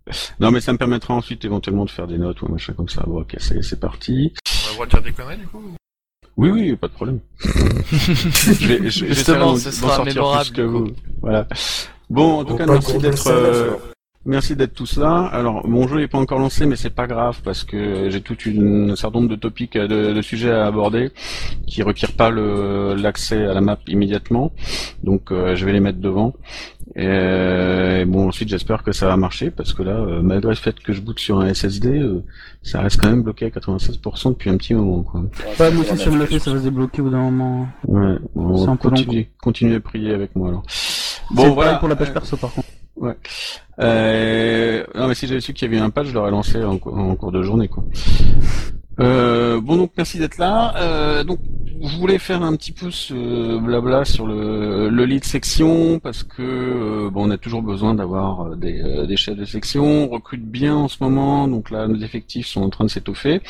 Non, mais ça me permettra ensuite éventuellement de faire des notes ou un machin comme ça. Bon, ok, c'est parti. On a le droit de dire des conneries, du coup? Oui, oui, pas de problème. Justement, ce sera sortir mémorable, plus que du coup. vous. Voilà. Bon, en tout cas, merci d'être tous là. Alors, mon jeu n'est pas encore lancé, mais c'est pas grave parce que j'ai toute un certain nombre de topics, de sujets à aborder qui requièrent pas l'accès à la map immédiatement. Donc, je vais les mettre devant. Et bon, ensuite, j'espère que ça va marcher parce que là, malgré le fait que je boote sur un SSD, ça reste quand même bloqué à 96% depuis un petit moment, quoi. Ouais, moi aussi, si on me l'a fait, ça va se débloquer au bout d'un moment. Ouais, bon, C'est un peu long. continuez à prier avec moi alors. Bon, c'est voilà. Pour la page perso, par contre. Ouais. Non, mais si j'avais su qu'il y avait un patch, je l'aurais lancé en cours de journée, quoi. Bon, donc merci d'être là. Donc, je voulais faire un petit peu ce blabla sur le lead section parce que bon, on a toujours besoin d'avoir des chefs de section. On recrute bien en ce moment, donc là, nos effectifs sont en train de s'étoffer.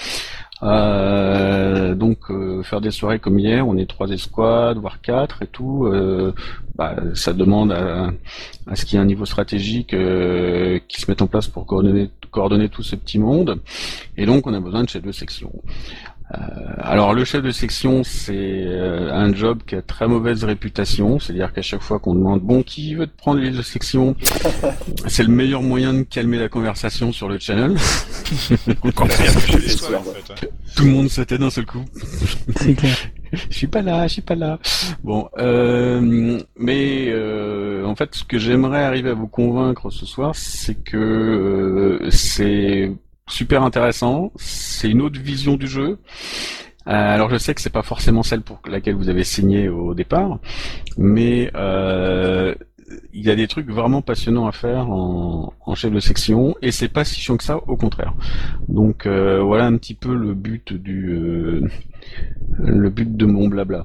Donc faire des soirées comme hier, on est 3 escouades, voire 4 et tout, ça demande à ce qu'il y ait un niveau stratégique qui se mette en place pour coordonner tout ce petit monde, et donc on a besoin de chef de section. Alors le chef de section, c'est un job qui a très mauvaise réputation, c'est-à-dire qu'à chaque fois qu'on demande bon qui veut te prendre les de section, c'est le meilleur moyen de calmer la conversation sur le channel. Encore pire que les soirs, en fait. Tout le monde se tait d'un seul coup. C'est clair. Je suis pas là. Bon, mais en fait, ce que j'aimerais arriver à vous convaincre ce soir, c'est que c'est super intéressant. C'est une autre vision du jeu. Alors je sais que c'est pas forcément celle pour laquelle vous avez signé au départ, mais il y a des trucs vraiment passionnants à faire en chef de section, et c'est pas si chiant que ça, au contraire. Donc voilà un petit peu le but de mon blabla.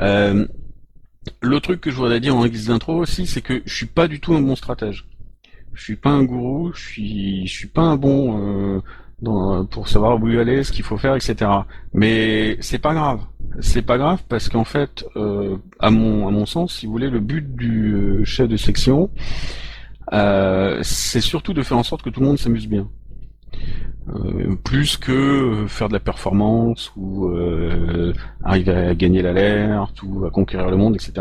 Le truc que je voudrais dire en guise d'intro aussi, c'est que je suis pas du tout un bon stratège. Je suis pas un gourou, je suis pas un bon pour savoir où aller, ce qu'il faut faire, etc. Mais c'est pas grave. C'est pas grave parce qu'en fait, à mon sens, si vous voulez, le but du chef de section, c'est surtout de faire en sorte que tout le monde s'amuse bien. Plus que faire de la performance ou arriver à gagner l'alerte ou à conquérir le monde, etc.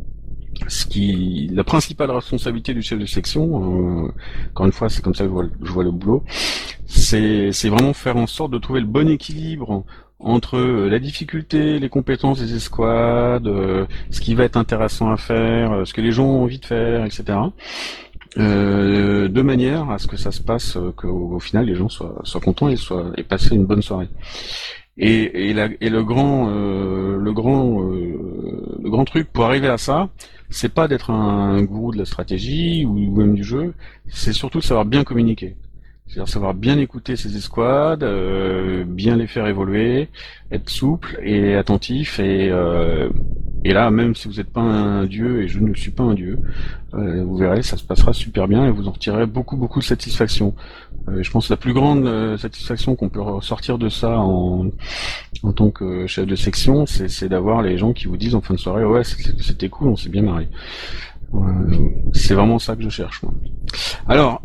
La principale responsabilité du chef de section, encore une fois, c'est comme ça que je vois le boulot, c'est vraiment faire en sorte de trouver le bon équilibre entre la difficulté, les compétences des escouades, ce qui va être intéressant à faire, ce que les gens ont envie de faire, etc. De manière à ce que ça se passe, qu'au final les gens soient contents et passer une bonne soirée. Et le grand truc pour arriver à ça, c'est pas d'être un gourou de la stratégie ou même du jeu, c'est surtout de savoir bien communiquer. C'est-à-dire savoir bien écouter ses escouades, bien les faire évoluer, être souple et attentif, et là, même si vous n'êtes pas un dieu, et je ne suis pas un dieu, vous verrez, ça se passera super bien et vous en retirerez beaucoup de satisfaction. Je pense que la plus grande satisfaction qu'on peut ressortir de ça en tant que chef de section, c'est d'avoir les gens qui vous disent en fin de soirée, ouais, c'était cool, on s'est bien marré. C'est vraiment ça que je cherche, moi. Alors,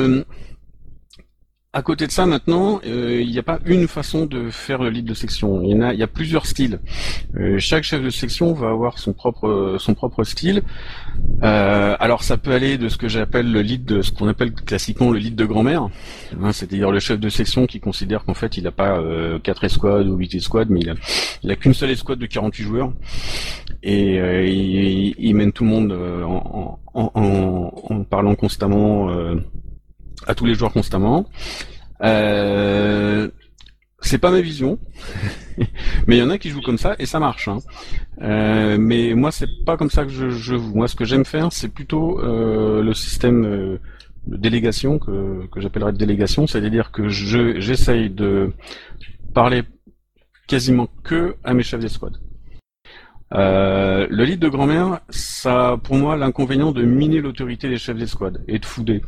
à côté de ça, maintenant, il n'y a pas une façon de faire le lead de section. Il y a plusieurs styles. Chaque chef de section va avoir son propre style. Alors, ça peut aller de ce que j'appelle ce qu'on appelle classiquement le lead de grand-mère, hein, c'est-à-dire le chef de section qui considère qu'en fait, il n'a pas 4 escouades ou 8 escouades, mais il a qu'une seule escouade de 48 joueurs, et il mène tout le monde en parlant constamment. À tous les joueurs constamment. C'est pas ma vision, mais il y en a qui jouent comme ça et ça marche. Hein. Mais moi, c'est pas comme ça que je joue. Moi, ce que j'aime faire, c'est plutôt le système de délégation que j'appellerais de délégation, c'est-à-dire que j'essaye de parler quasiment que à mes chefs d'escouade. Le lead de grand-mère, ça a pour moi l'inconvénient de miner l'autorité des chefs d'escouade et de fouder.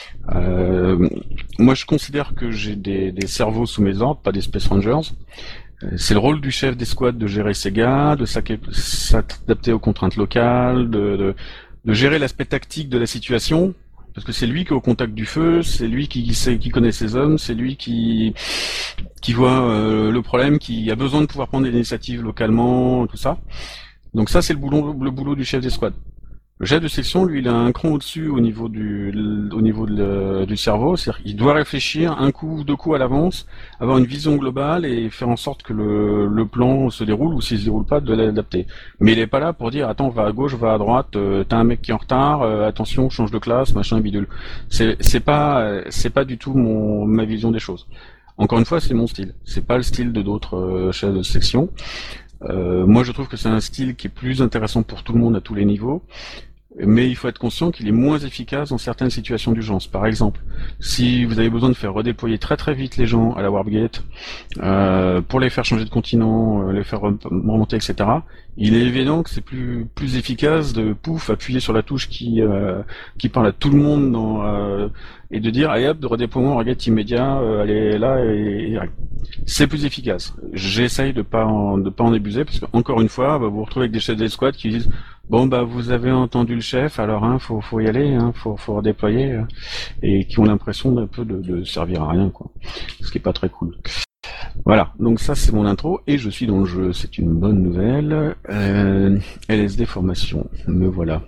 Moi je considère que j'ai des cerveaux sous mes ordres, pas des Space Rangers. C'est le rôle du chef d'escouade de gérer ses gars, de s'adapter aux contraintes locales, de gérer l'aspect tactique de la situation, Parce que c'est lui qui est au contact du feu, c'est lui qui connaît ses hommes, c'est lui qui voit le problème, qui a besoin de pouvoir prendre des initiatives localement, tout ça. Donc ça, c'est le boulot du chef d'escouade. Le chef de section, lui, il a un cran au-dessus au niveau du cerveau, c'est-à-dire qu'il doit réfléchir un coup ou deux coups à l'avance, avoir une vision globale et faire en sorte que le plan se déroule ou s'il se déroule pas, de l'adapter. Mais il est pas là pour dire attends, va à gauche, va à droite, t'as un mec qui est en retard, attention, change de classe, machin, bidule. C'est pas du tout ma vision des choses. Encore une fois, c'est mon style. C'est pas le style de d'autres chefs de section. Moi, je trouve que c'est un style qui est plus intéressant pour tout le monde à tous les niveaux. Mais il faut être conscient qu'il est moins efficace dans certaines situations d'urgence. Par exemple, si vous avez besoin de faire redéployer très très vite les gens à la Warp Gate pour les faire changer de continent, les faire remonter, etc., il est évident que c'est plus efficace de appuyer sur la touche qui parle à tout le monde et de dire allez hop, de redéploiement Warp Gate immédiat, allez là et c'est plus efficace. J'essaye de pas en abuser parce que encore une fois, vous vous retrouvez avec des chefs d'escouade qui disent bon bah vous avez entendu le chef, alors faut y aller, faut redéployer et qui ont l'impression d'un peu de servir à rien quoi. Ce qui est pas très cool. Voilà, donc ça c'est mon intro et je suis dans le jeu, c'est une bonne nouvelle. LSD formation, me voilà.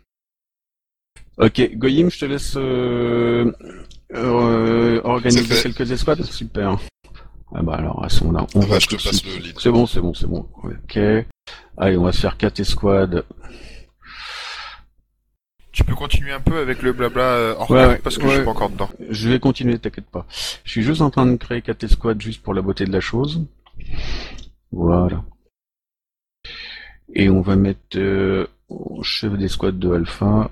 Ok, Goyim, je te laisse organiser quelques escouades, super. Ah bah alors à ce moment-là, je te passe le lead. C'est bon. Ok. Allez, on va se faire 4 escouades. Tu peux continuer un peu avec le blabla hors parce que je suis pas encore dedans. Je vais continuer, t'inquiète pas. Je suis juste en train de créer 4 escouades juste pour la beauté de la chose. Voilà. Et on va mettre au chef d'escouade de Alpha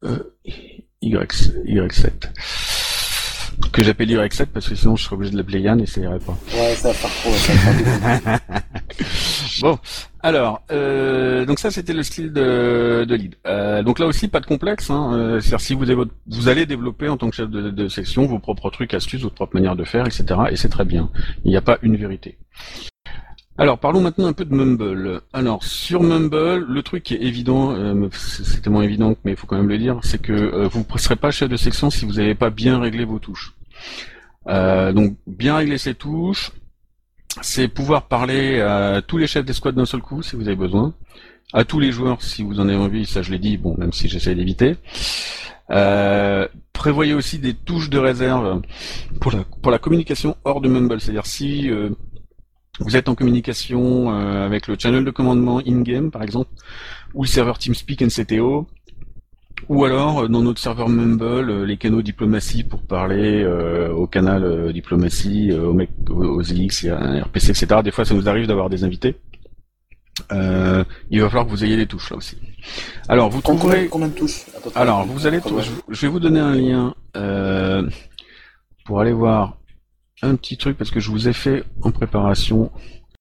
Y7. Que j'appelle Y7 parce que sinon je serais obligé de l'appeler Yann et ça irait pas. Ouais, ça va faire trop. Bon, alors, donc ça c'était le style de lead. Donc là aussi pas de complexe, c'est-à-dire si vous allez développer en tant que chef de section vos propres trucs, astuces, votre propre manière de faire, etc. Et c'est très bien. Il n'y a pas une vérité. Alors parlons maintenant un peu de Mumble. Alors sur Mumble, le truc qui est évident, c'est tellement évident, mais il faut quand même le dire, c'est que vous ne serez pas chef de section si vous n'avez pas bien réglé vos touches. Donc bien régler ses touches, c'est pouvoir parler à tous les chefs d'escouade d'un seul coup si vous avez besoin, à tous les joueurs si vous en avez envie, ça je l'ai dit, bon même si j'essaie d'éviter. Prévoyez aussi des touches de réserve pour la communication hors de Mumble, c'est-à-dire si vous êtes en communication avec le channel de commandement in-game, par exemple, ou le serveur TeamSpeak NCTO, ou alors dans notre serveur Mumble, les canaux diplomatie pour parler au canal diplomatie, aux ZX, RPC, etc. Des fois, ça nous arrive d'avoir des invités. Il va falloir que vous ayez des touches là aussi. Alors, vous trouverez combien de touches à peu près. Alors, vous allez, je vais vous donner un lien pour aller voir un petit truc parce que je vous ai fait en préparation.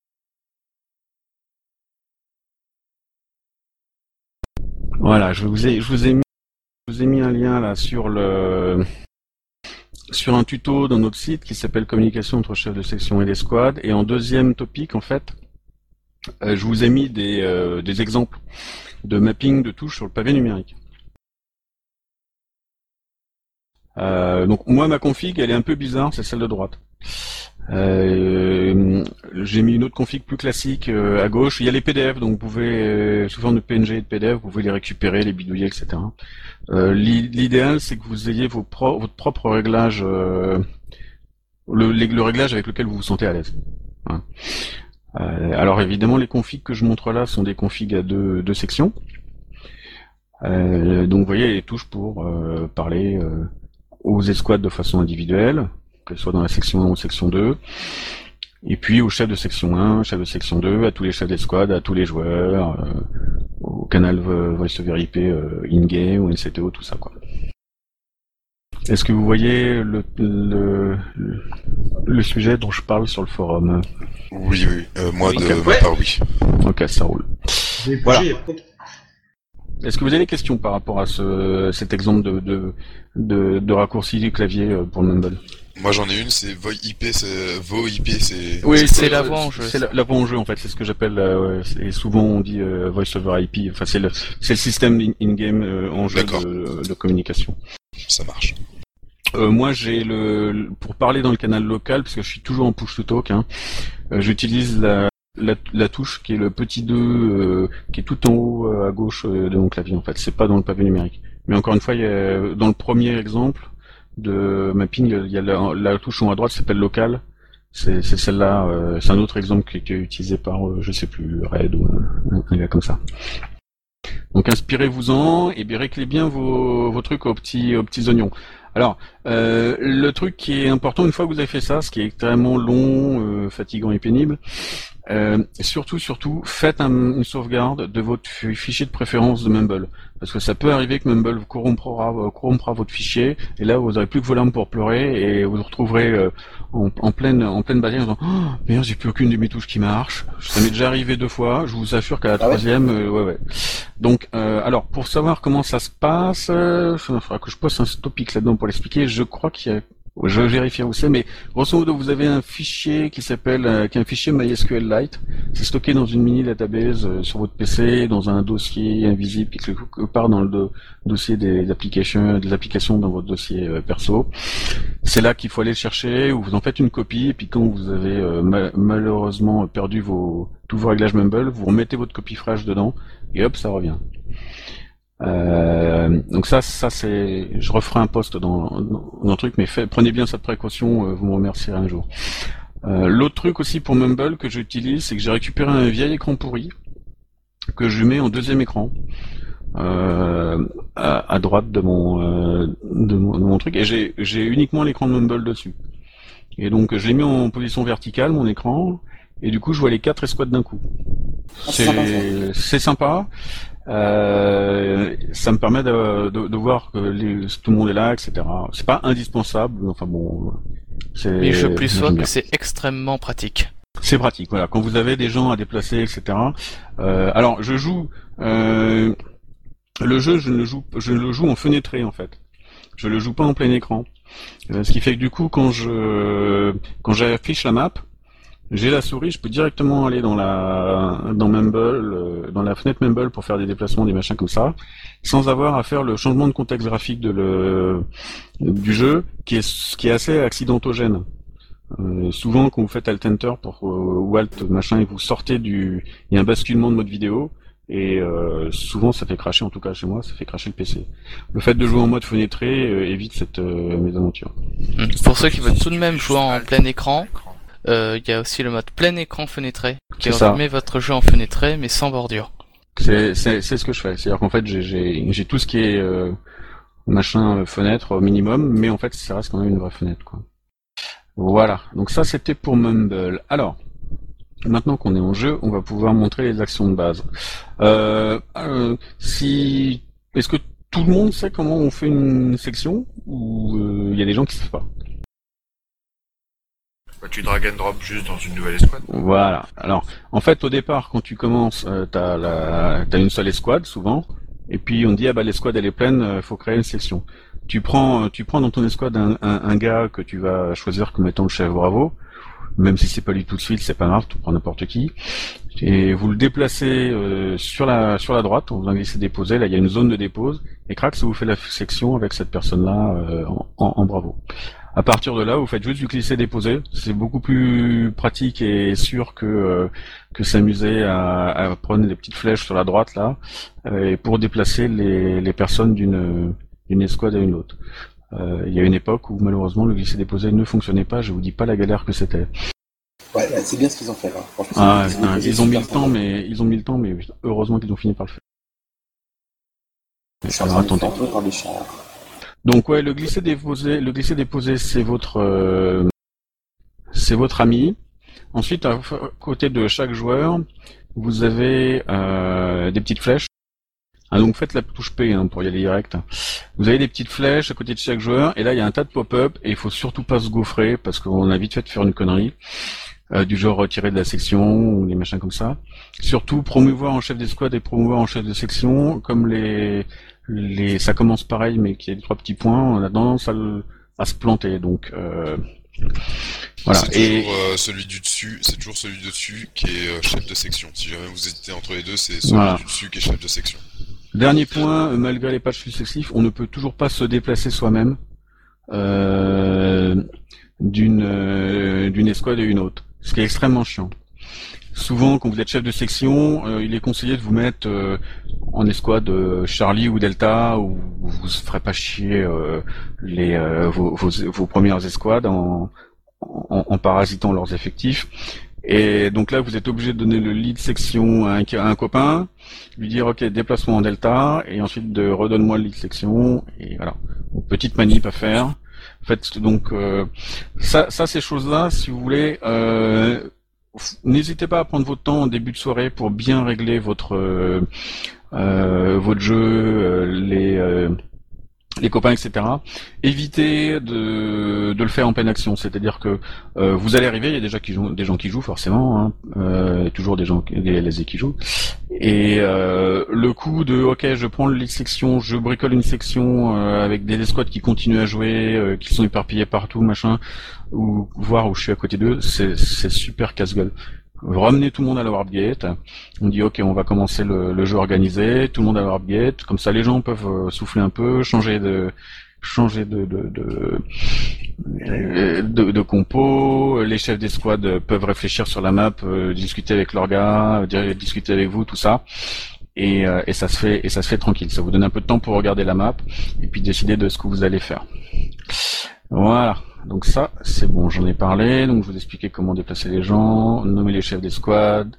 Voilà, je vous ai mis un lien là sur un tuto dans notre site qui s'appelle Communication entre chefs de section et d'escouade. Et en deuxième topic, en fait, je vous ai mis des exemples de mapping de touches sur le pavé numérique. Donc moi ma config elle est un peu bizarre, c'est celle de droite. J'ai mis une autre config plus classique à gauche. Il y a les PDF, donc vous pouvez sous forme de PNG et de PDF, vous pouvez les récupérer, les bidouiller, etc. L'idéal c'est que vous ayez votre propre réglage, le réglage avec lequel vous vous sentez à l'aise. Hein. Alors évidemment les configs que je montre là sont des configs à deux sections. Donc vous voyez les touches pour parler aux escouades de façon individuelle, que ce soit dans la section 1 ou section 2, et puis au chef de section 1, chef de section 2, à tous les chefs d'escouade, à tous les joueurs, au canal Voice over IP in-game ou NCTO, tout ça quoi. Est-ce que vous voyez le sujet dont je parle sur le forum? Oui. Moi de ma part, oui. Ok, ça roule. Voilà. Est-ce que vous avez des questions par rapport à cet exemple de raccourci du clavier pour le Mumble? Moi j'en ai une, c'est VoIP, c'est... Oui, c'est l'avant-jeu. C'est l'avant-jeu en fait, c'est ce que j'appelle, et souvent on dit Voice over IP, enfin c'est le système in-game en jeu de communication. ça marche. Moi, j'ai pour parler dans le canal local, parce que je suis toujours en push to talk, j'utilise la touche qui est le petit 2, qui est tout en haut à gauche de mon clavier. En fait, c'est pas dans le pavé numérique. Mais encore une fois, dans le premier exemple de mapping, il y a la touche en haut à droite qui s'appelle local. C'est celle-là. C'est un autre exemple qui est utilisé par, je sais plus, Red ou un gars comme ça. Donc inspirez-vous-en et bien réglez bien vos trucs aux petits oignons. Alors, le truc qui est important une fois que vous avez fait ça, ce qui est extrêmement long, fatigant et pénible, surtout, faites une sauvegarde de votre fichier de préférence de Mumble. Parce que ça peut arriver que Mumble corrompra votre fichier, et là vous n'aurez plus que vos larmes pour pleurer, et vous vous retrouverez en pleine bataille en disant « Oh, merde, j'ai plus aucune de mes touches qui marche. » Ça m'est déjà arrivé 2 fois, je vous assure qu'à la troisième, ouais. Donc, alors, pour savoir comment ça se passe, il faudra que je poste un topic là-dedans pour l'expliquer. Je crois qu'il y a... Je vais vérifier où c'est, mais grosso modo, vous avez un fichier qui est un fichier MySQLite. C'est stocké dans une mini database sur votre PC, dans un dossier invisible quelque part dans le dossier des applications dans votre dossier perso. C'est là qu'il faut aller le chercher, où vous en faites une copie, et puis quand vous avez malheureusement perdu tous vos réglages Mumble, vous remettez votre copie fraîche dedans, et hop, ça revient. Donc ça c'est, je referai un post dans le truc, mais prenez bien cette précaution, vous me remercierez un jour. L'autre truc aussi pour Mumble que j'utilise, c'est que j'ai récupéré un vieil écran pourri que je mets en deuxième écran à droite de mon truc, et j'ai uniquement l'écran de Mumble dessus. Et donc je l'ai mis en position verticale mon écran, et du coup je vois les 4 escouades d'un coup. C'est sympa. Ça me permet de voir que tout le monde est là, etc. C'est pas indispensable, mais enfin bon. Mais je plus sois que c'est extrêmement pratique. C'est pratique, voilà. Quand vous avez des gens à déplacer, etc. Alors, je joue le jeu, je le joue en fenêtré en fait. Je le joue pas en plein écran. Ce qui fait que du coup, quand j'affiche la map, j'ai la souris, je peux directement aller dans Mumble, dans la fenêtre Mumble pour faire des déplacements, des machins comme ça, sans avoir à faire le changement de contexte graphique du jeu, qui est assez accidentogène. Souvent, quand vous faites Alt Enter ou Alt machin et vous sortez il y a un basculement de mode vidéo, et souvent ça fait cracher, en tout cas chez moi, ça fait cracher le PC. Le fait de jouer en mode fenêtré évite cette mésaventure. Pour ceux qui veulent tout de même jouer en plein écran, il y a aussi le mode plein écran fenêtré, qui remet votre jeu en fenêtré, mais sans bordure. C'est ce que je fais. C'est-à-dire qu'en fait, j'ai tout ce qui est machin fenêtre au minimum, mais en fait, ça reste quand même une vraie fenêtre, quoi. Voilà. Donc ça, c'était pour Mumble. Alors, maintenant qu'on est en jeu, on va pouvoir montrer les actions de base. Est-ce que tout le monde sait comment on fait une section, ou il y a des gens qui ne savent pas? Tu drag and drop juste dans une nouvelle escouade. Voilà. Alors, en fait, au départ, quand tu commences, t'as une seule escouade, souvent, et puis on te dit, l'escouade, elle est pleine, faut créer une section. Tu prends dans ton escouade un gars que tu vas choisir comme étant le chef Bravo, même si c'est pas lui tout de suite, c'est pas grave, tu prends n'importe qui, et vous le déplacez sur la droite, on vous glissez déposer, là il y a une zone de dépose, et crac, ça vous fait la section avec cette personne-là en Bravo. À partir de là, vous faites juste du glisser-déposer. C'est beaucoup plus pratique et sûr que s'amuser à prendre des petites flèches sur la droite là, et pour déplacer les personnes d'une escouade à une autre. Il y a une époque où malheureusement le glisser-déposer ne fonctionnait pas. Je vous dis pas la galère que c'était. Ouais, c'est bien ce qu'ils ont fait là. Ils ont mis le temps, mais heureusement qu'ils ont fini par le faire. Alors attendez. Donc ouais, le glisser-déposer, c'est votre ami. Ensuite, à côté de chaque joueur, vous avez des petites flèches. Donc faites la touche P pour y aller direct. Vous avez des petites flèches à côté de chaque joueur, et là il y a un tas de pop-up, et il faut surtout pas se gaufrer, parce qu'on a vite fait de faire une connerie, du genre retirer de la section, ou des machins comme ça. Surtout promouvoir en chef d'escouade et promouvoir en chef de section, comme ça commence pareil, mais qu'il y a 3 petits points, on a tendance à se planter, donc voilà. C'est toujours celui du dessus qui est chef de section. Si jamais vous hésitez entre les deux, c'est celui du dessus qui est chef de section. Dernier point, malgré les patchs successifs, on ne peut toujours pas se déplacer soi-même d'une escouade à une autre, ce qui est extrêmement chiant. Souvent, quand vous êtes chef de section, il est conseillé de vous mettre en escouade Charlie ou Delta, où vous ne ferez pas chier vos premières escouades en parasitant leurs effectifs. Et donc là, vous êtes obligé de donner le lead section à un copain, lui dire ok, déplacement en Delta, et ensuite de redonne-moi le lead section, et voilà. Donc, petite manip à faire. Faites donc ça ces choses-là, si vous voulez. N'hésitez pas à prendre votre temps en début de soirée pour bien régler votre jeu, les copains, etc. Évitez de le faire en pleine action, c'est-à-dire que vous allez arriver, il y a déjà des gens qui jouent forcément, hein, toujours des LSD qui jouent, et le coup de ok, je prends le lead section, je bricole une section avec des escouades qui continuent à jouer, qui sont éparpillés partout, machin, ou voir où je suis à côté d'eux, c'est super casse-gueule. Ramenez tout le monde à la Warpgate. On dit ok, on va commencer le jeu organisé, tout le monde à la Warpgate, comme ça les gens peuvent souffler un peu, changer de compo, les chefs d'escouade peuvent réfléchir sur la map, discuter avec leurs gars, discuter avec vous, tout ça. Et ça se fait tranquille. Ça vous donne un peu de temps pour regarder la map et puis décider de ce que vous allez faire. Voilà. Donc ça, c'est bon, j'en ai parlé. Donc je vous expliquais comment déplacer les gens, nommer les chefs d'escouade,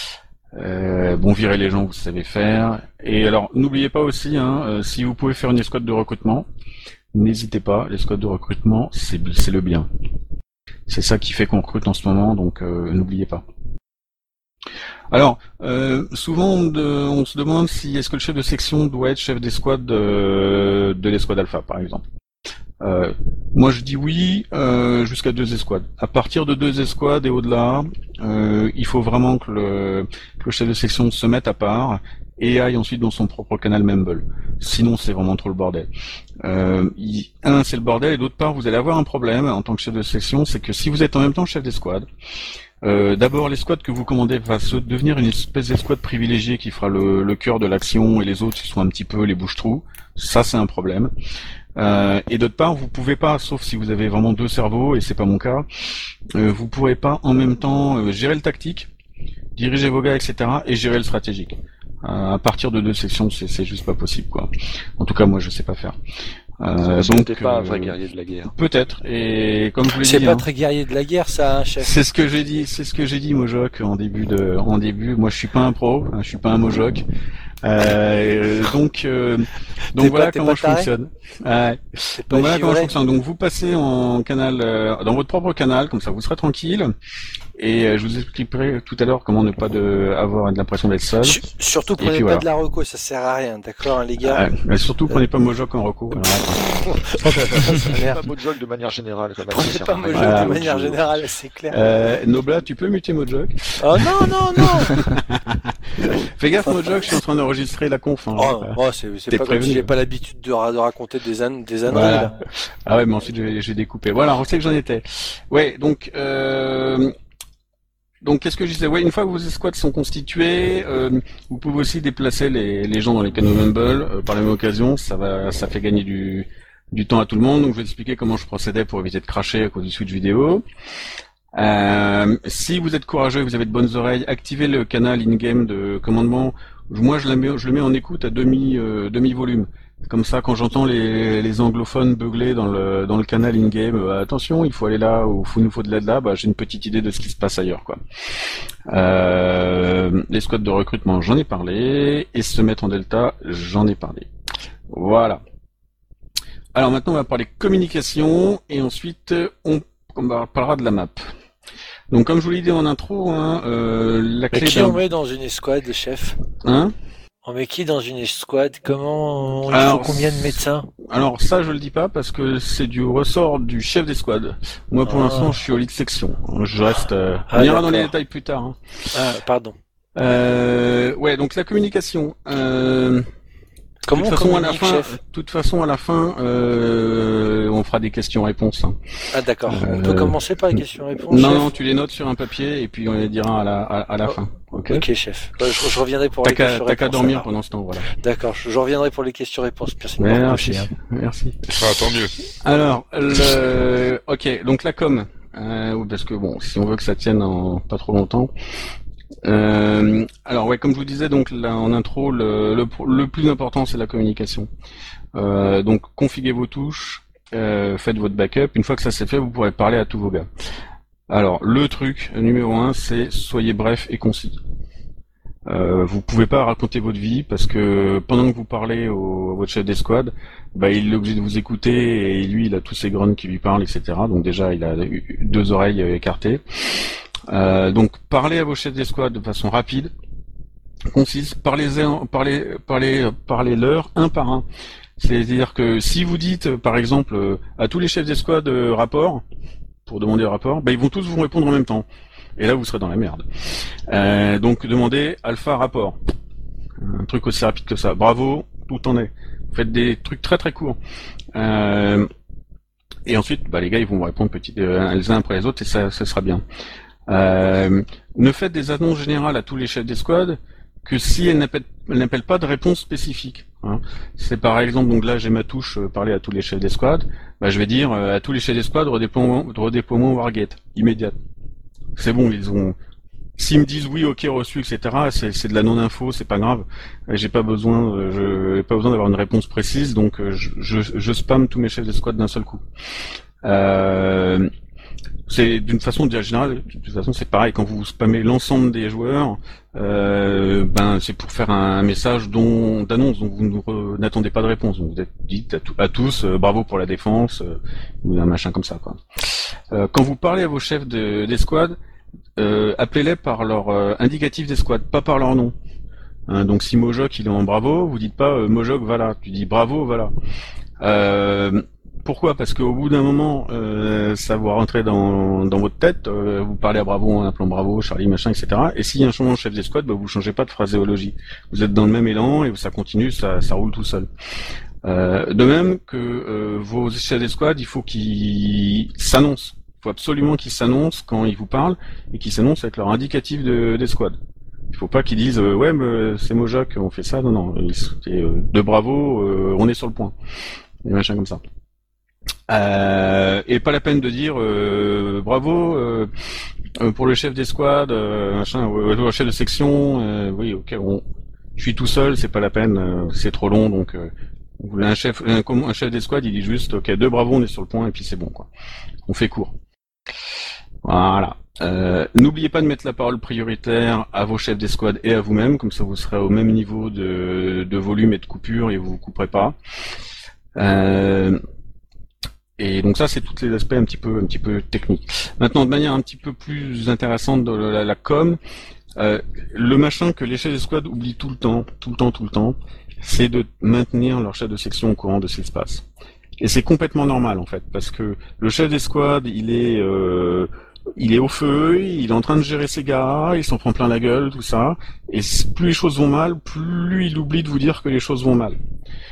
virer les gens que vous savez faire. Et alors, n'oubliez pas aussi, si vous pouvez faire une escouade de recrutement, n'hésitez pas. L'escouade de recrutement, c'est le bien. C'est ça qui fait qu'on recrute en ce moment, donc n'oubliez pas. Alors, souvent on se demande si est-ce que le chef de section doit être chef d'escouade de l'escouade alpha, par exemple. Moi je dis oui jusqu'à 2 escouades. À partir de 2 escouades et au-delà, il faut vraiment que le chef de section se mette à part et aille ensuite dans son propre canal Mumble. Sinon c'est vraiment trop le bordel. C'est le bordel, et d'autre part vous allez avoir un problème en tant que chef de section, c'est que si vous êtes en même temps chef d'escouade, d'abord l'escouade que vous commandez va devenir une espèce d'escouade privilégiée qui fera le cœur de l'action, et les autres qui sont un petit peu les bouche-trous. Ça c'est un problème. Et d'autre part, vous pouvez pas, sauf si vous avez vraiment 2 cerveaux, et c'est pas mon cas, vous pourrez pas en même temps gérer le tactique, diriger vos gars, etc., et gérer le stratégique. À partir de 2 sections, c'est juste pas possible, quoi. En tout cas, moi, je sais pas faire. Donc t'es pas un vrai guerrier de la guerre. Peut-être. Et comme je vous l'ai dit, c'est pas très guerrier de la guerre, ça, hein, chef. C'est ce que j'ai dit, Mojok, en début. Moi, je suis pas un pro, je suis pas un Mojok. Donc voilà comment je fonctionne. Donc voilà comment je fonctionne. Donc vous passez en canal, dans votre propre canal, comme ça vous serez tranquille. Et je vous expliquerai tout à l'heure comment ne pas avoir l'impression d'être seul. Surtout prenez pas de la reco, ça sert à rien, d'accord, hein, les gars. Surtout prenez pas Mojok en reco. Prenez pas Mojok de manière générale. Prenez pas Mojok de manière générale, c'est clair. Nobla, tu peux muter Mojok? Oh non. Fais gaffe Mojok, je suis en train d'enregistrer la conf. C'est pas comme si j'ai pas l'habitude de raconter des âneries. Voilà. Là. Ah ouais, mais ensuite je vais découper. Voilà, on sait que j'en étais. Ouais, donc qu'est-ce que je disais? Ouais, une fois que vos escouades sont constituées, vous pouvez aussi déplacer les gens dans les canaux Mumble par la même occasion. Ça fait gagner du temps à tout le monde. Donc je vais expliquer comment je procédais pour éviter de cracher à cause du switch vidéo. Si vous êtes courageux et vous avez de bonnes oreilles, activez le canal in-game de commandement. Moi, je le mets en écoute à demi-volume. Comme ça, quand j'entends les anglophones beugler dans le canal in-game, attention, il faut aller là, ou il nous faut de l'aide là, j'ai une petite idée de ce qui se passe ailleurs, quoi. Les squads de recrutement, j'en ai parlé, et se mettre en delta, j'en ai parlé. Voilà. Alors maintenant, on va parler communication, et ensuite, on parlera de la map. Donc, comme je vous l'ai dit en intro, la clé. Mais qui on met dans une escouade, chef? On met qui dans une escouade? Comment il faut combien de médecins? Alors ça, je le dis pas parce que c'est du ressort du chef d'escouade. Moi, pour l'instant, je suis au lead section. Je reste. On ira dans les détails plus tard. Pardon. Ouais, donc la communication. Comment on communique, chef ? De toute façon, à la fin, on fera des questions-réponses. Hein. Ah d'accord. On peut commencer par les questions-réponses. Non, tu les notes sur un papier et puis on les dira à la fin. Ok, chef. Je reviendrai pour les questions-réponses. T'as qu'à dormir pendant ce temps, voilà. D'accord, je reviendrai pour les questions-réponses. Merci. Tant mieux. Alors, ok, donc la com. Parce que bon, si on veut que ça tienne pas trop longtemps. Alors ouais, comme je vous disais donc là en intro, le plus important c'est la communication. Donc configuez vos touches, faites votre backup. Une fois que ça c'est fait, vous pourrez parler à tous vos gars. Alors le truc numéro 1, c'est soyez bref et concis. Vous pouvez pas raconter votre vie parce que pendant que vous parlez à votre chef d'escouade, il est obligé de vous écouter et lui il a tous ses grunts qui lui parlent, etc. Donc déjà il a 2 oreilles écartées. Donc parlez à vos chefs d'escouade de façon rapide, concise, parlez-leur un par un. C'est-à-dire que si vous dites par exemple à tous les chefs d'escouade rapport, pour demander le rapport, ils vont tous vous répondre en même temps. Et là vous serez dans la merde. Donc demandez alpha rapport. Un truc aussi rapide que ça. Bravo, où t'en es. Faites des trucs très très courts. Et ensuite, les gars ils vont vous répondre les uns après les autres et ça sera bien. Ne faites des annonces générales à tous les chefs d'escouade que si elles n'appellent pas de réponse spécifique. Hein. C'est par exemple, donc là j'ai ma touche parler à tous les chefs d'escouade, je vais dire à tous les chefs d'escouade redéploiement Wargate, immédiat. C'est bon, s'ils me disent oui, ok, reçu, etc., c'est de la non-info, c'est pas grave. J'ai pas besoin d'avoir une réponse précise, donc je spamme tous mes chefs d'escouade d'un seul coup. C'est d'une façon générale, de toute façon c'est pareil, quand vous spammez l'ensemble des joueurs, c'est pour faire un message d'annonce, donc vous n'attendez pas de réponse. Donc vous êtes dites à tous bravo pour la défense, ou un machin comme ça, quoi. Quand vous parlez à vos chefs d'escouade, appelez-les par leur indicatif d'escouade, pas par leur nom. Donc si Mojok il est en bravo, vous dites pas Mojok voilà, tu dis bravo voilà. Pourquoi ? Parce qu'au bout d'un moment, ça va rentrer dans votre tête, vous parlez à Bravo en appelant Bravo, Charlie, machin, etc. Et s'il y a un changement de chef d'escouade, vous changez pas de phraséologie. Vous êtes dans le même élan et ça continue, ça roule tout seul. De même que vos chefs d'escouade, il faut qu'ils s'annoncent. Il faut absolument qu'ils s'annoncent quand ils vous parlent et qu'ils s'annoncent avec leur indicatif d'escouade. Il faut pas qu'ils disent ouais, mais c'est Mojok, on fait ça. Non, c'est de Bravo, on est sur le point. Et machin comme ça. Et pas la peine de dire bravo pour le chef d'escouade, le chef de section. Oui, ok, je suis tout seul, c'est pas la peine, c'est trop long, donc un chef d'escouade, il dit juste ok, de bravo, on est sur le point et puis c'est bon quoi. On fait court. Voilà. N'oubliez pas de mettre la parole prioritaire à vos chefs d'escouade et à vous-même, comme ça vous serez au même niveau de volume et de coupure et vous vous couperez pas. Et donc ça, c'est tous les aspects un petit peu techniques. Maintenant, de manière un petit peu plus intéressante de la com, le machin que les chefs d'escouade oublient tout le temps, c'est de maintenir leur chef de section au courant de ce qui se passe. Et c'est complètement normal en fait, parce que le chef d'escouade, il est au feu, il est en train de gérer ses gars, il s'en prend plein la gueule, tout ça. Et plus les choses vont mal, plus il oublie de vous dire que les choses vont mal.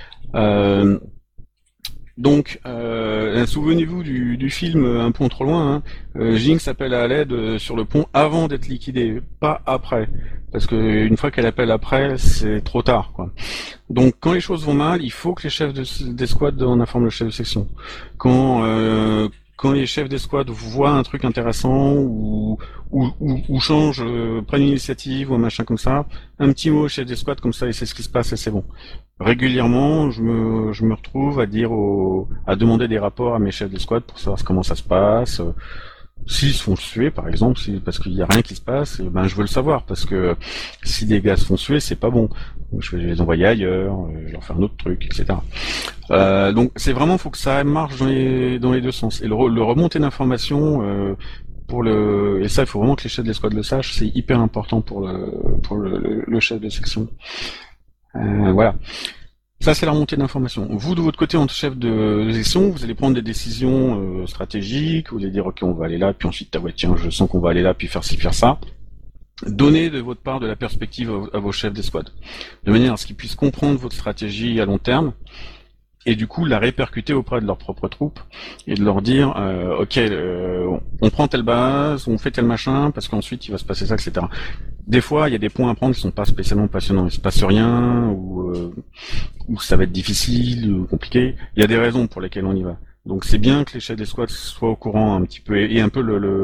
Donc, souvenez-vous du film Un pont trop loin. Jinx appelle à l'aide sur le pont avant d'être liquidée, pas après. Parce que une fois qu'elle appelle après, c'est trop tard, quoi. Donc, quand les choses vont mal, il faut que les chefs d'escouade en informent le chef de section. Quand les chefs d'escouade voient un truc intéressant ou changent, prennent une initiative ou un machin comme ça, un petit mot au chef d'escouade comme ça, il sait ce qui se passe et c'est bon. Régulièrement, je me retrouve à demander des rapports à mes chefs d'escouade pour savoir comment ça se passe. S'ils se font suer, par exemple, parce qu'il y a rien qui se passe, je veux le savoir, parce que si des gars se font suer, c'est pas bon. Donc je vais les envoyer ailleurs, je vais leur faire un autre truc, etc. Donc c'est vraiment, faut que ça marche dans les deux sens. Et le remonter d'informations, et ça, il faut vraiment que les chefs d'escouade le sachent, c'est hyper important pour le chef de section. Voilà. Ça, c'est la remontée d'informations. Vous, de votre côté, en chef de section, vous allez prendre des décisions stratégiques, vous allez dire, ok, on va aller là, puis ensuite, ouais, tiens, je sens qu'on va aller là, puis faire ci, faire ça. donnez de votre part de la perspective à vos chefs d'escouade, de manière à ce qu'ils puissent comprendre votre stratégie à long terme, et du coup la répercuter auprès de leurs propres troupes, et de leur dire on prend telle base, on fait tel machin, parce qu'ensuite il va se passer ça, etc. Des fois, il y a des points à prendre qui sont pas spécialement passionnants, il se passe rien, ou ça va être difficile, ou compliqué. Il y a des raisons pour lesquelles on y va. Donc c'est bien que les chefs d'escouade soient au courant un petit peu, et un peu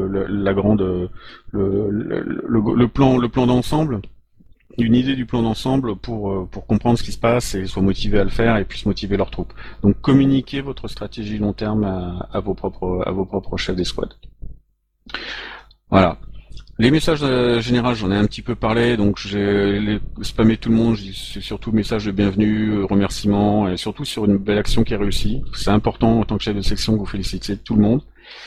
le plan d'ensemble, une idée du plan d'ensemble pour comprendre ce qui se passe et soient motivés à le faire et puissent motiver leurs troupes. Donc communiquez votre stratégie long terme à vos propres chefs d'escouade. Voilà. Les messages généraux, j'en ai un petit peu parlé, donc j'ai spammé tout le monde, c'est surtout message de bienvenue, remerciements, et surtout sur une belle action qui a réussi. C'est important en tant que chef de section que vous félicitez tout le monde.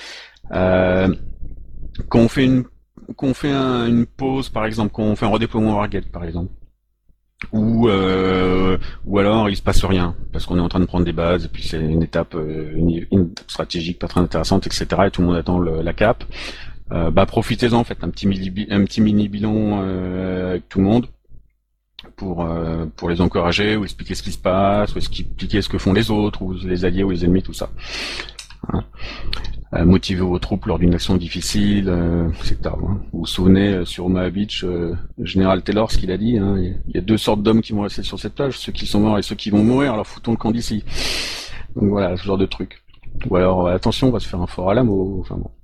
Quand on fait une pause, par exemple, quand on fait un redéploiement Wargate, par exemple, ou alors il se passe rien, parce qu'on est en train de prendre des bases, et puis c'est une étape stratégique pas très intéressante, etc., et tout le monde attend la cape. Profitez-en, faites un petit mini bilan avec tout le monde pour les encourager, ou expliquer ce qui se passe, ou expliquer ce que font les autres, ou les alliés ou les ennemis, tout ça. Hein. Motiver vos troupes lors d'une action difficile, etc. Hein. Vous vous souvenez, sur Omaha Beach, Général Taylor, ce qu'il a dit, hein, il y a 2 sortes d'hommes qui vont rester sur cette plage, ceux qui sont morts et ceux qui vont mourir, alors foutons le camp d'ici. Donc voilà, ce genre de truc. Ou alors, attention, on va se faire un fort à l'âme, enfin bon.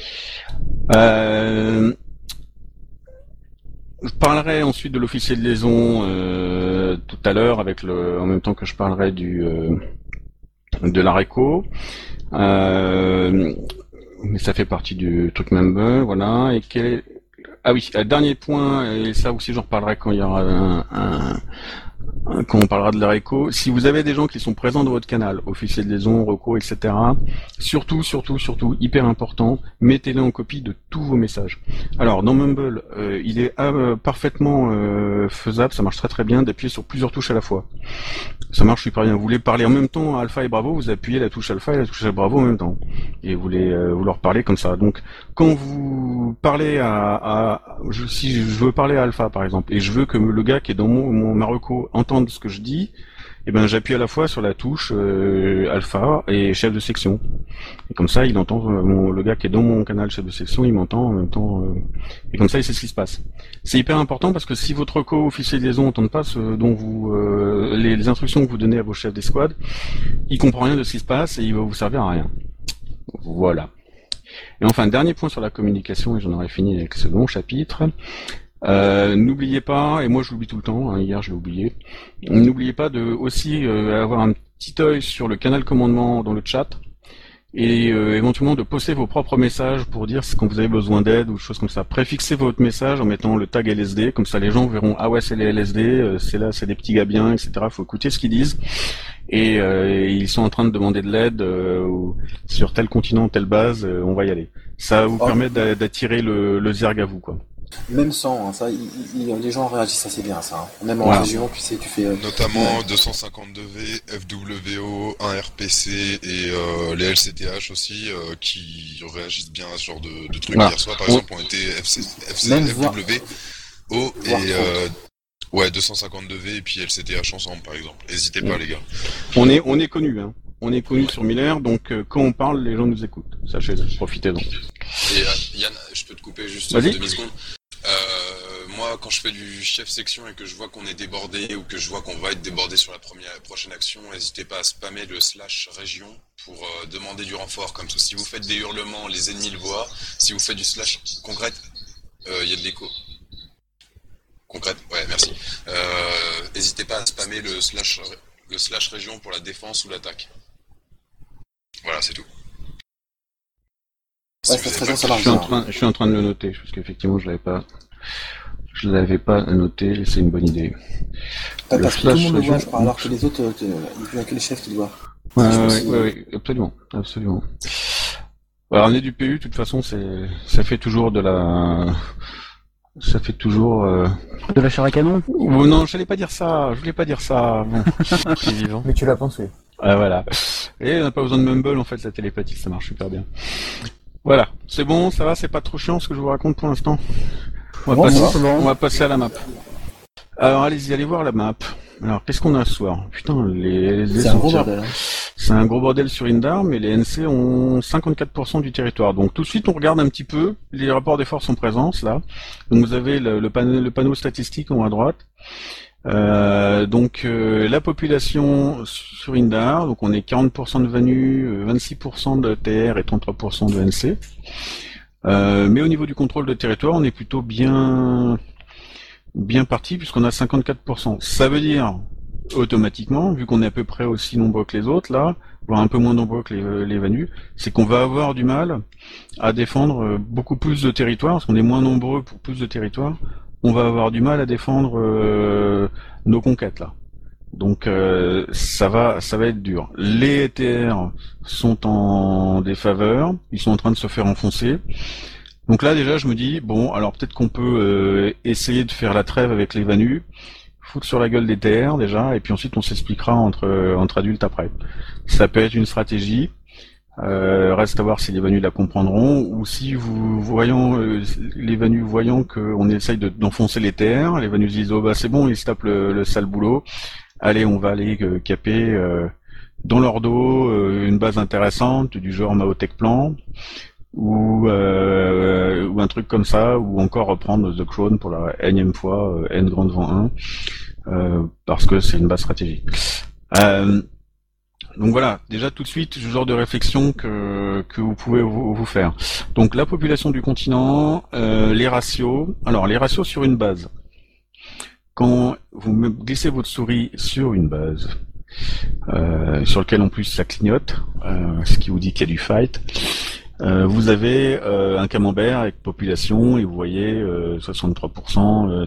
Je parlerai ensuite de l'officier de liaison tout à l'heure, en même temps que je parlerai de l'ARECO. Mais ça fait partie du truc member, voilà. Ah oui, dernier point, et ça aussi j'en reparlerai quand il y aura quand on parlera de l'ARECO. Si vous avez des gens qui sont présents dans votre canal, officiers de liaison, reco, etc., surtout, hyper important, mettez-les en copie de tous vos messages. Alors, dans Mumble, il est parfaitement faisable, ça marche très très bien, d'appuyer sur plusieurs touches à la fois. Ça marche super bien. Vous voulez parler en même temps à Alpha et Bravo, vous appuyez la touche Alpha et la touche Bravo en même temps. Et vous leur parlez comme ça. Donc, quand vous parlez si je veux parler à Alpha, par exemple, et je veux que le gars qui est dans ma reco entende ce que je dis, et ben j'appuie à la fois sur la touche Alpha et chef de section. Et comme ça, il entend le gars qui est dans mon canal chef de section, il m'entend en même temps. Et comme ça, il sait ce qui se passe. C'est hyper important parce que si votre co-officier de liaison n'entend pas ce dont les instructions que vous donnez à vos chefs d'escouade, il comprend rien de ce qui se passe et il va vous servir à rien. Voilà. Et enfin, dernier point sur la communication, et j'en aurai fini avec ce long chapitre. N'oubliez pas, et moi je l'oublie tout le temps, hein, hier je l'ai oublié, n'oubliez pas de aussi avoir un petit œil sur le canal commandement dans le chat, et éventuellement de poster vos propres messages pour dire quand vous avez besoin d'aide ou des choses comme ça. Préfixez votre message en mettant le tag LSD, comme ça les gens verront ah ouais c'est les LSD, c'est des petits gars bien, etc. Faut écouter ce qu'ils disent. Et ils sont en train de demander de l'aide sur tel continent, telle base, on va y aller. Ça vous permet d'attirer le zerg à vous, quoi. Même sans, hein, ça, les gens réagissent assez bien à ça. Hein. Même en région, tu fais... Notamment 252V, FWO, 1RPC et les LCTH aussi, qui réagissent bien à ce genre de trucs. Hier soir, par exemple, on était FWO et 252V et puis LCTH ensemble, par exemple. N'hésitez pas, les gars. On est connus, hein. On est connus sur Miller, donc quand on parle, les gens nous écoutent. Sachez-le, profitez-en. Et Yann, je peux te couper juste 2 secondes. Moi, quand je fais du chef section et que je vois qu'on est débordé ou que je vois qu'on va être débordé sur la prochaine action, n'hésitez pas à spammer le /région pour demander du renfort. Comme ça, si vous faites des hurlements, les ennemis le voient. Si vous faites du / concrète, il y a de l'écho. Concrète, ouais, merci. N'hésitez pas à spammer le / région pour la défense ou l'attaque. Voilà, c'est tout. Ouais, je suis en train de le noter, parce qu'effectivement je l'avais pas noté, c'est une bonne idée. Parce que tout le monde le voit, je crois, alors que les autres, il n'y a que les chefs qui le voient. Oui, absolument. Alors, ramener du PU, de toute façon, ça fait toujours de la chair à canon. Oh, non, je voulais pas dire ça. Bon. C'est vivant. Mais tu l'as pensé. Voilà. Et on n'a pas besoin de Mumble, en fait, la télépathie, ça marche super bien. Voilà. C'est bon, ça va, c'est pas trop chiant ce que je vous raconte pour l'instant. On va passer à la map. Alors allez voir la map. Alors qu'est-ce qu'on a ce soir? Putain, les c'est un gros bordel. C'est un gros bordel sur Indar, mais les NC ont 54% du territoire. Donc tout de suite on regarde un petit peu, les rapports des forces en présence là. Donc vous avez le panneau statistique en haut à droite. La population sur Indar, donc on est 40% de Vanu, 26% de TR et 33% de NC. Mais au niveau du contrôle de territoire, on est plutôt bien parti puisqu'on a 54%. Ça veut dire automatiquement, vu qu'on est à peu près aussi nombreux que les autres là, voire un peu moins nombreux que les Vanus, c'est qu'on va avoir du mal à défendre beaucoup plus de territoire, parce qu'on est moins nombreux pour plus de territoire. On va avoir du mal à défendre nos conquêtes là. Donc ça va être dur. Les TR sont en défaveur, ils sont en train de se faire enfoncer. Donc là déjà je me dis bon, alors peut-être qu'on peut essayer de faire la trêve avec les Vanus, foutre sur la gueule des TR déjà, et puis ensuite on s'expliquera entre adultes après. Ça peut être une stratégie. Reste à voir si les Vanus la comprendront, ou si les Vanus voyant qu'on essaye d'enfoncer les TR, les Vanus disent oh bah c'est bon, ils se tapent le sale boulot, allez on va aller caper dans leur dos une base intéressante du genre Maotech Plan, ou un truc comme ça, ou encore reprendre The Crown pour la énième fois, N grand devant 1, parce que c'est une base stratégique. Donc voilà, déjà tout de suite, ce genre de réflexion que vous pouvez vous faire. Donc la population du continent, les ratios. Alors les ratios sur une base. Quand vous glissez votre souris sur une base, sur lequel en plus ça clignote, ce qui vous dit qu'il y a du fight, vous avez un camembert avec population et vous voyez 63%,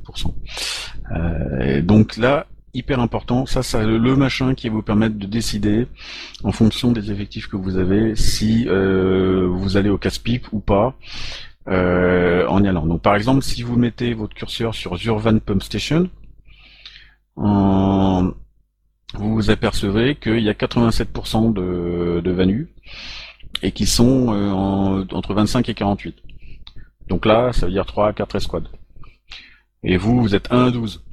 37%. Donc là, hyper important, ça le machin qui va vous permettre de décider en fonction des effectifs que vous avez si vous allez au casse-pipe ou pas en y allant. Donc par exemple, si vous mettez votre curseur sur Zurvan Pump Station, vous vous apercevrez qu'il y a 87% de Vanus et qui sont entre 25 et 48. Donc là, ça veut dire 3 à 4 escouades. Et vous êtes 1 à 12.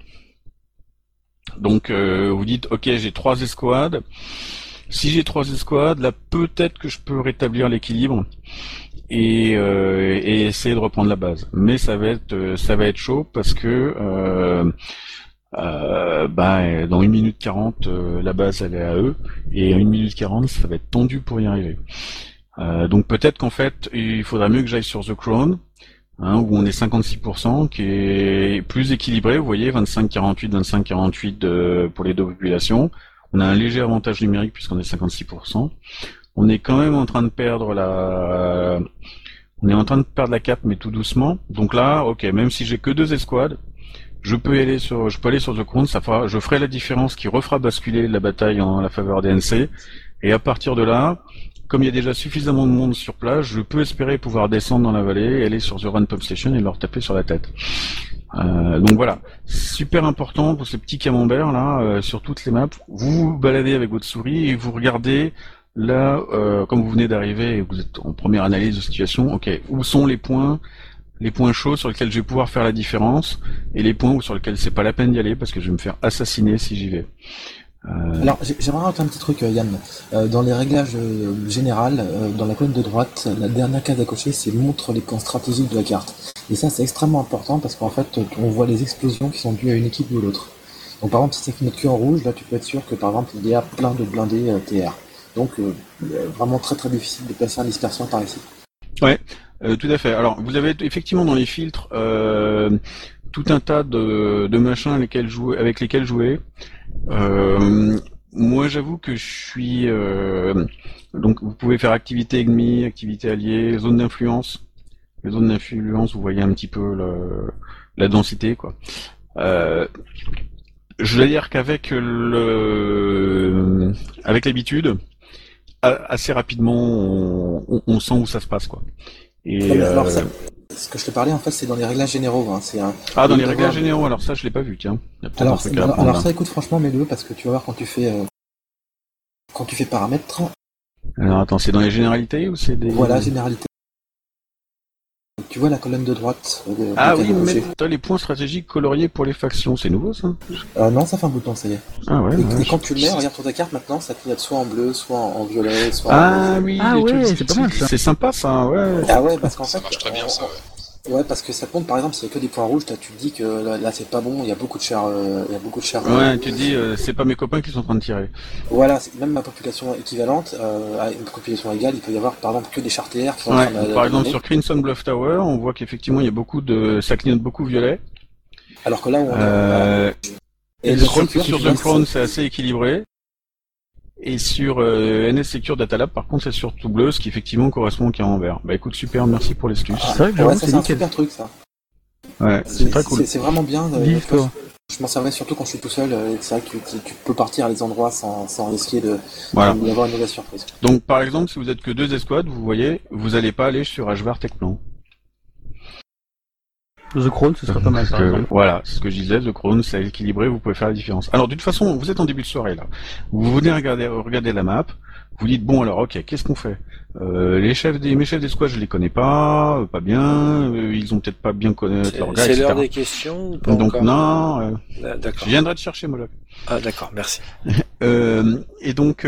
Donc vous dites ok, j'ai 3 escouades. Si j'ai 3 escouades, là peut-être que je peux rétablir l'équilibre et essayer de reprendre la base. Mais ça va être chaud parce que dans 1 minute 40 la base elle est à eux, et à 1 minute 40 ça va être tendu pour y arriver. Donc peut-être qu'en fait il faudra mieux que j'aille sur The Crown, où on est 56%, qui est plus équilibré, vous voyez, 25-48, 25-48 pour les deux populations. On a un léger avantage numérique puisqu'on est 56%. On est quand même en train de perdre la cape, mais tout doucement. Donc là, ok, même si j'ai que 2 escouades, je peux aller sur The Crown, je ferai la différence qui refera basculer la bataille en la faveur des NC. Et à partir de là, comme il y a déjà suffisamment de monde sur place, je peux espérer pouvoir descendre dans la vallée, aller sur The Run Pump Station et leur taper sur la tête. Donc voilà, super important pour ce petit camembert là, sur toutes les maps. Vous vous baladez avec votre souris et vous regardez là, comme vous venez d'arriver et vous êtes en première analyse de situation, ok, où sont les points chauds sur lesquels je vais pouvoir faire la différence, et les points sur lesquels c'est pas la peine d'y aller parce que je vais me faire assassiner si j'y vais. Alors, j'aimerais rajouter un petit truc, Yann. Dans les réglages générales, dans la colonne de droite, la dernière case à cocher, c'est montre les points stratégiques de la carte. Et ça, c'est extrêmement important parce qu'en fait, on voit les explosions qui sont dues à une équipe ou l'autre. Donc, par exemple, si c'est notre cul en rouge, là, tu peux être sûr que, par exemple, il y a plein de blindés TR. Donc, vraiment très très difficile de placer une dispersion par ici. Ouais, tout à fait. Alors, vous avez effectivement dans les filtres tout un tas de machins avec lesquels jouer. Moi, j'avoue que je suis... donc, vous pouvez faire activité ennemie, activité alliée, zone d'influence. Les zones d'influence, vous voyez un petit peu la densité, quoi. Je vais dire qu'avec avec l'habitude, assez rapidement, on sent où ça se passe, quoi. Et alors ça, ce que je te parlais, en fait, c'est dans les réglages généraux. Hein. Dans les réglages généraux, alors ça, je l'ai pas vu, tiens. Alors ça, écoute, franchement, mets-le, parce que tu vas voir quand tu fais paramètres. Alors attends, c'est dans les généralités ou c'est des... Voilà, généralité. tu vois la colonne de droite. Ah oui, mais t'as les points stratégiques coloriés pour les factions, c'est nouveau ça? Non, ça fait un bout de temps, ça y est. Ah ouais. Et quand tu le mets, regarde sur ta carte maintenant, ça peut être soit en bleu, soit en violet, soit. Ah oui. Ah ouais, c'est pas mal ça. C'est sympa ça, ouais. Ah ouais, parce qu'en fait. Ça marche très bien ça, ouais. Ouais, parce que ça te montre, par exemple, s'il y a que des points rouges, tu te dis que là c'est pas bon, il y a beaucoup de chair. Ouais, tu te dis, c'est pas mes copains qui sont en train de tirer. Voilà, même ma population équivalente, à une population égale, il peut y avoir par exemple que des charters qui sont en train de. Par exemple, sur Crimson Bluff Tower, on voit qu'effectivement il y a beaucoup de. Ça clignote beaucoup violet. Alors que là, on et sur The Crown, c'est assez équilibré. Et sur NS Secure Data Lab, par contre, c'est surtout bleu, ce qui effectivement correspond au carré en vert. Bah écoute, super, merci pour l'astuce. C'est un super truc, ça. Ouais, c'est très cool. C'est vraiment bien. Je m'en servais surtout quand je suis tout seul. C'est vrai que tu peux partir à des endroits sans risquer d'avoir une mauvaise surprise. Donc, par exemple, si vous êtes que 2 escouades, vous voyez, vous allez pas aller sur Ashvar Techplan. The Crown, ce serait pas mal, par exemple. Voilà, c'est ce que je disais, The Crown, c'est équilibré, vous pouvez faire la différence. Alors, de toute façon, vous êtes en début de soirée, là. Vous venez regarder la map, vous dites, bon, alors, ok, qu'est-ce qu'on fait? Mes chefs d'escouade, je les connais pas bien, ils ont peut-être pas bien connaître leur gars, etc. C'est l'heure des questions ou pas? Donc, non, d'accord. Je viendrai te chercher, Moloch. Ah, d'accord, merci. Et donc,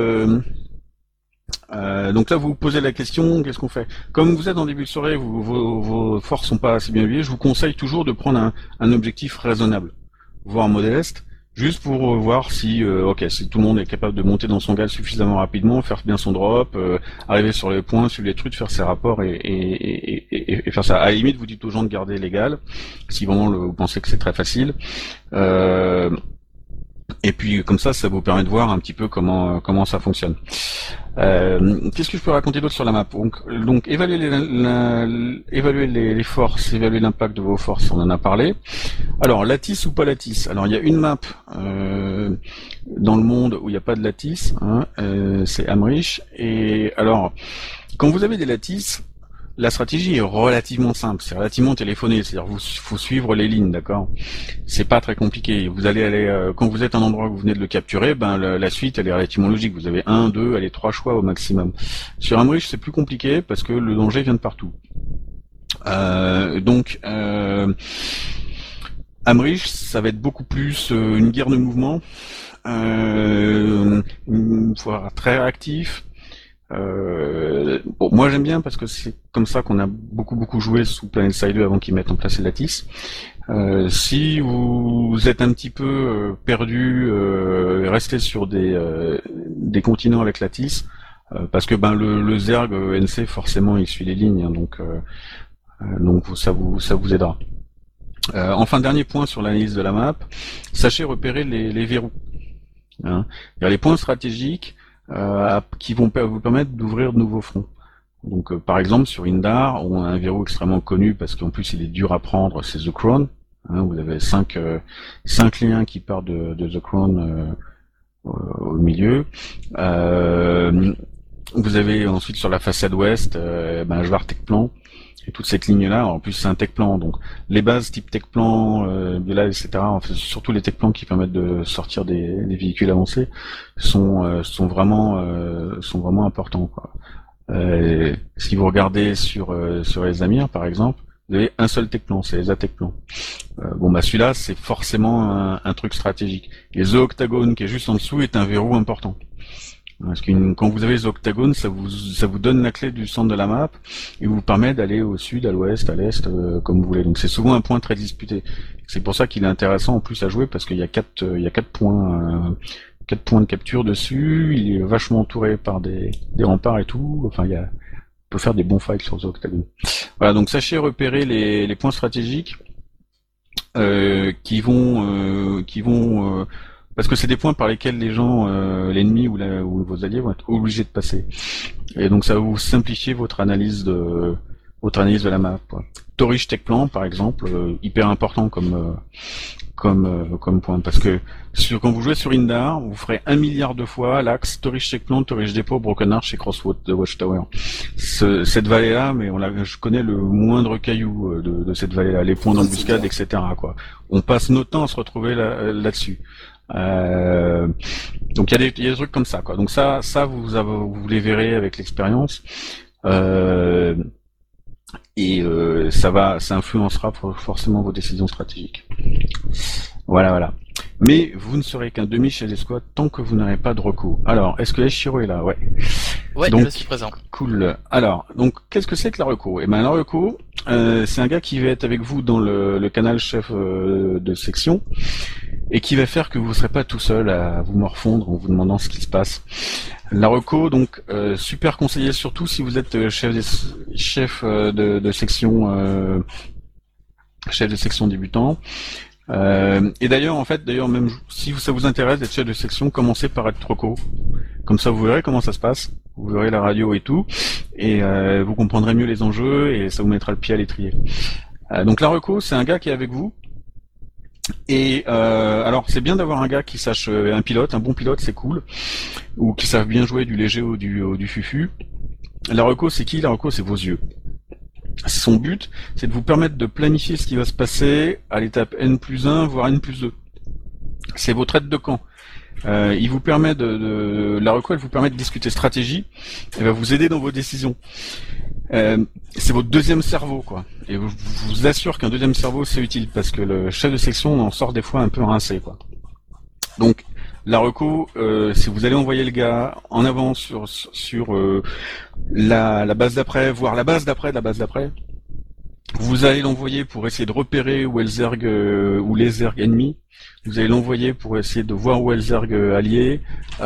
donc là, vous vous posez la question, qu'est-ce qu'on fait? Comme vous êtes en début de soirée, vos forces sont pas assez bien huilées, je vous conseille toujours de prendre un objectif raisonnable, voire modeste, juste pour voir si, si tout le monde est capable de monter dans son gal suffisamment rapidement, faire bien son drop, arriver sur les points, suivre les trucs, faire ses rapports et faire ça. À la limite, vous dites aux gens de garder les gals, si vraiment vous pensez que c'est très facile. Et puis comme ça vous permet de voir un petit peu comment ça fonctionne. Qu'est-ce que je peux raconter d'autre sur la map? Donc évaluer les forces, évaluer l'impact de vos forces, on en a parlé. Alors lattice ou pas lattice? Alors il y a une map dans le monde où il n'y a pas de lattice, c'est Amrish. Et alors quand vous avez des lattices, la stratégie est relativement simple, c'est relativement téléphoné, c'est-à-dire faut suivre les lignes, d'accord? C'est pas très compliqué. Vous allez quand vous êtes à un endroit où vous venez de le capturer, la suite elle est relativement logique. Vous avez 1, 2, allez 3 choix au maximum. Sur Amrish c'est plus compliqué parce que le danger vient de partout. Amrish ça va être beaucoup plus une guerre de mouvement, faut être très réactif. Moi j'aime bien parce que c'est comme ça qu'on a beaucoup joué sous PlanetSide 2 avant qu'ils mettent en place les lattices. Si vous êtes un petit peu perdu, restez sur des continents avec lattice, parce que le Zerg NC forcément il suit les lignes, donc ça vous aidera. Enfin dernier point sur l'analyse de la map, sachez repérer les verrous. Il y a les points stratégiques qui vont vous permettre d'ouvrir de nouveaux fronts. Donc par exemple sur Indar, on a un verrou extrêmement connu parce qu'en plus il est dur à prendre, c'est The Crown. Vous avez 5 liens qui partent de The Crown au milieu. Vous avez ensuite sur la façade ouest Ashvar Techplan et toute cette ligne-là. En plus c'est un Techplan, donc les bases type Techplan, Viola, etc. En fait, surtout les Techplans qui permettent de sortir des véhicules avancés sont vraiment importants, quoi. Si vous regardez sur les Amirs par exemple, vous avez un seul Techplan, c'est les Techplan. Celui-là c'est forcément un truc stratégique. Et The Octagone qui est juste en dessous est un verrou important. Parce que quand vous avez les octagones, ça vous donne la clé du centre de la map et vous permet d'aller au sud, à l'ouest, à l'est, comme vous voulez. Donc c'est souvent un point très disputé. C'est pour ça qu'il est intéressant en plus à jouer parce qu'il y a 4 points de capture dessus. Il est vachement entouré par des remparts et tout. Enfin, on peut faire des bons fights sur les octagones. Voilà, donc sachez repérer les points stratégiques qui vont parce que c'est des points par lesquels les gens, l'ennemi ou vos alliés vont être obligés de passer. Et donc ça va vous simplifier votre analyse de la map, quoi. Torish Techplan, par exemple, hyper important comme point, parce que quand vous jouez sur Indar, vous ferez 1 milliard de fois l'axe Torish Techplan, Torish Depot, Broken Arch et Watchtower. Cette vallée-là, mais je connais le moindre caillou de cette vallée-là, les points d'embuscade, etc., quoi. On passe notre temps à se retrouver là-dessus. Donc il y a des trucs comme ça, quoi. Donc ça vous les verrez avec l'expérience. Et ça influencera forcément vos décisions stratégiques. Voilà. Mais vous ne serez qu'un demi-chef d'escouade tant que vous n'aurez pas de recours. Alors, est-ce que Eshiro est là? Ouais. Ouais, donc, je suis présent. Cool. Alors, donc, qu'est-ce que c'est que la reco? Eh ben, la reco, c'est un gars qui va être avec vous dans le canal chef de section et qui va faire que vous ne serez pas tout seul à vous morfondre en vous demandant ce qui se passe. La reco, donc, super conseillé surtout si vous êtes chef de section, chef de section débutant. Et d'ailleurs, même si ça vous intéresse d'être chef de section, commencez par être reco. Comme ça, vous verrez comment ça se passe. Vous verrez la radio et tout, et vous comprendrez mieux les enjeux et ça vous mettra le pied à l'étrier. Donc la reco, c'est un gars qui est avec vous. Et alors, c'est bien d'avoir un gars qui sache un bon pilote, c'est cool, ou qui sache bien jouer du léger ou du fufu. La reco, c'est qui? La reco, c'est vos yeux. Son but, c'est de vous permettre de planifier ce qui va se passer à l'étape N+1, voire N+2. C'est votre aide de camp. Il vous permet la reco, elle vous permet de discuter stratégie, elle va vous aider dans vos décisions. C'est votre deuxième cerveau, quoi. Et je vous assure qu'un deuxième cerveau, c'est utile, parce que le chef de section en sort des fois un peu rincé, quoi. Donc, la reco, si vous allez envoyer le gars en avant sur la base d'après, voire la base d'après de la base d'après, vous allez l'envoyer pour essayer de repérer où est le zerg ou les zergs ennemis. Vous allez l'envoyer pour essayer de voir où est le zerg allié.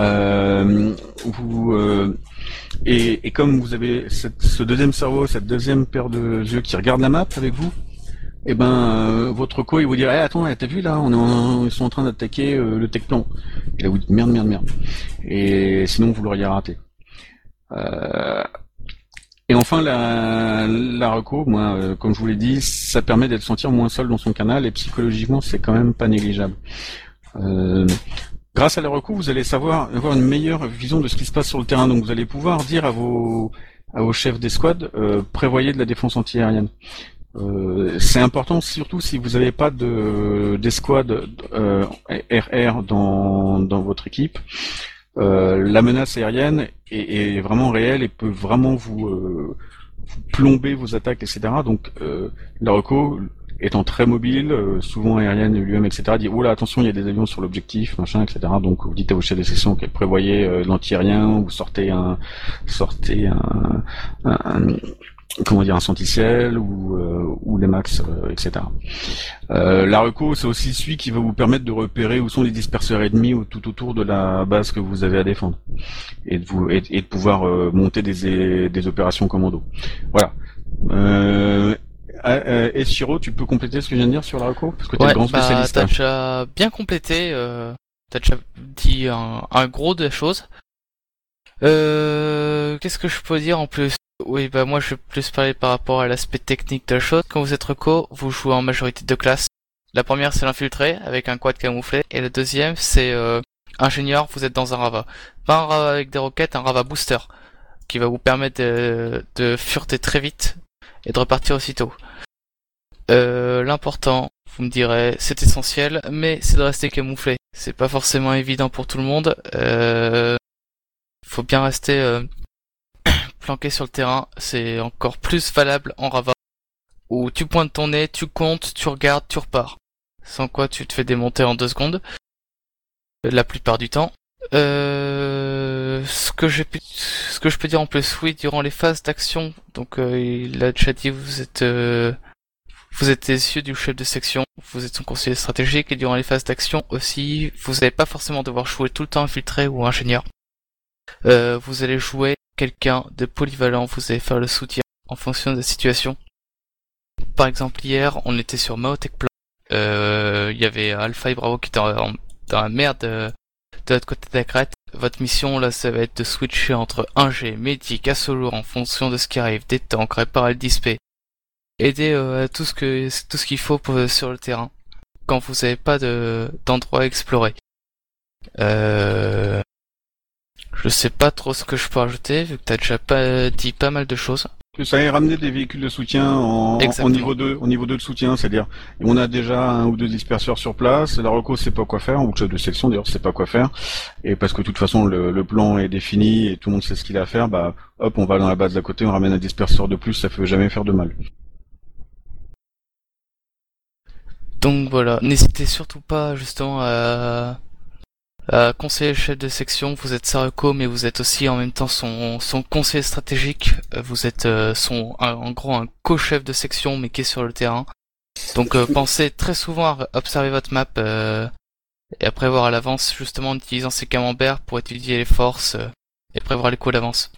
Et comme vous avez ce deuxième cerveau, cette deuxième paire de yeux qui regarde la map avec vous, et votre co il vous dirait attends, t'as vu là, ils sont en train d'attaquer le tech-plan. Et là vous dites merde. Et sinon vous l'auriez raté. Et enfin la reco, moi, comme je vous l'ai dit, ça permet d'être sentir moins seul dans son canal et psychologiquement c'est quand même pas négligeable. Grâce à la reco, vous allez avoir une meilleure vision de ce qui se passe sur le terrain, donc vous allez pouvoir dire à vos chefs d'escouade, prévoyez de la défense anti-aérienne. C'est important surtout si vous n'avez pas d'escouade RR dans votre équipe. La menace aérienne est vraiment réelle et peut vraiment vous plomber vos attaques, etc. Donc la reco, étant très mobile, souvent aérienne, UM, etc., dit « Oh là, attention, il y a des avions sur l'objectif, machin, etc. » Donc vous dites à vos chefs de section qu'elle prévoyait l'anti-aérien, ou sortez un Sentinelle ou les Max, etc. La reco, c'est aussi celui qui va vous permettre de repérer où sont les disperseurs ennemis tout autour de la base que vous avez à défendre et de pouvoir monter des opérations commando. Voilà. Eshiro, tu peux compléter ce que je viens de dire sur la reco parce que t'es le grand spécialiste. T'as déjà bien complété. T'as déjà dit un gros de choses. Qu'est-ce que je peux dire en plus? Oui, moi je vais plus parler par rapport à l'aspect technique de la chose. Quand vous êtes reco, vous jouez en majorité de classes. La première c'est l'infiltré avec un quad camouflé, et la deuxième c'est ingénieur, vous êtes dans un Rava. Pas un Rava avec des roquettes, un Rava booster, qui va vous permettre de fureter très vite et de repartir aussitôt. L'important, vous me direz, c'est essentiel, mais c'est de rester camouflé. C'est pas forcément évident pour tout le monde. Faut bien rester planqué sur le terrain. C'est encore plus valable en Rava, où tu pointes ton nez, tu comptes, tu regardes, tu repars. Sans quoi tu te fais démonter en 2 secondes. La plupart du temps. Ce que je peux dire en plus, oui, durant les phases d'action, donc il a déjà dit, vous êtes les yeux du chef de section, vous êtes son conseiller stratégique, et durant les phases d'action aussi, vous n'allez pas forcément devoir jouer tout le temps infiltré ou ingénieur. Vous allez jouer quelqu'un de polyvalent, vous allez faire le soutien en fonction de la situation. Par exemple, hier, on était sur Maotech Plan. Il y avait Alpha et Bravo qui étaient dans la merde de l'autre côté de la crête. Votre mission, là, ça va être de switcher entre ingé, médic, assaut lourd en fonction de ce qui arrive, des tanks, réparer le display. Aider à tout ce qu'il faut sur le terrain quand vous n'avez pas d'endroit à explorer. Je sais pas trop ce que je peux rajouter vu que t'as déjà dit pas mal de choses. Ça a ramené des véhicules de soutien en niveau 2 de soutien, c'est-à-dire on a déjà 1 ou 2 disperseurs sur place, la reco sait pas quoi faire, ou le chef de section d'ailleurs sait pas quoi faire, et parce que de toute façon le plan est défini et tout le monde sait ce qu'il a à faire, hop, on va dans la base d'à côté, on ramène un disperseur de plus, ça peut jamais faire de mal. Donc voilà, n'hésitez surtout pas justement à conseiller le chef de section. Vous êtes Sareko, mais vous êtes aussi en même temps son conseiller stratégique. Vous êtes en gros un co-chef de section, mais qui est sur le terrain. Donc pensez très souvent à observer votre map et à prévoir à l'avance, justement en utilisant ces camemberts pour étudier les forces et prévoir les coups d'avance.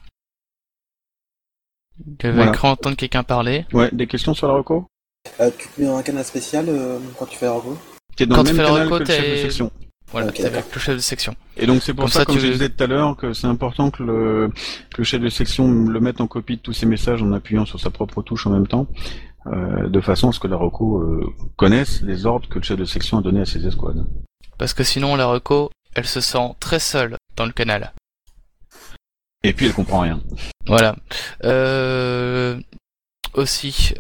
J'avais cru entendre quelqu'un parler. Ouais, des questions sur la reco? Tu te mets dans un canal spécial quand tu fais la reco? T'es dans le même canal que le chef de section. Voilà, t'es avec le chef de section. Et donc c'est pour ça, comme je disais tout à l'heure, que c'est important que le chef de section le mette en copie de tous ses messages en appuyant sur sa propre touche en même temps, de façon à ce que la reco connaisse les ordres que le chef de section a donnés à ses escouades. Parce que sinon la reco, elle se sent très seule dans le canal. Et puis elle comprend rien. Voilà. Aussi,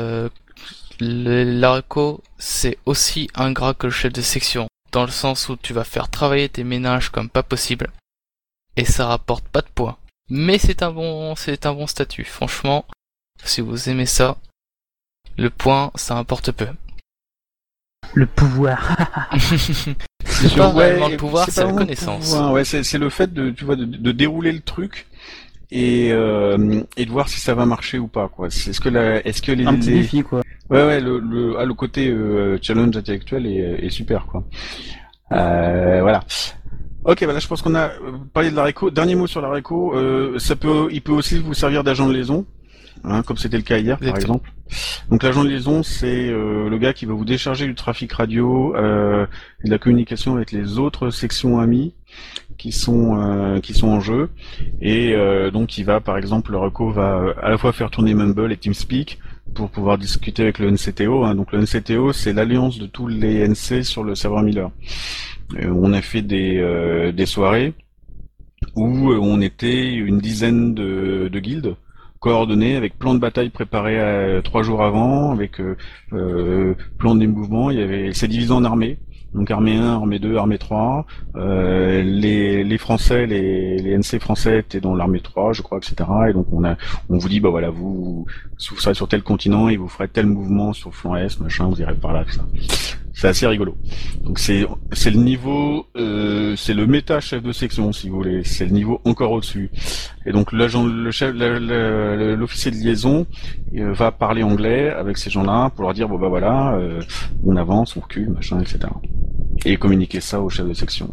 la reco, c'est aussi ingrat que le chef de section, dans le sens où tu vas faire travailler tes ménages comme pas possible, et ça rapporte pas de points. Mais c'est un bon statut. Franchement, si vous aimez ça, le point, ça importe peu. Le pouvoir. C'est pas vraiment le pouvoir, c'est la connaissance. Ouais, c'est le fait de dérouler le truc et de voir si ça va marcher ou pas, quoi. Est-ce que un petit défi, quoi. Ouais, le côté challenge intellectuel est super, quoi. Voilà. Ok, là je pense qu'on a parlé de la réco. Dernier mot sur la réco. Il peut aussi vous servir d'agent de liaison. Comme c'était le cas hier, par exemple. Donc l'agent de liaison, c'est le gars qui va vous décharger du trafic radio et de la communication avec les autres sections amies qui sont en jeu. Et donc il va, par exemple, le reco va à la fois faire tourner Mumble et TeamSpeak pour pouvoir discuter avec le NCTO. Donc le NCTO, c'est l'alliance de tous les NC sur le serveur Miller. On a fait des soirées où on était une dizaine de guildes coordonnées avec plan de bataille préparé 3 jours avant, avec plan des mouvements. C'est divisé en armées. Donc armée 1, armée 2, armée 3. Les Français, les NC français étaient dans l'armée 3, je crois, etc. Et donc on vous dit, bah voilà, vous serez sur tel continent et vous ferez tel mouvement sur le flanc Est, machin, vous irez par là, tout ça. C'est assez rigolo. Donc c'est le niveau, c'est le méta chef de section, si vous voulez. C'est le niveau encore au-dessus. Et donc l'officier de liaison va parler anglais avec ces gens-là pour leur dire, bon bah voilà, on avance, on recule, machin, etc. Et communiquer ça au chef de section.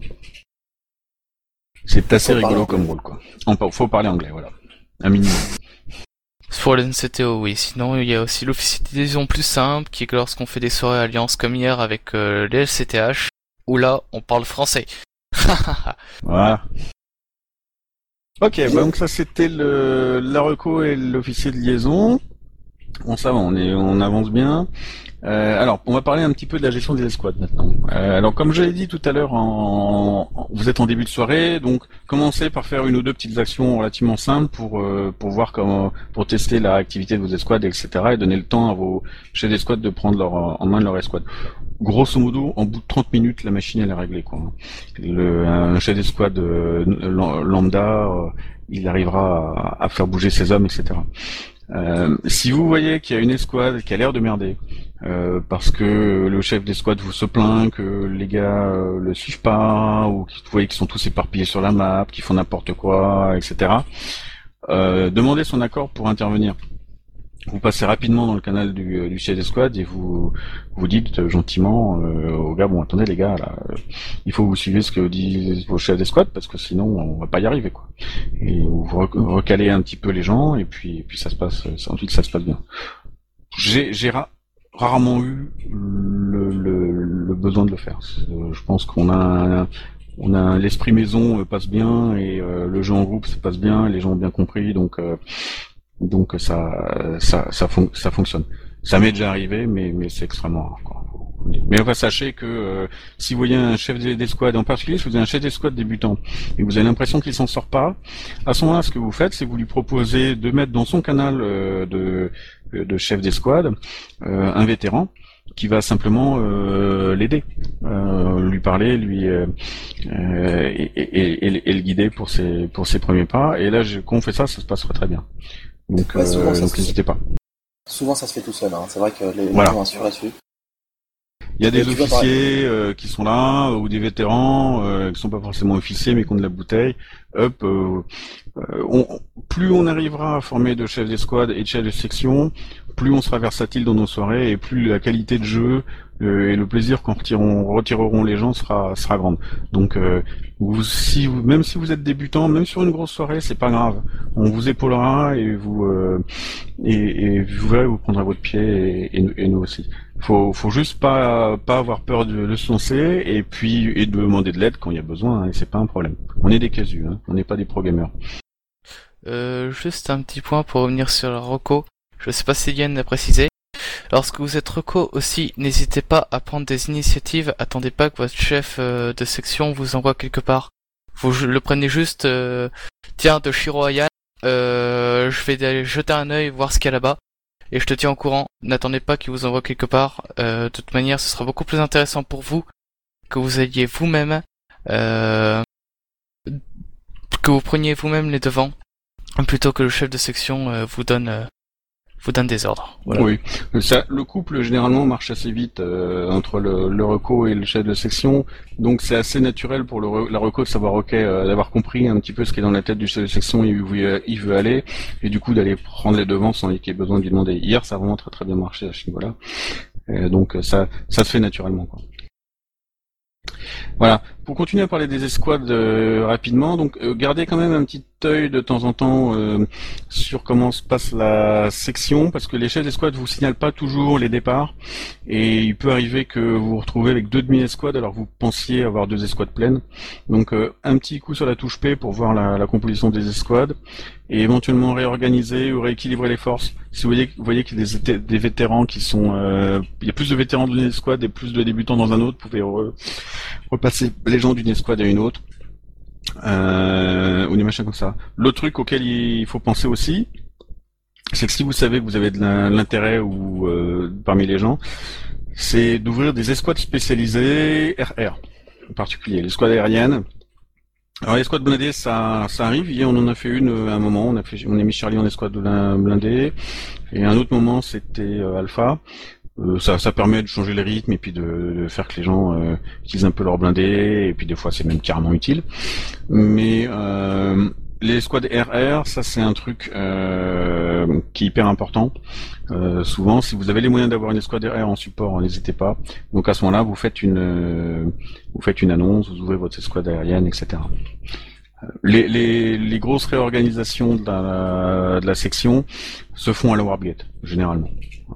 C'est assez rigolo comme rôle, quoi. Faut parler anglais, voilà. Un minimum. Pour le NCTO, oui. Sinon, il y a aussi l'officier de liaison plus simple, qui est que lorsqu'on fait des soirées alliance comme hier avec les LCTH, où là, on parle français. Voilà. Ok, donc ça c'était la reco et l'officier de liaison. Bon, ça va, on avance bien. Alors, on va parler un petit peu de la gestion des escouades maintenant. Alors, comme je l'ai dit tout à l'heure, vous êtes en début de soirée, donc commencez par faire une ou deux petites actions relativement simples pour voir pour tester la réactivité de vos escouades, etc. et donner le temps à vos chefs d'escouade de prendre en main leur escouade. Grosso modo, en bout de 30 minutes, la machine elle est réglée, quoi. Un chef d'escouade lambda, il arrivera à faire bouger ses hommes, etc. Si vous voyez qu'il y a une escouade qui a l'air de merder, parce que le chef d'escouade vous se plaint que les gars le suivent pas, ou vous voyez qu'ils sont tous éparpillés sur la map, qu'ils font n'importe quoi, etc. Demandez son accord pour intervenir. Vous passez rapidement dans le canal du chef d'escouade et vous dites gentiment aux gars, bon attendez les gars, là, il faut que vous suivez ce que disent vos chefs d'escouade parce que sinon on va pas y arriver, quoi. Et vous recalez un petit peu les gens et puis ensuite ça se passe bien. J'ai rarement eu le besoin de le faire. Je pense qu'on a l'esprit maison passe bien et le jeu en groupe ça passe bien, les gens ont bien compris, donc ça fonctionne. Ça m'est déjà arrivé, mais c'est extrêmement rare, quoi. Mais enfin, sachez que si vous voyez un chef d'escouade, en particulier si vous avez un chef d'escouade débutant et que vous avez l'impression qu'il s'en sort pas, à ce moment-là, ce que vous faites, c'est que vous lui proposez de mettre dans son canal de chef d'escouade un vétéran qui va simplement l'aider, lui parler, et le guider pour ses premiers pas. Et là, quand on fait ça, ça se passera très bien. Donc n'hésitez pas. Souvent, ça se fait tout seul. Hein. C'est vrai que les gens assurent là-dessus. Il y a des officiers qui sont là, ou des vétérans qui sont pas forcément officiers mais qui ont de la bouteille. Plus on arrivera à former de chefs d'escouade et de chefs de section, plus on sera versatile dans nos soirées et plus la qualité de jeu et le plaisir qu'en retireront les gens sera grande. Donc même si vous êtes débutant, même sur une grosse soirée, c'est pas grave. On vous épaulera et vous verrez, vous prendrez votre pied et nous aussi. Faut juste pas avoir peur de se lancer et de demander de l'aide quand il y a besoin, hein, et c'est pas un problème. On est des casus, hein, on n'est pas des pro gamers. Juste un petit point pour revenir sur la reco. Je sais pas si Yann l'a précisé. Lorsque vous êtes reco aussi, n'hésitez pas à prendre des initiatives. Attendez pas que votre chef de section vous envoie quelque part. Vous le prenez juste, tiens, de Shiro à Yann, je vais aller jeter un œil, voir ce qu'il y a là-bas. Et je te tiens au courant. N'attendez pas qu'il vous envoie quelque part. De toute manière, ce sera beaucoup plus intéressant pour vous que vous ayez vous-même, que vous preniez vous-même les devants, plutôt que le chef de section vous donne des ordres. Voilà. Oui, le couple généralement marche assez vite entre le reco et le chef de section, donc c'est assez naturel pour la reco de savoir d'avoir compris un petit peu ce qui est dans la tête du chef de section et où il veut aller, et du coup d'aller prendre les devants sans qu'il y ait besoin de lui demander. Hier, ça a vraiment très très bien marché à ce niveau-là, donc ça se fait naturellement, quoi. Voilà. Pour continuer à parler des escouades rapidement, donc gardez quand même un petit œil de temps en temps sur comment se passe la section, parce que les chefs d'escouade vous signalent pas toujours les départs, et il peut arriver que vous vous retrouvez avec 2 demi-escouades alors que vous pensiez avoir 2 escouades pleines. Donc un petit coup sur la touche P pour voir la composition des escouades, et éventuellement réorganiser ou rééquilibrer les forces. Si vous voyez qu'il y a des vétérans qui sont... il y a plus de vétérans d'une escouade et plus de débutants dans un autre, vous pouvez repasser les gens d'une escouade à une autre, ou des machins comme ça. L'autre truc auquel il faut penser aussi, c'est que si vous savez que vous avez de l'intérêt ou parmi les gens, c'est d'ouvrir des escouades spécialisées RR, en particulier les escouades aériennes. Alors les escouades blindées, ça arrive. Hier, on en a fait une à un moment. On a mis Charlie en escouade blindée, et à un autre moment, c'était Alpha. Ça permet de changer les rythmes et puis de faire que les gens utilisent un peu leur blindé, et puis des fois c'est même carrément utile. Mais les squads RR, ça c'est un truc qui est hyper important. Souvent, si vous avez les moyens d'avoir une escouade RR en support, n'hésitez pas. Donc à ce moment-là, vous faites une annonce, vous ouvrez votre escouade aérienne, etc. Les grosses réorganisations de la section se font à la Warpgate, généralement.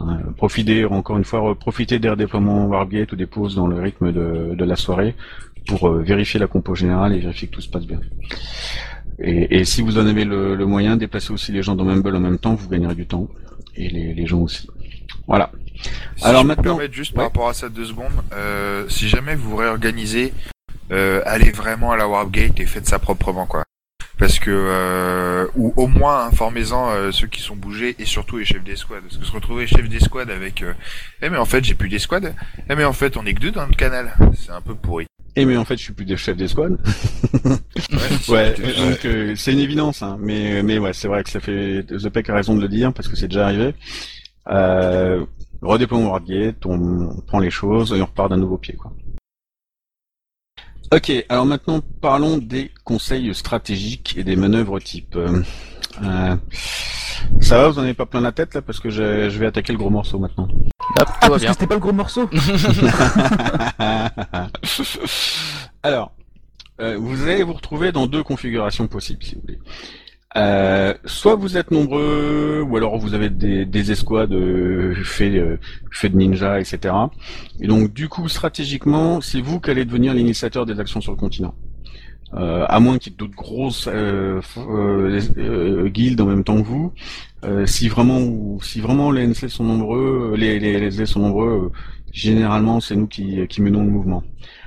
Profitez des redéploiements Warpgate ou des pauses dans le rythme de la soirée pour vérifier la compo générale et vérifier que tout se passe bien. Et si vous en avez le moyen, déplacez aussi les gens dans Mumble en même temps, vous gagnerez du temps. Et les gens aussi. Voilà. Si alors je maintenant, me permets juste par rapport à ça 2 secondes, si jamais vous réorganisez, allez vraiment à la Warpgate et faites ça proprement, quoi. Parce que ou au moins informez-en ceux qui sont bougés et surtout les chefs d'escouade. Parce que se retrouver chef d'escouade avec mais en fait j'ai plus d'escouade. Mais en fait on est que 2 dans le canal. C'est un peu pourri. Mais en fait je suis plus des chefs d'escouade. Donc c'est une évidence, hein. Mais ouais, c'est vrai que ça fait The Peck a raison de le dire parce que c'est déjà arrivé. Redéploiement Wargate, on prend les choses et on repart d'un nouveau pied, quoi. Ok, alors maintenant parlons des conseils stratégiques et des manœuvres type. Ça va, vous en avez pas plein la tête là, parce que je vais attaquer le gros morceau maintenant. Parce que c'était pas le gros morceau. Alors, vous allez vous retrouver dans 2 configurations possibles, si vous voulez. Soit vous êtes nombreux, ou alors vous avez des escouades faits de ninja, etc. Et donc du coup, stratégiquement, c'est vous qui allez devenir l'initiateur des actions sur le continent. À moins qu'il y ait d'autres grosses guildes en même temps que vous. Si vraiment les NC sont nombreux, les SD sont nombreux, généralement c'est nous qui menons le mouvement.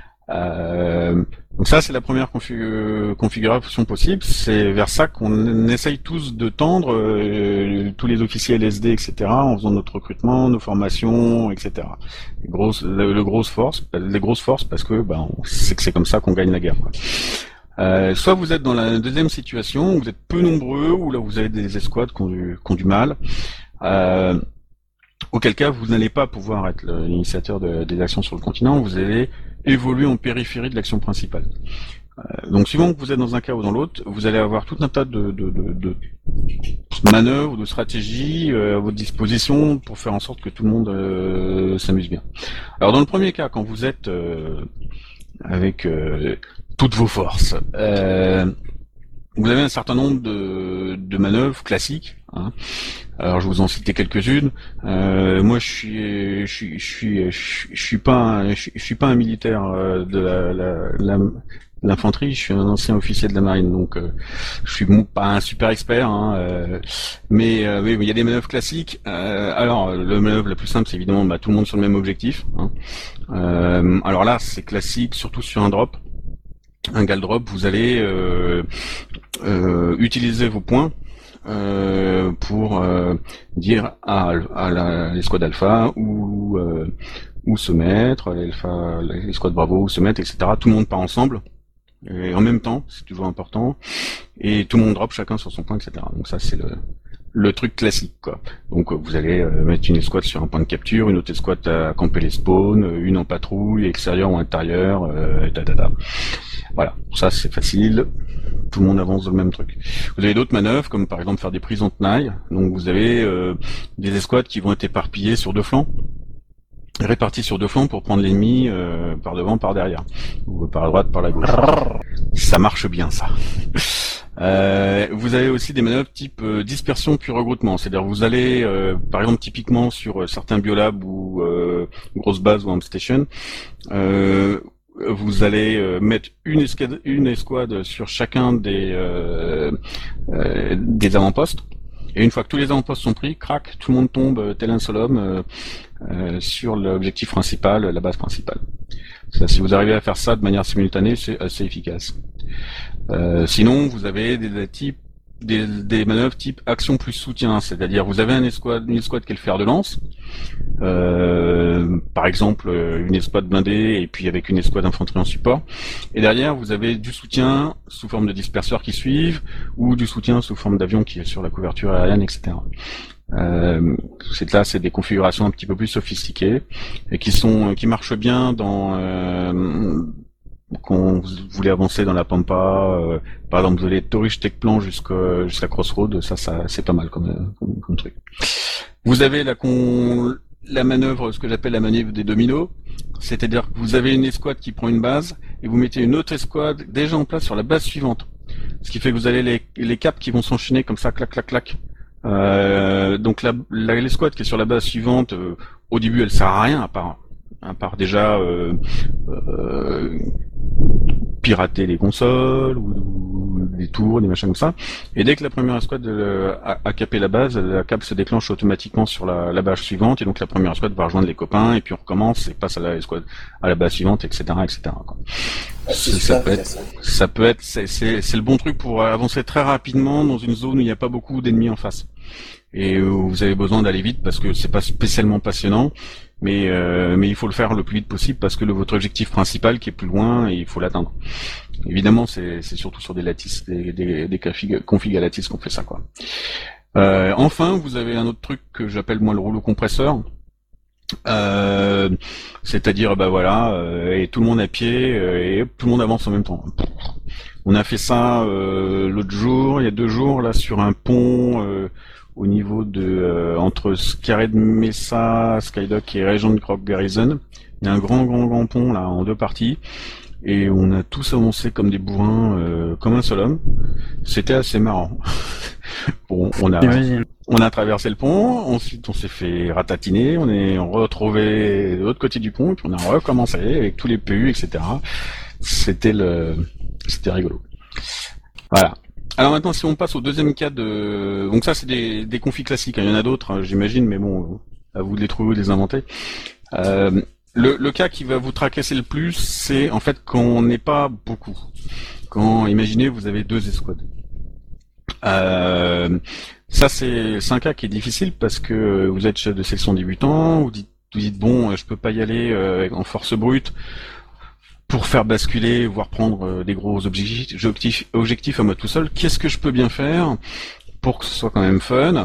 Donc ça c'est la première configuration possible, c'est vers ça qu'on essaye tous de tendre, tous les officiers LSD, etc., en faisant notre recrutement, nos formations, etc. Les grosses forces parce que c'est comme ça qu'on gagne la guerre, quoi. Soit vous êtes dans la deuxième situation, où vous êtes peu nombreux, ou là vous avez des escouades qui ont du mal. Auquel cas, vous n'allez pas pouvoir être l'initiateur des actions sur le continent, vous allez évoluer en périphérie de l'action principale. Donc suivant que vous êtes dans un cas ou dans l'autre, vous allez avoir tout un tas de manœuvres, de stratégies à votre disposition pour faire en sorte que tout le monde s'amuse bien. Alors dans le premier cas, quand vous êtes avec toutes vos forces, vous avez un certain nombre de manœuvres classiques. Hein. Alors je vais vous en citer quelques-unes. Moi je suis pas un militaire de l'infanterie, je suis un ancien officier de la marine, donc je suis pas un super expert, hein, mais il y a des manœuvres classiques. Alors la manœuvre la plus simple, c'est évidemment tout le monde sur le même objectif. Hein. Alors là, c'est classique, surtout sur un drop. Un gal drop, vous allez utiliser vos points pour dire à l'escouade alpha ou se mettre, l'escouade bravo ou se mettre, etc. Tout le monde part ensemble. Et en même temps, c'est toujours important, et tout le monde drop chacun sur son point, etc. Donc ça c'est le truc classique, quoi. Donc vous allez mettre une escouade sur un point de capture, une autre escouade à camper les spawns, une en patrouille, extérieur ou intérieur, Voilà, ça c'est facile, tout le monde avance dans le même truc. Vous avez d'autres manœuvres, comme par exemple faire des prises en tenaille, donc vous avez des escouades qui vont être éparpillées sur deux flancs, répartis sur deux flancs pour prendre l'ennemi par devant, par derrière, ou par la droite, par la gauche. Ça marche bien, ça. Vous avez aussi des manœuvres type dispersion puis regroupement, c'est-à-dire vous allez, par exemple typiquement sur certains biolabs ou grosses bases ou home station, vous allez mettre une escouade sur chacun des avant-postes. Et une fois que tous les avant-postes sont pris, crac, tout le monde tombe tel un seul homme sur l'objectif principal, la base principale. Ça, si vous arrivez à faire ça de manière simultanée, c'est assez efficace. Sinon, vous avez des manœuvres type action plus soutien, c'est-à-dire vous avez une escouade qui est le fer de lance, par exemple une escouade blindée et puis avec une escouade d'infanterie en support, et derrière vous avez du soutien sous forme de disperseurs qui suivent, ou du soutien sous forme d'avion qui est sur la couverture aérienne, etc. C'est des configurations un petit peu plus sophistiquées et qui marchent bien quand vous voulez avancer dans la pampa, par exemple vous allez de Torish Tech Plan jusqu'à Crossroad, ça c'est pas mal comme truc. Vous avez la manœuvre, ce que j'appelle la manœuvre des dominos, c'est-à-dire que vous avez une escouade qui prend une base et vous mettez une autre escouade déjà en place sur la base suivante. Ce qui fait que vous avez les caps qui vont s'enchaîner comme ça, clac clac clac. Donc l'escouade qui est sur la base suivante, au début elle sert à rien à part déjà pirater les consoles ou des tours, des machins comme ça. Et dès que la première escouade a capé la base, la cap se déclenche automatiquement sur la base suivante, et donc la première escouade va rejoindre les copains, et puis on recommence et passe à la base suivante, etc., etc. Quoi. Ça peut être, c'est le bon truc pour avancer très rapidement dans une zone où il n'y a pas beaucoup d'ennemis en face. Et où vous avez besoin d'aller vite parce que c'est pas spécialement passionnant, mais il faut le faire le plus vite possible parce que votre objectif principal qui est plus loin, et il faut l'atteindre. Évidemment, c'est surtout sur des lattices, des configs à lattice qu'on fait ça, quoi. Enfin, vous avez un autre truc que j'appelle moi le rouleau compresseur. C'est-à-dire, et tout le monde à pied, et tout le monde avance en même temps. On a fait ça l'autre jour, il y a 2 jours, là, sur un pont au niveau de entre Scared Mesa, Skydock et Regent Croc Garrison. Il y a un grand pont là en 2 parties. Et on a tous avancé comme des bourrins, comme un seul homme. C'était assez marrant. Bon, on a traversé le pont, ensuite on s'est fait ratatiner, on est retrouvé de l'autre côté du pont, puis on a recommencé avec tous les PU, etc. C'était rigolo. Voilà. Alors maintenant, si on passe au deuxième cas donc ça c'est des conflits classiques, hein. Il y en a d'autres, hein, j'imagine, mais bon, à vous de les trouver ou de les inventer. Le cas qui va vous tracasser le plus, c'est en fait quand on n'est pas beaucoup. Quand, imaginez, vous avez 2 escouades. Ça c'est un cas qui est difficile parce que vous êtes chef de section débutant, vous dites bon, je peux pas y aller en force brute pour faire basculer, voire prendre des gros objectifs à moi tout seul. Qu'est-ce que je peux bien faire pour que ce soit quand même fun,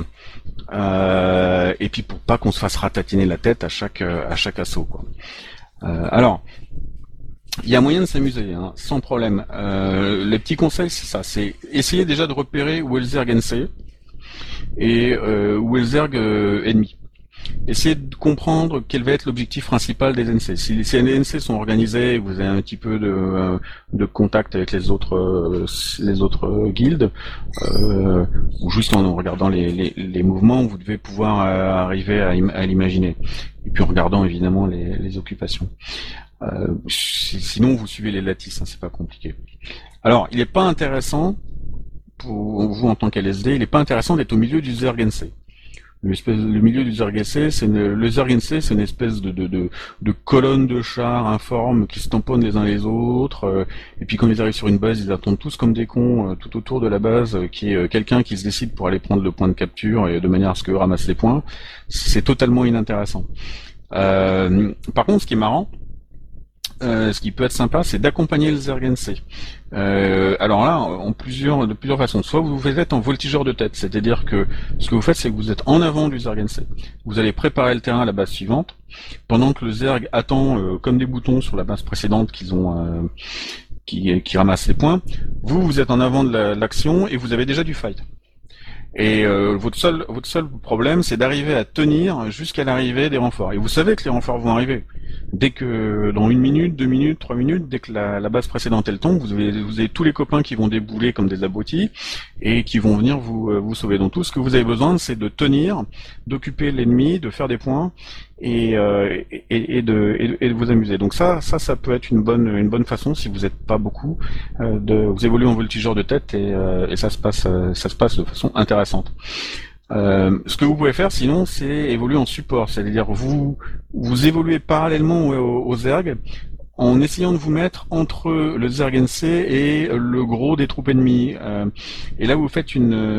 et puis pour pas qu'on se fasse ratatiner la tête à chaque assaut, quoi. Alors, il y a moyen de s'amuser, hein, sans problème. Les petits conseils, c'est ça, c'est essayer déjà de repérer où est le Zerg NC et où est le Zerg ennemi. Essayez de comprendre quel va être l'objectif principal des NC. Si les NC sont organisés, vous avez un petit peu de contact avec les autres guildes, ou juste en regardant les mouvements, vous devez pouvoir arriver à l'imaginer. Et puis en regardant évidemment les occupations. Sinon vous suivez les lattices, hein, c'est pas compliqué. Alors il n'est pas intéressant pour vous en tant qu'LSD, il n'est pas intéressant d'être au milieu du Zerg NC. Le milieu du Zerg NC, le Zerg NC, c'est une espèce de colonne de chars informes qui se tamponnent les uns les autres, et puis quand ils arrivent sur une base, ils attendent tous comme des cons tout autour de la base, qui est quelqu'un qui se décide pour aller prendre le point de capture, et de manière à ce qu'eux ramassent les points. C'est totalement inintéressant. Par contre, ce qui est marrant, ce qui peut être sympa, c'est d'accompagner le Zerg NC. Alors là, de plusieurs façons. Soit vous vous êtes en voltigeur de tête, c'est-à-dire que ce que vous faites, c'est que vous êtes en avant du Zerg NC. Vous allez préparer le terrain à la base suivante, pendant que le Zerg attend comme des boutons sur la base précédente qu'ils ont, qui ramasse les points. Vous êtes en avant de l'action et vous avez déjà du fight. Et votre seul problème, c'est d'arriver à tenir jusqu'à l'arrivée des renforts. Et vous savez que les renforts vont arriver. Dès que dans 1 minute, 2 minutes, 3 minutes, dès que la base précédente elle tombe, vous avez tous les copains qui vont débouler comme des abrutis et qui vont venir vous sauver. Donc tout ce que vous avez besoin, c'est de tenir, d'occuper l'ennemi, de faire des points et de vous amuser. Donc ça peut être une bonne façon, si vous n'êtes pas beaucoup, de vous évoluer en voltigeur de tête et ça se passe de façon intéressante. Ce que vous pouvez faire sinon, c'est évoluer en support, c'est-à-dire vous évoluez parallèlement au Zerg en essayant de vous mettre entre le Zerg NC et le gros des troupes ennemies. Et là vous faites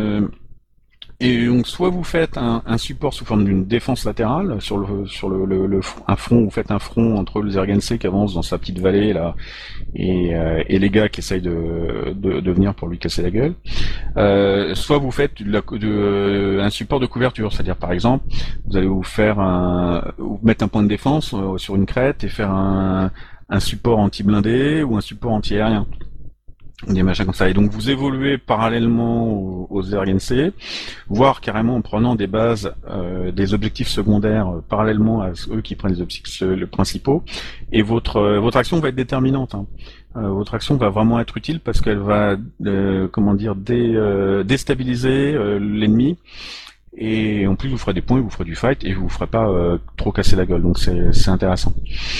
et donc soit vous faites un support sous forme d'une défense latérale sur un front, vous faites un front entre le Zerg NC qui avance dans sa petite vallée là et les gars qui essayent de venir pour lui casser la gueule. Soit vous faites un support de couverture, c'est-à-dire par exemple vous allez vous mettre un point de défense sur une crête et faire un support anti-blindé ou un support anti-aérien. Des machins comme ça. Et donc vous évoluez parallèlement aux Zerg NC, voire carrément en prenant des bases, des objectifs secondaires parallèlement à eux qui prennent les objectifs principaux. Et votre action va être déterminante. Hein. Votre action va vraiment être utile parce qu'elle va, déstabiliser l'ennemi. Et en plus vous ferez des points, vous ferez du fight et vous ferez pas trop casser la gueule. Donc c'est intéressant.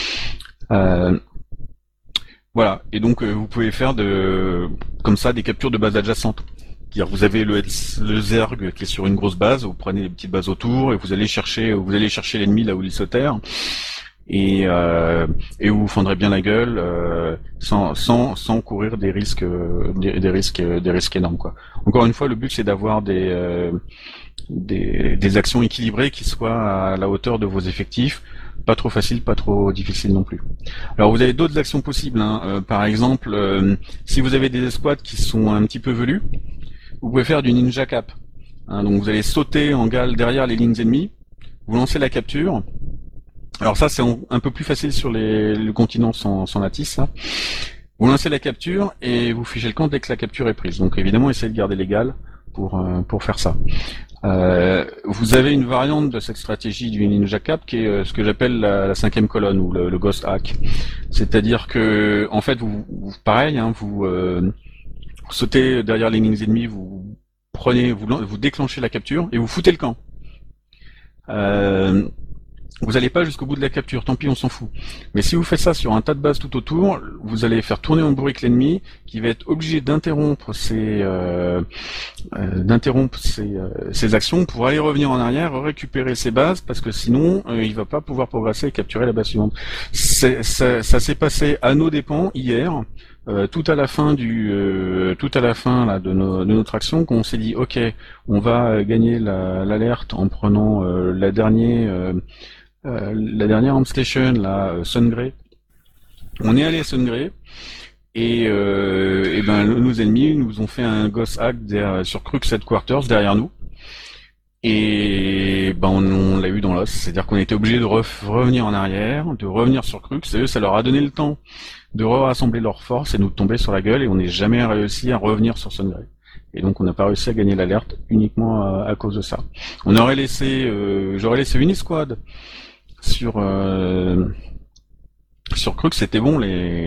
Voilà, et donc vous pouvez faire comme ça des captures de bases adjacentes. C'est-à-dire vous avez le Zerg qui est sur une grosse base, vous prenez les petites bases autour et vous allez chercher l'ennemi là où il se terre et vous vous fendrez bien la gueule sans courir des risques énormes quoi. Encore une fois, le but c'est d'avoir des actions équilibrées qui soient à la hauteur de vos effectifs. Pas trop facile, pas trop difficile non plus. Alors vous avez d'autres actions possibles, hein. Par exemple, si vous avez des escouades qui sont un petit peu velues, vous pouvez faire du ninja cap. Hein, donc vous allez sauter en gale derrière les lignes ennemies, vous lancez la capture. Alors ça c'est un peu plus facile sur le continent sans lattice. Là. Vous lancez la capture et vous fichez le camp dès que la capture est prise. Donc évidemment essayez de garder les gales pour faire ça. Vous avez une variante de cette stratégie du Ninja Cap qui est ce que j'appelle la 5e colonne ou le Ghost Hack. C'est-à-dire que en fait vous pareil, hein, vous sautez derrière les lignes ennemies, vous déclenchez la capture et vous foutez le camp. Vous n'allez pas jusqu'au bout de la capture, tant pis, on s'en fout. Mais si vous faites ça sur un tas de bases tout autour, vous allez faire tourner en bourrique l'ennemi, qui va être obligé d'interrompre ses actions pour aller revenir en arrière, récupérer ses bases, parce que sinon, il va pas pouvoir progresser et capturer la base suivante. Ça s'est passé à nos dépens hier. Tout à la fin là de notre action, qu'on s'est dit ok, on va gagner l'alerte en prenant la dernière Arm Station, la Sungrey. On est allé à Sungrey Et ben nos ennemis nous ont fait un Ghost Hack sur Crux Headquarters derrière nous. Et ben on l'a eu dans l'os, c'est-à-dire qu'on était obligé de revenir en arrière, de revenir sur Crux, et eux ça leur a donné le temps de rassembler leurs forces et nous tomber sur la gueule, et on n'est jamais réussi à revenir sur Sungrave. Et donc on n'a pas réussi à gagner l'alerte uniquement à cause de ça. On aurait laissé, j'aurais laissé une escouade sur Crux, c'était bon,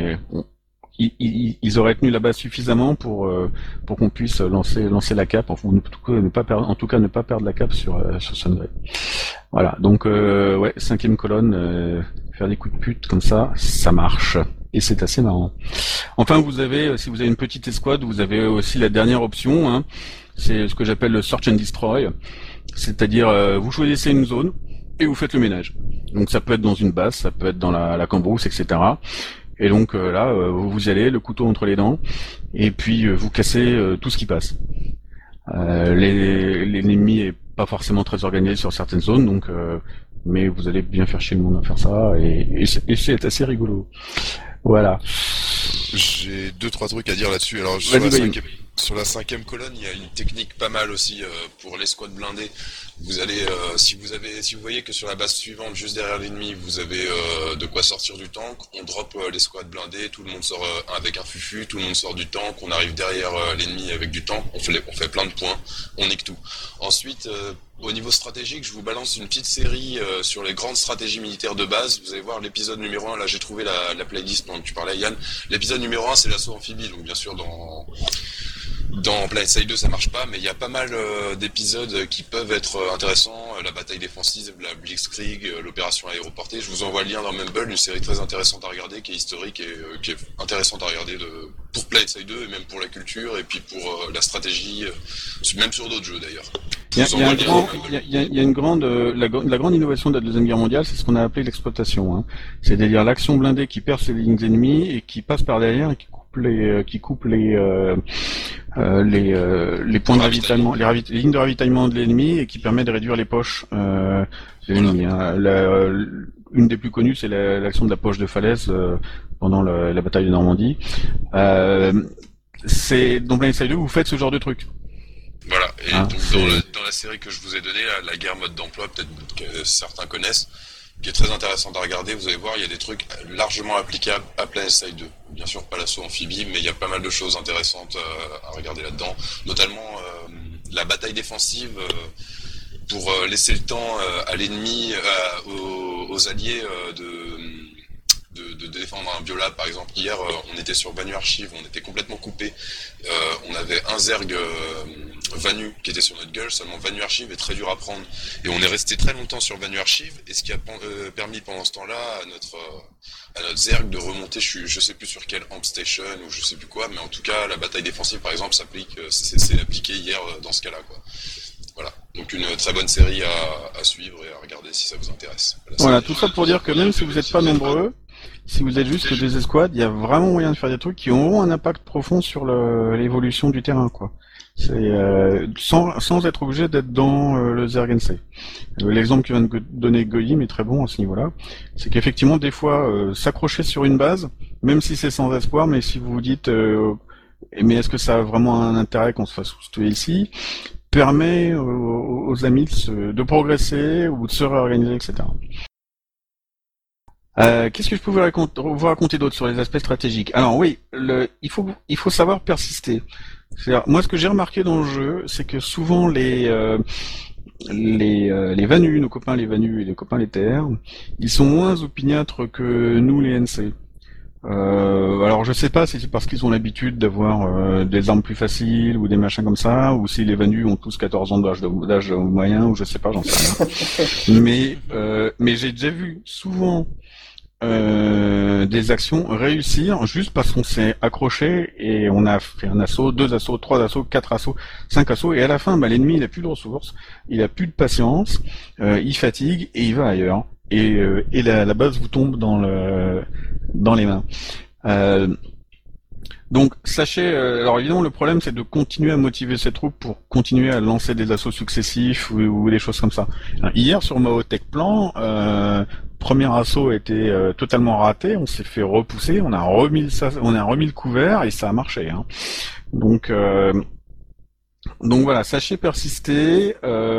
ils auraient tenu la base suffisamment pour qu'on puisse lancer la cape, enfin, en tout cas ne pas perdre la cape sur Sungrave. Voilà, donc ouais, 5e colonne, faire des coups de pute comme ça marche. Et c'est assez marrant. Enfin, si vous avez une petite escouade, vous avez aussi la dernière option, hein, c'est ce que j'appelle le Search and Destroy, c'est-à-dire vous choisissez une zone et vous faites le ménage. Donc ça peut être dans une base, ça peut être dans la cambrousse, etc. Et donc là, vous y allez, le couteau entre les dents, et puis vous cassez tout ce qui passe. L'ennemi est pas forcément très organisé sur certaines zones, donc mais vous allez bien faire chier le monde à faire ça, et c'est assez rigolo. Voilà. J'ai 2-3 trucs à dire là-dessus. Alors sur la 5e colonne, il y a une technique pas mal aussi pour les squads blindés. Vous allez, si vous voyez que sur la base suivante, juste derrière l'ennemi, vous avez de quoi sortir du tank, on drop les squads blindés, tout le monde sort avec un fufu, tout le monde sort du tank, on arrive derrière l'ennemi avec du tank, on fait plein de points, on nique tout. Ensuite, au niveau stratégique, je vous balance une petite série sur les grandes stratégies militaires de base. Vous allez voir l'épisode numéro 1, là j'ai trouvé la playlist dont tu parlais, Yann. L'épisode numéro 1, c'est l'assaut amphibie, donc bien sûr dans PlanetSide 2 ça marche pas, mais il y a pas mal d'épisodes qui peuvent être intéressants, la bataille défensive, la Blitzkrieg, l'opération aéroportée. Je vous envoie le lien dans Mumble, une série très intéressante à regarder, qui est historique et qui est intéressante à regarder pour PlanetSide 2 et même pour la culture et puis pour la stratégie, même sur d'autres jeux d'ailleurs. Il y a une grande, la grande innovation de la Deuxième Guerre mondiale, c'est ce qu'on a appelé l'exploitation, hein. C'est-à-dire l'action blindée qui perce les lignes ennemies et qui passe par derrière et qui coupe les points de ravitaillement, les lignes de ravitaillement de l'ennemi, et qui permet de réduire les poches de l'ennemi. Hein. Une des plus connues, c'est l'action de la poche de falaise pendant la bataille de Normandie. C'est dans PlanetSide 2 vous faites ce genre de truc. Voilà, et donc dans la série que je vous ai donnée, la guerre mode d'emploi, peut-être que certains connaissent, qui est très intéressante à regarder, vous allez voir, il y a des trucs largement applicables à PlanetSide 2. Bien sûr, pas l'assaut amphibie, mais il y a pas mal de choses intéressantes à regarder là-dedans, notamment la bataille défensive pour laisser le temps à l'ennemi, aux alliés de défendre un biolab. Par exemple, hier, on était sur Vanu Archive, on était complètement coupé. On avait un Zerg Vanu qui était sur notre gueule, seulement Vanu Archive est très dur à prendre. Et on est resté très longtemps sur Vanu Archive, et ce qui a permis pendant ce temps-là à notre Zerg de remonter, je sais plus sur quelle Amp Station ou je sais plus quoi, mais en tout cas, la bataille défensive, par exemple, c'est appliqué hier dans ce cas-là, quoi. Voilà, donc une très bonne série à suivre et à regarder si ça vous intéresse. Voilà, tout ça pour dire que même si vous n'êtes pas nombreux, si vous êtes juste que des escouades, il y a vraiment moyen de faire des trucs qui auront un impact profond sur l'évolution du terrain, quoi. C'est sans être obligé d'être dans le Zerg-NC. L'exemple que vient de donner Goyim est très bon à ce niveau-là. C'est qu'effectivement, des fois, s'accrocher sur une base, même si c'est sans espoir, mais si vous vous dites mais est-ce que ça a vraiment un intérêt qu'on se fasse tuer ici, permet aux amis de progresser ou de se réorganiser, etc. Qu'est-ce que je pouvais vous raconter d'autre sur les aspects stratégiques? Alors oui, il faut savoir persister. C'est-à-dire, moi, ce que j'ai remarqué dans le jeu, c'est que souvent les Vanus, nos copains les Vanus et les copains les TR, ils sont moins opiniâtres que nous les NC. Alors je sais pas si c'est parce qu'ils ont l'habitude d'avoir des armes plus faciles ou des machins comme ça, ou si les Vanus ont tous 14 ans d'âge moyen, ou je sais pas, j'en sais rien. Mais j'ai déjà vu souvent des actions réussir juste parce qu'on s'est accroché et on a fait un assaut, 2 assauts, 3 assauts, 4 assauts, 5 assauts, et à la fin, l'ennemi il a plus de ressources, il a plus de patience, il fatigue et il va ailleurs. Et la base vous tombe dans les mains. Donc sachez, alors évidemment le problème c'est de continuer à motiver ces troupes pour continuer à lancer des assauts successifs ou des choses comme ça. Hier sur Mao Tech Plan, premier assaut a été totalement raté, on s'est fait repousser, on a remis le couvert et ça a marché. Hein. Donc voilà, sachez persister,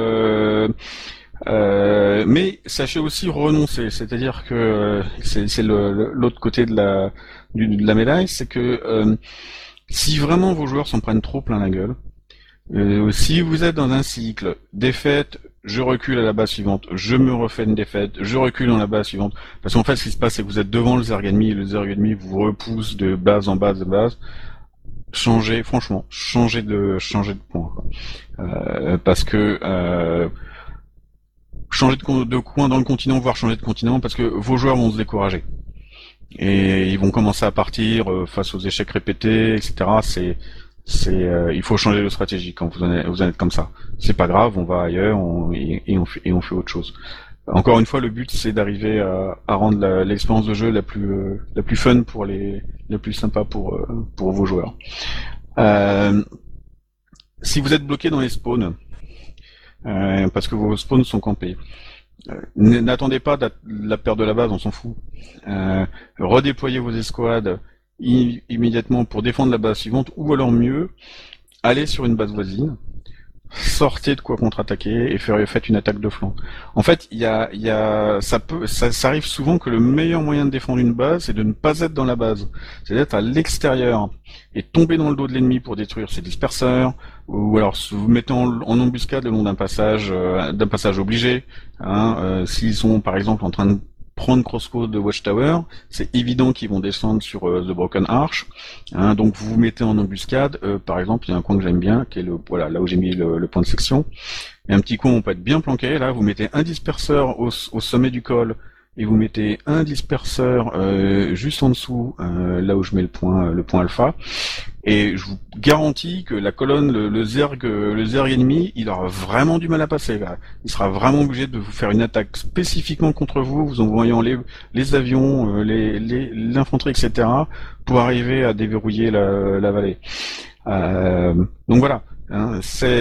mais sachez aussi renoncer. C'est-à-dire que c'est l'autre côté de la médaille, c'est que si vraiment vos joueurs s'en prennent trop plein la gueule, si vous êtes dans un cycle défaite, je recule à la base suivante, je me refais une défaite, je recule dans la base suivante, parce qu'en fait ce qui se passe c'est que vous êtes devant le zerg ennemi et le zerg ennemi vous repousse de base en base de base. Changez de point, quoi. Parce que changer de coin dans le continent, voire changer de continent, parce que vos joueurs vont se décourager et ils vont commencer à partir face aux échecs répétés, etc. Il faut changer de stratégie quand vous en êtes comme ça. C'est pas grave, on va ailleurs et on fait autre chose. Encore une fois, le but c'est d'arriver à rendre l'expérience de jeu la plus fun la plus sympa pour vos joueurs. Si vous êtes bloqué dans les spawns, parce que vos spawns sont campés, n'attendez pas la perte de la base, on s'en fout. Redéployez vos escouades immédiatement pour défendre la base suivante, ou alors mieux, allez sur une base voisine, sortez de quoi contre-attaquer et faites une attaque de flanc. En fait, ça arrive souvent que le meilleur moyen de défendre une base, c'est de ne pas être dans la base. C'est d'être à l'extérieur et tomber dans le dos de l'ennemi pour détruire ses disperseurs, ou alors vous mettez en embuscade le long d'un passage obligé. Hein, s'ils sont par exemple en train de prendre crossbow de Watchtower, c'est évident qu'ils vont descendre sur The Broken Arch. Hein, donc vous vous mettez en embuscade. Par exemple, il y a un coin que j'aime bien, qui est là où j'ai mis le point de section. Et un petit coin où on peut être bien planqué. Là, vous mettez un disperseur au sommet du col et vous mettez un disperseur juste en dessous, là où je mets le point alpha. Et je vous garantis que la colonne, le zerg ennemi, il aura vraiment du mal à passer. Là. Il sera vraiment obligé de vous faire une attaque spécifiquement contre vous envoyant les avions, l'infanterie, etc., pour arriver à déverrouiller la vallée. Donc voilà, hein,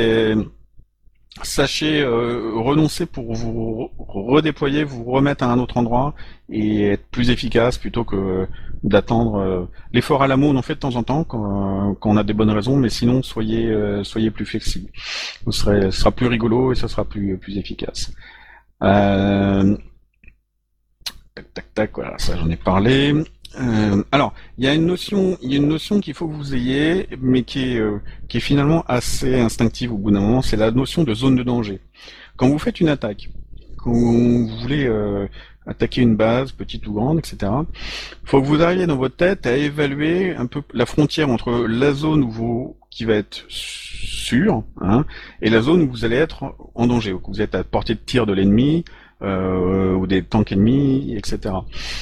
sachez renoncer pour vous redéployer, vous remettre à un autre endroit et être plus efficace plutôt que d'attendre. L'effort à l'amont, on en fait de temps en temps quand on a des bonnes raisons, mais sinon soyez plus flexible. Ce sera plus rigolo et ça sera plus efficace. Tac, voilà, ça j'en ai parlé. Alors, il y a une notion qu'il faut que vous ayez, mais qui est finalement assez instinctive au bout d'un moment, c'est la notion de zone de danger. Quand vous faites une attaque, quand vous voulez attaquer une base, petite ou grande, etc., faut que vous arriviez dans votre tête à évaluer un peu la frontière entre la zone qui va être sûre, hein, et la zone où vous allez être en danger, où vous êtes à portée de tir de l'ennemi, ou des tanks ennemis, etc.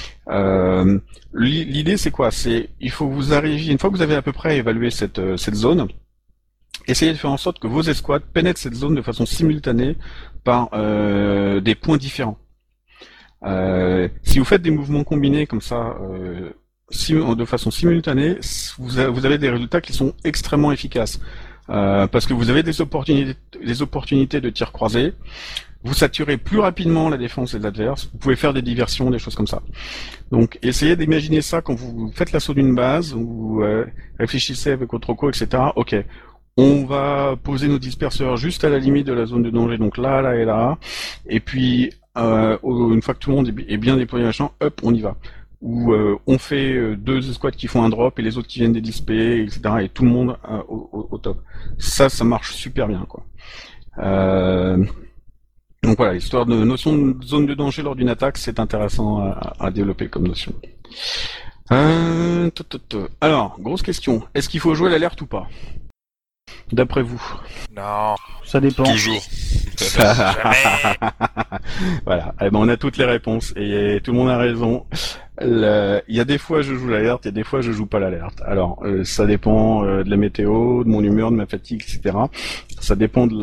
L'idée c'est quoi? Il faut que vous arriviez, une fois que vous avez à peu près évalué cette zone, essayez de faire en sorte que vos escouades pénètrent cette zone de façon simultanée par des points différents. Si vous faites des mouvements combinés comme ça, de façon simultanée, vous avez des résultats qui sont extrêmement efficaces. Parce que vous avez des opportunités de tir croisé, vous saturez plus rapidement la défense des adverses, vous pouvez faire des diversions, des choses comme ça. Donc essayez d'imaginer ça quand vous faites l'assaut d'une base, vous réfléchissez avec votre co, etc. Ok, on va poser nos disperseurs juste à la limite de la zone de danger, donc là et là, et puis une fois que tout le monde est bien déployé machin, hop, on y va. Ou on fait deux escouades qui font un drop et les autres qui viennent des dispés, etc. et tout le monde au top. Ça marche super bien, quoi. Donc voilà, histoire de notion de zone de danger lors d'une attaque, c'est intéressant à développer comme notion. Alors, grosse question, est-ce qu'il faut jouer l'alerte ou pas? D'après vous? Non. Ça dépend. Toujours. Jamais. Voilà, on a toutes les réponses et tout le monde a raison. Il y a des fois je joue l'alerte, il y a des fois je joue pas l'alerte. Alors ça dépend de la météo, de mon humeur, de ma fatigue, etc. Ça dépend de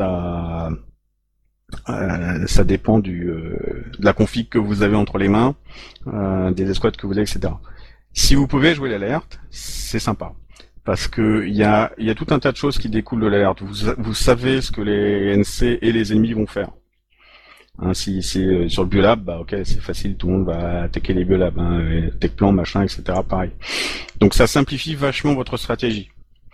la config que vous avez entre les mains, des escouades que vous avez, etc. Si vous pouvez jouer l'alerte, c'est sympa. Parce que il y a tout un tas de choses qui découlent de l'alerte. Vous savez ce que les NC et les ennemis vont faire. Hein, si c'est sur le biolab, bah ok, c'est facile, tout le monde va attaquer les biolabs, hein, techplan, machin, etc. Pareil. Donc ça simplifie vachement votre stratégie.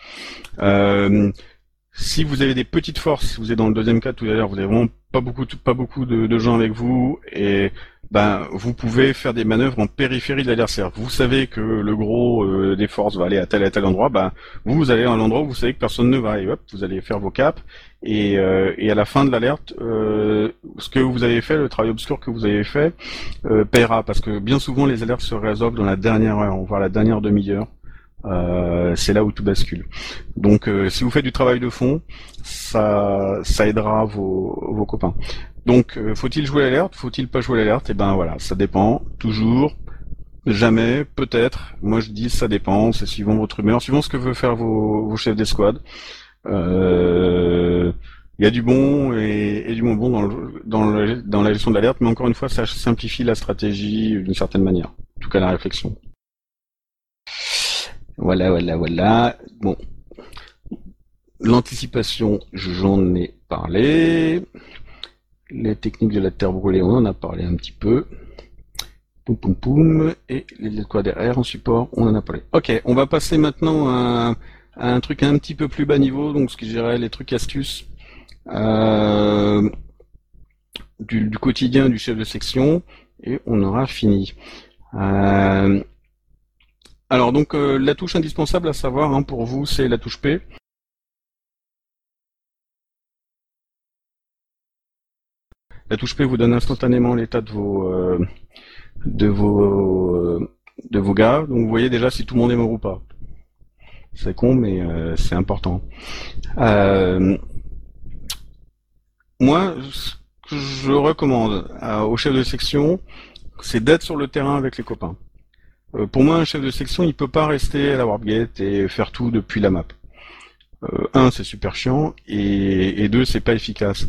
Si vous avez des petites forces, si vous êtes dans le deuxième cas tout à l'heure, vous avez vraiment pas beaucoup de gens avec vous, et ben vous pouvez faire des manœuvres en périphérie de l'adversaire. Vous savez que le gros des forces va aller à tel endroit, ben vous allez à un endroit où vous savez que personne ne va, et hop, vous allez faire vos caps, et à la fin de l'alerte, ce que vous avez fait, le travail obscur que vous avez fait, paiera, parce que bien souvent les alertes se résolvent dans la dernière heure, voire la dernière demi-heure. C'est là où tout bascule. Donc si vous faites du travail de fond, ça aidera vos copains. Donc faut-il jouer l'alerte, faut-il pas jouer l'alerte? Et ben voilà, ça dépend, toujours, jamais, peut-être. Moi je dis ça dépend, c'est suivant votre humeur, suivant ce que veulent faire vos chefs d'escouade. Il y a du bon et du moins bon dans la gestion de l'alerte, mais encore une fois ça simplifie la stratégie d'une certaine manière, en tout cas la réflexion. Voilà. Bon. L'anticipation, j'en ai parlé. Les techniques de la terre brûlée, on en a parlé un petit peu. Poum. Et les escouades RR en support, on en a parlé. Ok, on va passer maintenant à un truc un petit peu plus bas niveau, donc ce que je dirais les trucs astuces du quotidien du chef de section, et on aura fini. Alors donc la touche indispensable à savoir pour vous, c'est la touche P. La touche P vous donne instantanément l'état de vos gars. Donc vous voyez déjà si tout le monde est mort ou pas. C'est con, mais c'est important. Moi, ce que je recommande au chef de section, c'est d'être sur le terrain avec les copains. Pour moi, un chef de section, il peut pas rester à la Warpgate et faire tout depuis la map. Un, c'est super chiant, et deux, c'est pas efficace.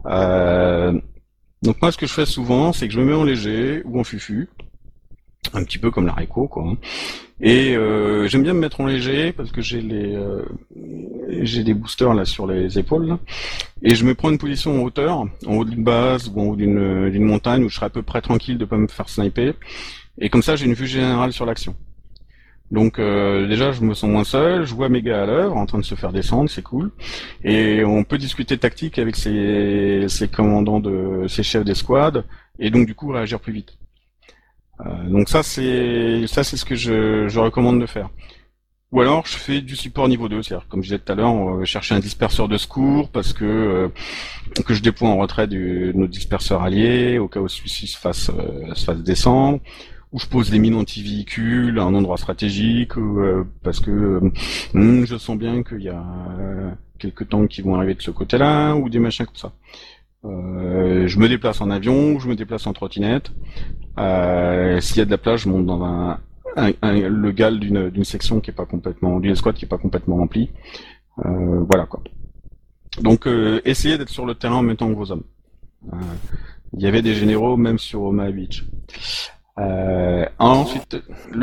Donc moi, ce que je fais souvent, c'est que je me mets en léger ou en fufu, un petit peu comme la Reiko, quoi. Et j'aime bien me mettre en léger parce que j'ai des boosters là sur les épaules, là, et je me prends une position en hauteur, en haut d'une base ou en haut d'une montagne où je serai à peu près tranquille de pas me faire sniper. Et comme ça, j'ai une vue générale sur l'action. Donc déjà, je me sens moins seul, je vois mes gars à l'œuvre, en train de se faire descendre, c'est cool. Et on peut discuter tactique avec ces commandants ces chefs d'escouade, et donc du coup réagir plus vite. Donc ça c'est ce que je recommande de faire. Ou alors je fais du support niveau 2, c'est-à-dire comme je disais tout à l'heure, on va chercher un disperseur de secours parce que je déploie en retrait de nos disperseurs alliés au cas où celui-ci se fasse descendre. Où je pose des mines anti-véhicules à un endroit stratégique, parce que je sens bien qu'il y a quelques tanks qui vont arriver de ce côté-là, ou des machins comme ça. Je me déplace en avion, je me déplace en trottinette. S'il y a de la place, je monte dans le GAL d'une section qui est pas complètement, d'une escouade qui est pas complètement remplie. Voilà quoi. Donc essayez d'être sur le terrain en même temps que vos hommes. Il y avait des généraux même sur Omaha Beach. Ensuite,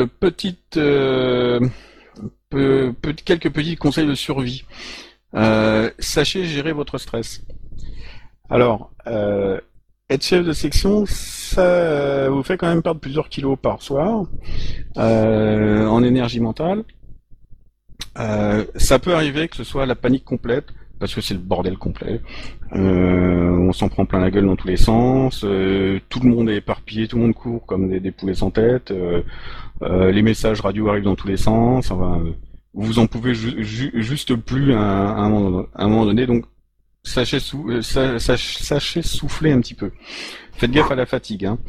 quelques petits conseils de survie. Sachez gérer votre stress. Alors, être chef de section, ça vous fait quand même perdre plusieurs kilos par soir en énergie mentale. Ça peut arriver que ce soit la panique complète, parce que c'est le bordel complet. On s'en prend plein la gueule dans tous les sens. Tout le monde est éparpillé, tout le monde court comme des poulets sans tête. Les messages radio arrivent dans tous les sens. Enfin, vous en pouvez juste plus à un moment donné. Donc, sachez souffler un petit peu. Faites gaffe à la fatigue. Hein.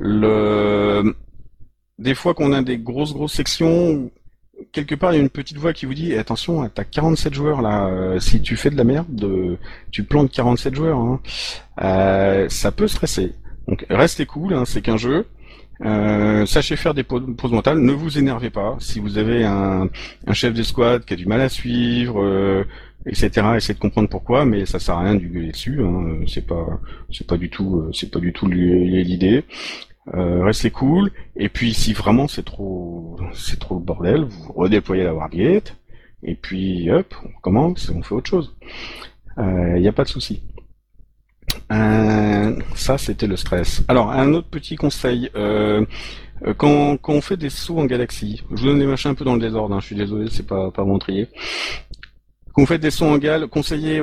Des fois qu'on a des grosses sections. Quelque part, il y a une petite voix qui vous dit attention, t'as 47 joueurs là. Si tu fais de la merde, tu plantes 47 joueurs. Hein. Ça peut stresser. Donc restez cool, hein, c'est qu'un jeu. Sachez faire des pauses mentales. Ne vous énervez pas. Si vous avez un chef d'escouade qui a du mal à suivre, etc., essayez de comprendre pourquoi. Mais ça sert à rien de gueuler dessus. Hein. C'est pas du tout l'idée. Restez cool, et puis si vraiment c'est trop le bordel, vous redéployez la Wargate, et puis hop, on recommence, on fait autre chose. Y a pas de souci. Ça, c'était le stress. Alors, un autre petit conseil. Quand on fait des sauts en galaxie, je vous donne des machins un peu dans le désordre, hein, je suis désolé, c'est pas mon trier. Quand vous faites des sauts en gal, conseillez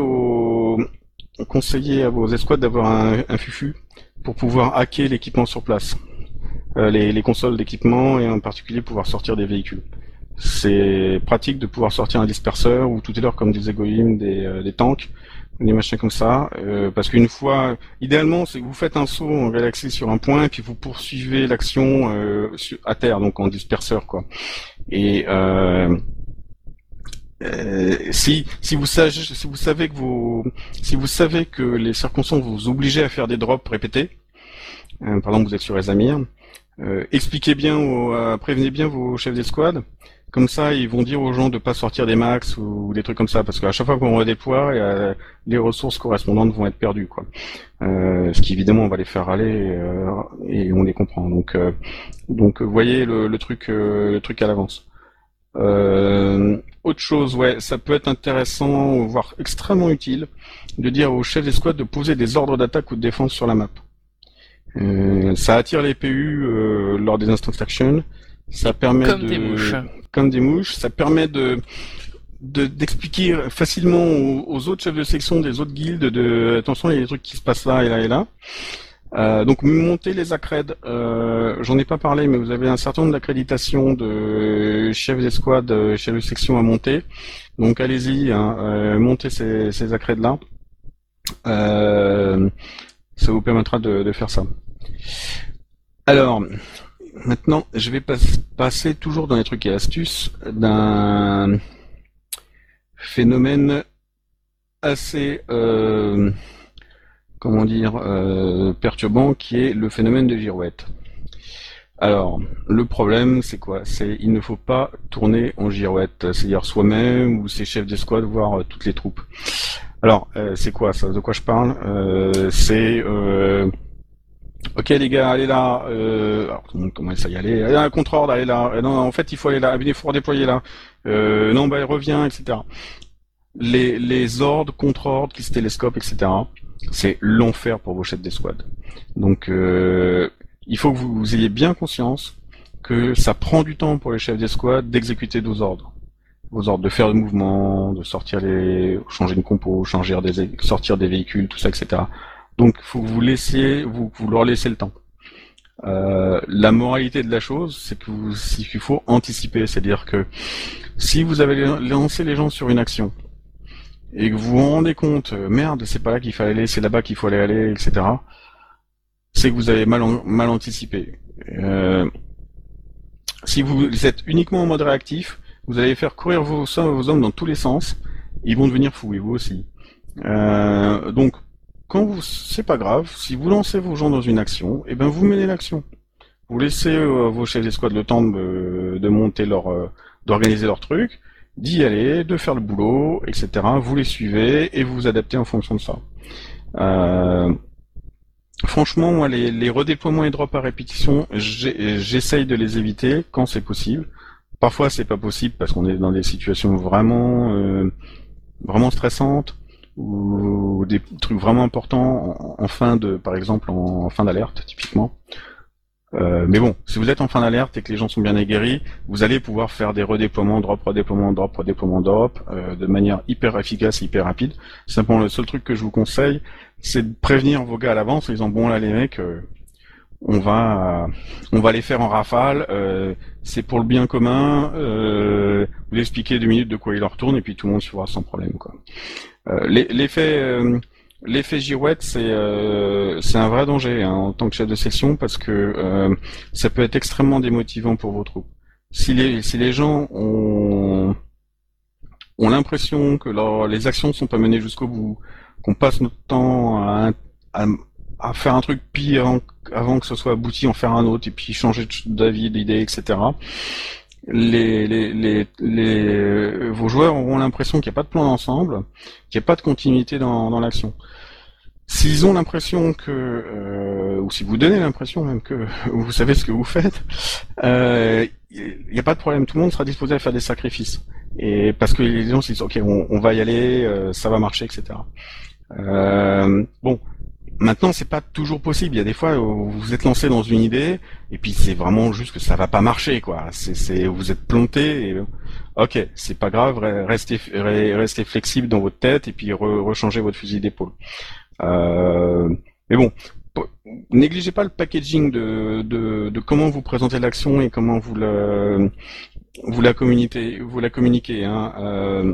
à vos escouades d'avoir un fufu pour pouvoir hacker l'équipement sur place. Les consoles d'équipement et en particulier pouvoir sortir des véhicules. C'est pratique de pouvoir sortir un disperseur ou tout à l'heure comme des Egoïm, des tanks, des machins comme ça, parce qu'une fois, idéalement, c'est que vous faites un saut en galaxie sur un point et puis vous poursuivez l'action à terre, donc en disperseur, quoi. Et si vous savez que les circonstances vous obligent à faire des drops répétés, par exemple vous êtes sur Esamir, expliquez bien, prévenez bien vos chefs d'escouade. Comme ça, ils vont dire aux gens de pas sortir des max ou des trucs comme ça, parce qu'à chaque fois qu'on redéploie, les ressources correspondantes vont être perdues, quoi. Ce qui évidemment on va les faire aller et on les comprend. Donc voyez le truc à l'avance. Autre chose, ouais, ça peut être intéressant, voire extrêmement utile, de dire aux chefs d'escouade de poser des ordres d'attaque ou de défense sur la map. Ça attire les PU lors des instance action. Ça permet comme des mouches. Ça permet d'expliquer facilement aux autres chefs de section des autres guildes attention, il y a des trucs qui se passent là et là et là. Donc monter les accrèdes, j'en ai pas parlé, mais vous avez un certain nombre d'accréditations de chefs d'escouade, chefs de section à monter. Donc allez-y, montez ces accrèdes-là. Ça vous permettra de faire ça. Alors, maintenant, je vais passer toujours dans les trucs et astuces d'un phénomène assez, perturbant, qui est le phénomène de girouette. Alors, le problème, c'est quoi? Il ne faut pas tourner en girouette, c'est-à-dire soi-même ou ses chefs d'escouade, voire toutes les troupes. Alors, c'est quoi ça? De quoi je parle? Ok les gars, allez là. Alors tout le monde commence à y aller. Allez, un contre-ordre, allez là. Non, en fait, il faut aller là. Il faut redéployer là. Non, bah, reviens, etc. Les ordres, contre-ordres, qui se télescopent, etc. C'est l'enfer pour vos chefs d'escouade. Donc, il faut que vous ayez bien conscience que ça prend du temps pour les chefs d'escouade d'exécuter vos ordres. Vos ordres de faire le mouvement, de sortir changer une compo, sortir des véhicules, tout ça, etc. Donc, faut que vous leur laissez le temps. La moralité de la chose, c'est qu'il faut anticiper, c'est-à-dire que si vous avez lancé les gens sur une action et que vous vous rendez compte, merde, c'est pas là qu'il fallait aller, c'est là-bas qu'il faut aller, etc. C'est que vous avez mal anticipé. Si vous êtes uniquement en mode réactif, vous allez faire courir vos hommes dans tous les sens, ils vont devenir fous, et vous aussi. Donc, c'est pas grave, si vous lancez vos gens dans une action, et ben vous menez l'action. Vous laissez vos chefs d'escouade le temps de monter d'organiser leur truc, d'y aller, de faire le boulot, etc. Vous les suivez et vous vous adaptez en fonction de ça. Franchement, moi, les redéploiements et drops à répétition, j'essaye de les éviter quand c'est possible. Parfois, c'est pas possible parce qu'on est dans des situations vraiment stressantes ou des trucs vraiment importants par exemple en fin d'alerte, typiquement. Mais bon, si vous êtes en fin d'alerte et que les gens sont bien aguerris, vous allez pouvoir faire des redéploiements, drop, de manière hyper efficace et hyper rapide. Simplement, le seul truc que je vous conseille, c'est de prévenir vos gars à l'avance en disant bon là les mecs, on va les faire en rafale, c'est pour le bien commun, vous expliquez 2 minutes de quoi il leur retourne et puis tout le monde suivra sans problème, quoi. L'effet girouette, c'est un vrai danger en tant que chef de section parce que ça peut être extrêmement démotivant pour vos troupes. Si les gens ont l'impression que les actions ne sont pas menées jusqu'au bout, qu'on passe notre temps à faire un truc pire avant que ce soit abouti, en faire un autre et puis changer d'avis, d'idée, etc. Vos joueurs auront l'impression qu'il n'y a pas de plan d'ensemble, qu'il n'y a pas de continuité dans l'action. S'ils ont l'impression ou si vous donnez l'impression même que vous savez ce que vous faites, il n'y a pas de problème, tout le monde sera disposé à faire des sacrifices. Et parce que les gens se disent ok, on va y aller, ça va marcher, etc. Bon, Maintenant, c'est pas toujours possible. Il y a des fois où vous êtes lancé dans une idée et puis c'est vraiment juste que ça va pas marcher, quoi. Vous êtes planté. Et, ok, c'est pas grave. Restez flexible dans votre tête et puis rechangez votre fusil d'épaule. Mais bon, négligez pas le packaging de comment vous présentez l'action et comment vous la communiquez. Hein.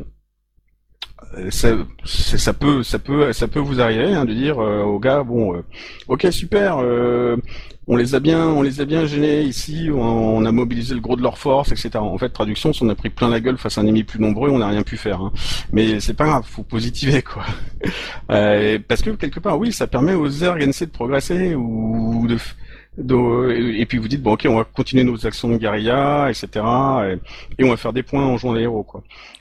Ça peut vous arriver de dire aux gars ok super, on les a bien gênés ici, on a mobilisé le gros de leur force, etc. En fait, traduction, on a pris plein la gueule face à un ennemi plus nombreux, on n'a rien pu faire. Hein. Mais c'est pas grave, faut positiver quoi. Parce que quelque part, oui, ça permet aux RNC de progresser ou et puis vous dites ok, on va continuer nos actions de guérilla, etc. Et on va faire des points en jouant les héros quoi.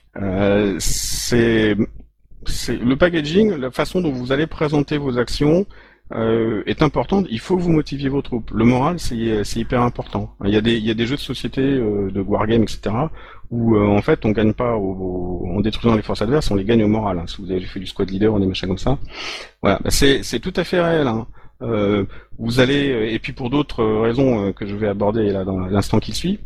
C'est le packaging, la façon dont vous allez présenter vos actions est importante. Il faut que vous motiviez vos troupes. Le moral, c'est hyper important. Il y a des jeux de société, de wargame, etc. où en fait on gagne pas en détruisant les forces adverses, on les gagne au moral. Hein. Si vous avez fait du squad leader ou des machins comme ça, voilà, c'est tout à fait réel. Hein. Vous allez, et puis pour d'autres raisons que je vais aborder là dans l'instant qui suit.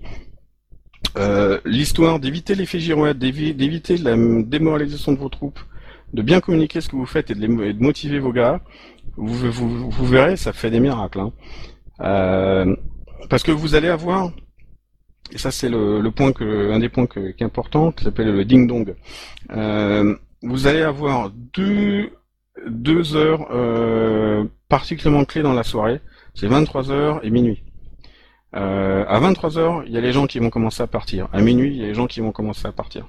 L'histoire d'éviter l'effet girouette, d'éviter la démoralisation de vos troupes, de bien communiquer ce que vous faites et de motiver vos gars, vous verrez, ça fait des miracles. Hein. Parce que vous allez avoir, et ça c'est un des points qui est important, qui s'appelle le ding-dong. Vous allez avoir deux heures particulièrement clés dans la soirée, c'est 23h et minuit. À 23h, il y a les gens qui vont commencer à partir. À minuit, il y a les gens qui vont commencer à partir.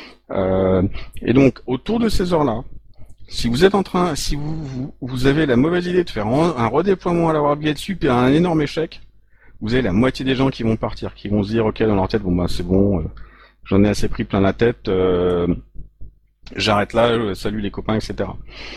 Et donc, autour de ces heures-là, si vous êtes si vous avez la mauvaise idée de faire un redéploiement à la Wargate Sup et un énorme échec, vous avez la moitié des gens qui vont partir, qui vont se dire, ok, dans leur tête, c'est bon, j'en ai assez pris plein la tête, j'arrête là, salut les copains, etc.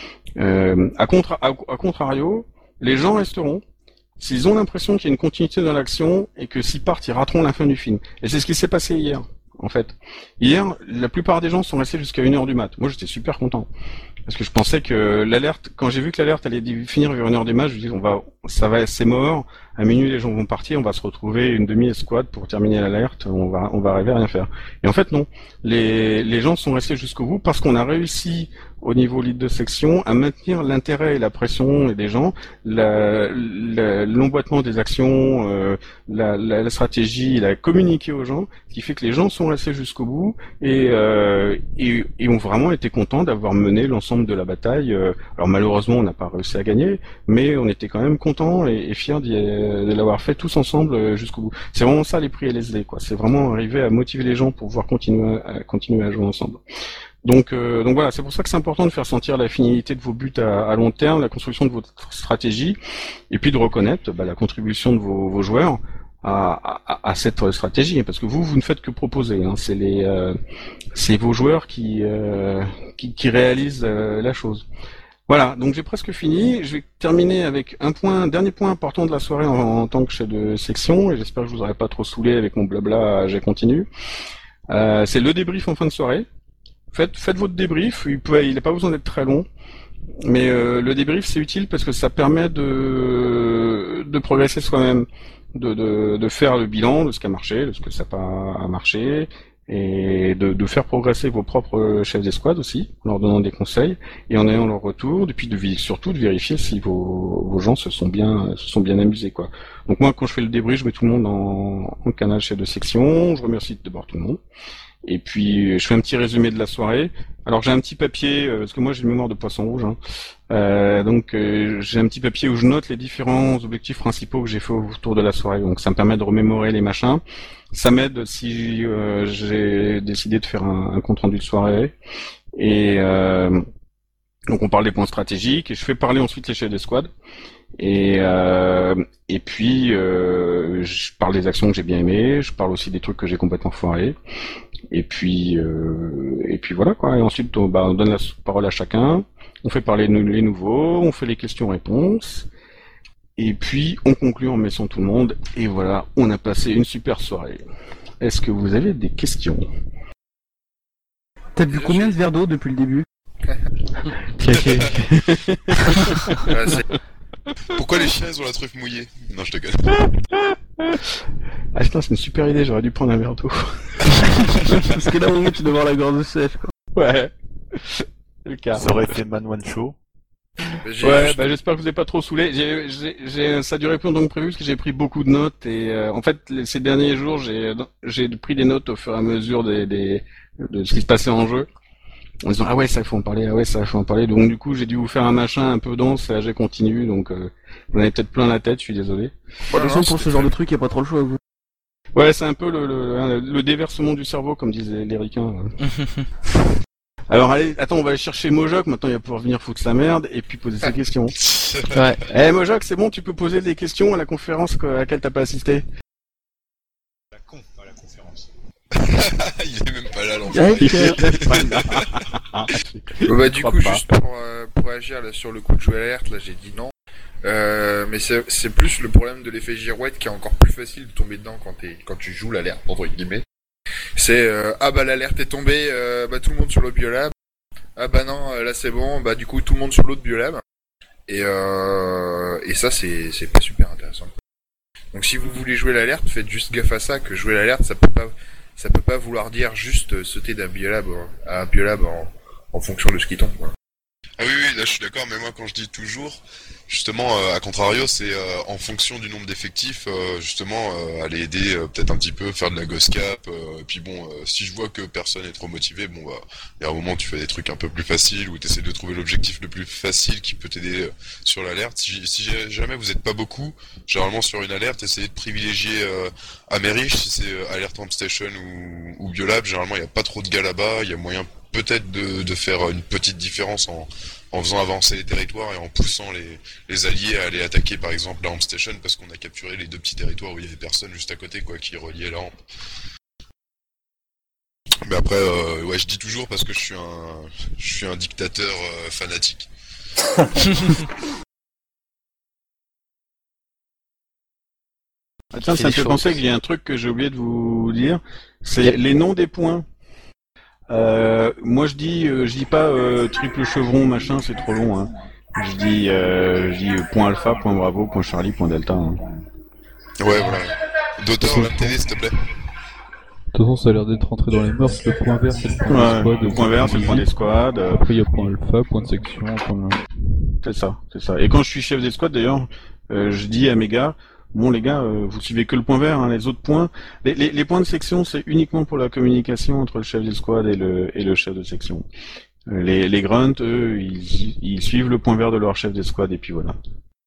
À contrario, les gens resteront s'ils ont l'impression qu'il y a une continuité dans l'action et que s'ils partent, ils rateront la fin du film. Et c'est ce qui s'est passé hier, en fait. Hier, la plupart des gens sont restés jusqu'à 1h du mat. Moi, j'étais super content. Parce que je pensais que l'alerte, quand j'ai vu que l'alerte allait finir vers 1h du mat, je me dis, c'est mort. À minuit, les gens vont partir, on va se retrouver une demi-escouade pour terminer l'alerte, on va arriver à rien faire. Et en fait, non. Les gens sont restés jusqu'au bout parce qu'on a réussi, au niveau lead de section, à maintenir l'intérêt et la pression des gens, l'emboîtement des actions, la stratégie, la communiquer aux gens, qui fait que les gens sont restés jusqu'au bout et ont vraiment été contents d'avoir mené l'ensemble de la bataille. Alors malheureusement, on n'a pas réussi à gagner, mais on était quand même contents et fiers de l'avoir fait tous ensemble jusqu'au bout. C'est vraiment ça les prix LSD, quoi. C'est vraiment arriver à motiver les gens pour pouvoir continuer à jouer ensemble. Donc voilà, c'est pour ça que c'est important de faire sentir la finalité de vos buts à long terme, la construction de votre stratégie, et puis de reconnaître la contribution de vos joueurs à cette stratégie, parce que vous ne faites que proposer. Hein. C'est vos joueurs qui réalisent la chose. Voilà, donc j'ai presque fini. Je vais terminer avec un dernier point important de la soirée en tant que chef de section, et j'espère que je vous aurai pas trop saoulé avec mon blabla, j'ai continue. C'est le débrief en fin de soirée. Faites votre débrief, il n'a pas besoin d'être très long, mais le débrief c'est utile parce que ça permet de progresser soi-même, de faire le bilan de ce qui a marché, de ce que ça n'a pas marché, et de faire progresser vos propres chefs d'escouade aussi, en leur donnant des conseils, et en ayant leur retour, et puis surtout de vérifier si vos gens se sont bien amusés, quoi. Donc moi, quand je fais le débrief, je mets tout le monde en canal chef de section, je remercie d'abord tout le monde. Et puis je fais un petit résumé de la soirée. Alors j'ai un petit papier, parce que moi j'ai une mémoire de poisson rouge, hein. Donc j'ai un petit papier où je note les différents objectifs principaux que j'ai fait autour de la soirée. Donc ça me permet de remémorer les machins. Ça m'aide si j'ai décidé de faire un compte rendu de soirée. Et donc on parle des points stratégiques et je fais parler ensuite les chefs d'escouade. Et puis je parle des actions que j'ai bien aimées, je parle aussi des trucs que j'ai complètement foirés. Et puis voilà quoi. Et ensuite on donne la parole à chacun, on fait parler les nouveaux, on fait les questions-réponses, et puis on conclut en mettant tout le monde. Et voilà, on a passé une super soirée. Est-ce que vous avez des questions? T'as bu combien de verres d'eau depuis le début? Pourquoi les chaises ont la truffe mouillée? Non, je te connais. Ah putain, c'est une super idée, j'aurais dû prendre un verre d'eau. Parce que là, au moment, tu dois voir la gorge sèche, quoi. Ouais. C'est le cas. Ça aurait été Man One Show. Ouais, bah j'espère que vous n'avez pas trop saoulé. Ça a duré plus longtemps que prévu parce que j'ai pris beaucoup de notes et en fait ces derniers jours j'ai pris des notes au fur et à mesure de ce qui se passait en jeu. En disant ah ouais ça il faut en parler, ah ouais ça il faut en parler. Donc du coup j'ai dû vous faire un machin un peu dense et j'ai continue donc vous en avez peut-être plein la tête, je suis désolé. De toute façon pour ce genre de truc y a pas trop le choix vous. Ouais c'est un peu le déversement du cerveau comme disaient les ricains. Alors allez, attends, on va aller chercher Mojok, maintenant il va pouvoir venir foutre sa merde et puis poser ses questions. Ouais. Mojok, c'est bon, tu peux poser des questions à la conférence à laquelle t'as pas assisté. La conférence. Il est même pas là, l'enfant. Bah du coup, juste pour agir là sur le coup de jouer alerte, là j'ai dit non. Mais c'est plus le problème de l'effet girouette qui est encore plus facile de tomber dedans quand tu joues l'alerte, entre guillemets. C'est bah l'alerte est tombée, bah tout le monde sur l'autre biolab. Ah bah non, là c'est bon, bah du coup tout le monde sur l'autre biolab. Et ça c'est pas super intéressant. Donc si vous voulez jouer l'alerte, faites juste gaffe à ça, que jouer l'alerte ça peut pas vouloir dire juste sauter d'un biolab à un biolab en fonction de ce qui tombe, quoi. Ah oui, là je suis d'accord, mais moi quand je dis toujours, justement, à contrario, c'est en fonction du nombre d'effectifs, justement, aller aider peut-être un petit peu, faire de la ghost cap, et puis bon, si je vois que personne est trop motivé, bon bah, il y a un moment où tu fais des trucs un peu plus faciles, ou tu essaies de trouver l'objectif le plus facile qui peut t'aider sur l'alerte. Si jamais vous êtes pas beaucoup, généralement sur une alerte, essayez de privilégier Amerish, si c'est alerte Amp Station ou Biolab, généralement il n'y a pas trop de gars là-bas, il y a moyen peut-être de faire une petite différence en faisant avancer les territoires et en poussant les alliés à aller attaquer par exemple la Amp Station parce qu'on a capturé les deux petits territoires où il y avait personne juste à côté quoi qui reliait la Amp. Mais après ouais je dis toujours parce que je suis un dictateur fanatique. Ah, tiens, ça me fait penser qu'il y a un truc que j'ai oublié de vous dire, c'est les noms des points. Moi je dis pas triple chevron machin, c'est trop long. Hein. Je dis point alpha, point bravo, point Charlie, point delta. Hein. Ouais voilà. D'auteur la télé s'il te plaît. De toute façon ça a l'air d'être rentré dans les mœurs. Le point vert c'est le point des squads. Le point vert c'est le point des squads. Après il y a point alpha, point de section. C'est ça. Et quand je suis chef des squads d'ailleurs, je dis à mes gars. Bon les gars, vous suivez que le point vert, hein, les autres points. Les points de section, c'est uniquement pour la communication entre le chef de squad et le chef de section. Les grunts, eux, ils suivent le point vert de leur chef de squad et puis voilà.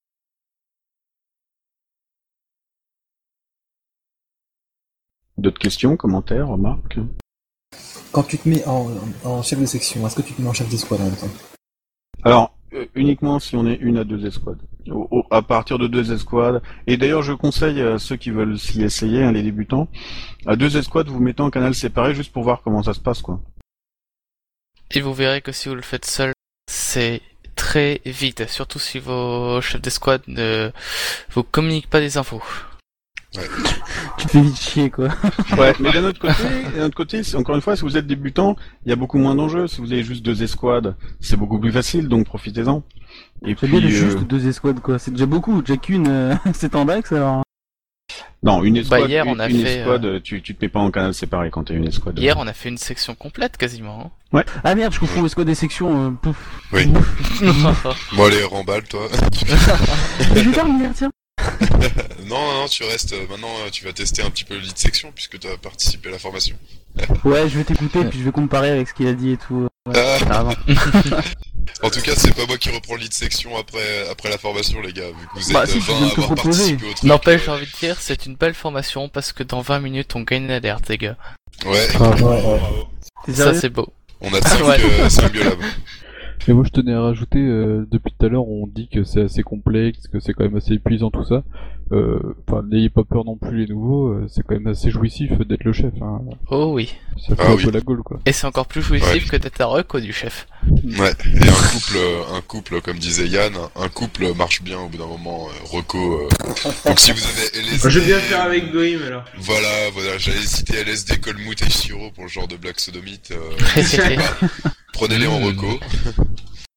D'autres questions, commentaires, remarques? Quand tu te mets en chef de section, est-ce que tu te mets en chef de squad en même temps? Alors, uniquement si on est 1 à 2 escouades. À partir de 2 escouades. Et d'ailleurs, je conseille à ceux qui veulent s'y essayer, hein, les débutants, à 2 escouades, vous mettez en canal séparé juste pour voir comment ça se passe, quoi. Et vous verrez que si vous le faites seul, c'est très vite. Surtout si vos chefs d'escouade ne vous communiquent pas des infos. Ouais. Tu te fais vite chier, quoi. Ouais, mais d'un autre côté, encore une fois, si vous êtes débutant, il y a beaucoup moins d'enjeux. Si vous avez juste 2 escouades, c'est beaucoup plus facile, donc profitez-en. Et puis, bien juste 2 escouades, quoi. C'est déjà beaucoup. Déjà qu'une, c'est en dax, alors. Non, une escouade, bah, hier, on a fait, escouade, tu te mets pas en canal séparé quand t'es une escouade. Hier, on a fait une section complète, quasiment. Hein. Ouais. Ah merde, je confonds escouade et section, pouf. Oui. Bon, allez, remballe, toi. Je vais terminer, tiens. Non, tu restes. Maintenant, tu vas tester un petit peu le lead section puisque tu as participé à la formation. Ouais, je vais t'écouter puis je vais comparer avec ce qu'il a dit et tout. Ouais, en tout cas, c'est pas moi qui reprends le lead section après la formation, les gars, vu que vous êtes si, 20 à avoir participé au truc. N'empêche, j'ai envie de dire, c'est une belle formation parce que dans 20 minutes, on gagne l'alerte, les gars. Ouais. Ça, c'est beau. On a 5 biolabs. Mais moi je tenais à rajouter, depuis tout à l'heure on dit que c'est assez complexe, que c'est quand même assez épuisant tout ça. Enfin, n'ayez pas peur non plus les nouveaux, c'est quand même assez jouissif d'être le chef. Hein. Oh oui. Ça fait un peu la gaule quoi. Et c'est encore plus jouissif que d'être la reco du chef. Ouais, et un couple, comme disait Yann, un couple marche bien au bout d'un moment, reco. Donc si vous avez LSD... Je vais bien faire avec Goïm alors. Voilà, j'allais citer LSD, Colmout et Shiro pour le genre de blague sodomite. Prenez-les en reco.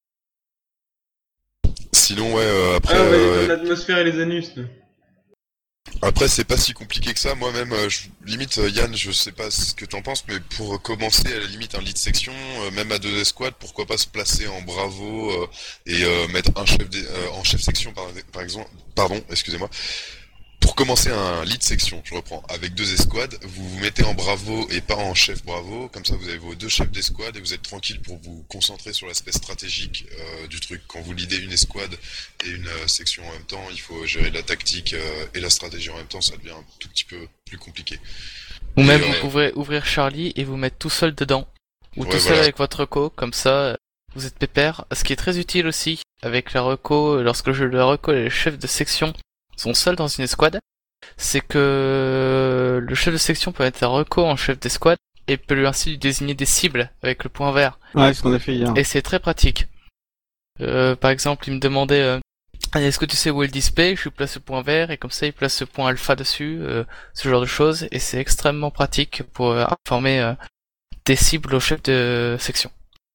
sinon, ouais, après... Ah, on va détendre l'atmosphère et les anus. Après, c'est pas si compliqué que ça. Moi-même, limite, Yann, je sais pas ce que t'en penses, mais pour commencer à la limite un lead section, même à 2 escouades, pourquoi pas se placer en bravo et mettre un chef en chef section par exemple. Pardon, excusez-moi. Pour commencer un lead section, je reprends, avec 2 escouades, vous vous mettez en bravo et pas en chef bravo, comme ça vous avez vos 2 chefs d'escouade et vous êtes tranquille pour vous concentrer sur l'aspect stratégique du truc. Quand vous leadez une escouade et une section en même temps, il faut gérer la tactique et la stratégie en même temps, ça devient un tout petit peu plus compliqué. Ou même vous pouvez ouvrir Charlie et vous mettre tout seul dedans, ou tout seul avec votre reco, comme ça vous êtes pépère. Ce qui est très utile aussi avec la reco, lorsque le jeu de la reco et les chefs de section sont seuls dans une escouade, c'est que le chef de section peut mettre un reco en chef d'escouade et peut lui ainsi lui désigner des cibles avec le point vert. Ouais, ce qu'on a fait hier. Et c'est très pratique. Par exemple, il me demandait est-ce que tu sais où est le display? Je lui place le point vert et comme ça il place ce point alpha dessus, ce genre de choses, et c'est extrêmement pratique pour informer des cibles au chef de section.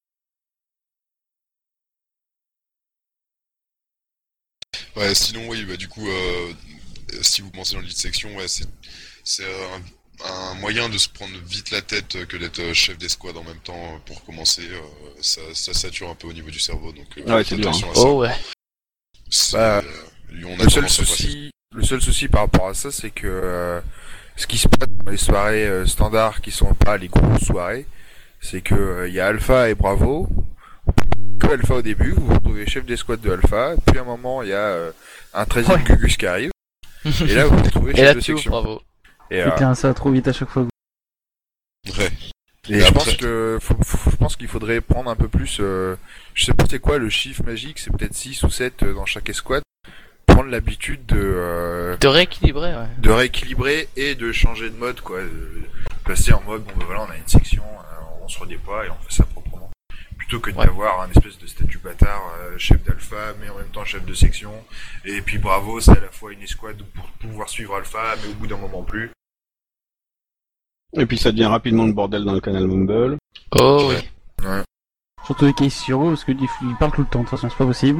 Ouais, sinon oui, bah du coup, si vous commencez dans le lead section, ouais, c'est un moyen de se prendre vite la tête que d'être chef d'escouade en même temps pour commencer. Ça sature un peu au niveau du cerveau, donc ouais, c'est dur. Attention à ça. Oh ouais. Le seul souci par rapport à ça, c'est que ce qui se passe dans les soirées standards qui sont pas les grosses soirées, c'est que y a Alpha et Bravo. Que Alpha au début, vous vous retrouvez chef d'escouade de Alpha, puis à un moment il y a un 13e Gugus qui arrive, et là vous vous retrouvez chef de section. Bravo. Et putain, ça va trop vite à chaque fois. Ouais. Et je pense qu'il faudrait prendre un peu plus, je sais pas c'est quoi le chiffre magique, c'est peut-être 6 ou 7 dans chaque escouade, prendre l'habitude de rééquilibrer, ouais. De rééquilibrer et de changer de mode, quoi. Passer en mode, bon ben voilà, on a une section, on se redéploie et on fait ça proprement. Plutôt que d'avoir un espèce de statut bâtard, chef d'Alpha, mais en même temps chef de section. Et puis Bravo, c'est à la fois une escouade pour pouvoir suivre Alpha, mais au bout d'un moment plus. Et puis ça devient rapidement le bordel dans le canal Mumble. Oh oui. Ouais. Surtout avec Ace sur eux, parce qu'il parle tout le temps, de toute façon c'est pas possible.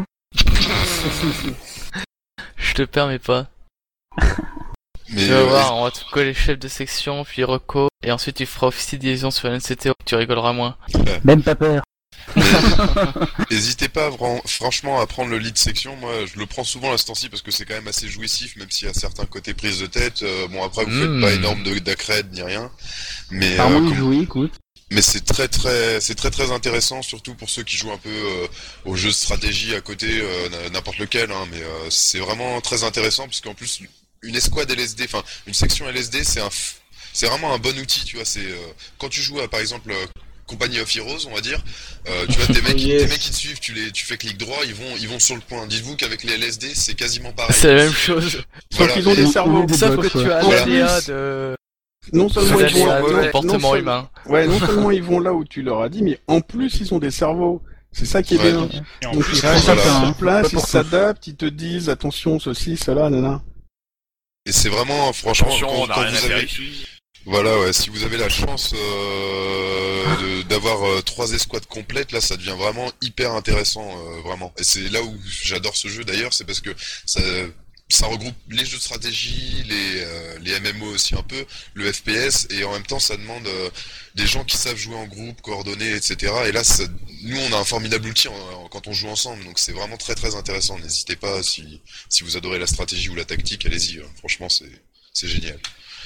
Je te permets pas. Mais tu vas voir, on va te coller chef de section, puis reco, et ensuite tu feras officier de liaison sur NCTO, tu rigoleras moins. Ouais. Même pas peur. N'hésitez pas franchement à prendre le lead section. Moi je le prends souvent à ce temps-ci parce que c'est quand même assez jouissif, même s'il y a certains côtés prise de tête. Bon après vous faites pas énorme d'accred ni rien, mais mais c'est très intéressant, surtout pour ceux qui jouent un peu aux jeux de stratégie à côté, n'importe lequel, hein, mais c'est vraiment très intéressant parce qu'en plus une escouade LSD, enfin une section LSD, c'est vraiment un bon outil, tu vois. C'est quand tu joues à par exemple Company of Heroes, on va dire, tu vois, tes mecs qui te suivent, tu fais clic droit, ils vont sur le point. Dites-vous qu'avec les LSD, c'est quasiment pareil. C'est la même chose. Sauf qu'ils ont des cerveaux. Sauf que tu as l'ADA de... Non seulement ils vont comportement humain. Ouais, non seulement ils vont là où tu leur as dit, mais en plus ils ont des cerveaux. C'est ça qui est bien. Donc ils sont sur place, ils s'adaptent, ils te disent attention, ceci, cela, nana. Et c'est vraiment, franchement, on a rien à faire. Voilà, ouais, si vous avez la chance d'avoir 3 escouades complètes, là, ça devient vraiment hyper intéressant, vraiment. Et c'est là où j'adore ce jeu d'ailleurs, c'est parce que ça regroupe les jeux de stratégie, les MMO aussi un peu, le FPS, et en même temps ça demande des gens qui savent jouer en groupe, coordonner, etc. Et là, nous on a un formidable outil quand on joue ensemble, donc c'est vraiment très très intéressant. N'hésitez pas, si vous adorez la stratégie ou la tactique, allez-y, franchement c'est génial.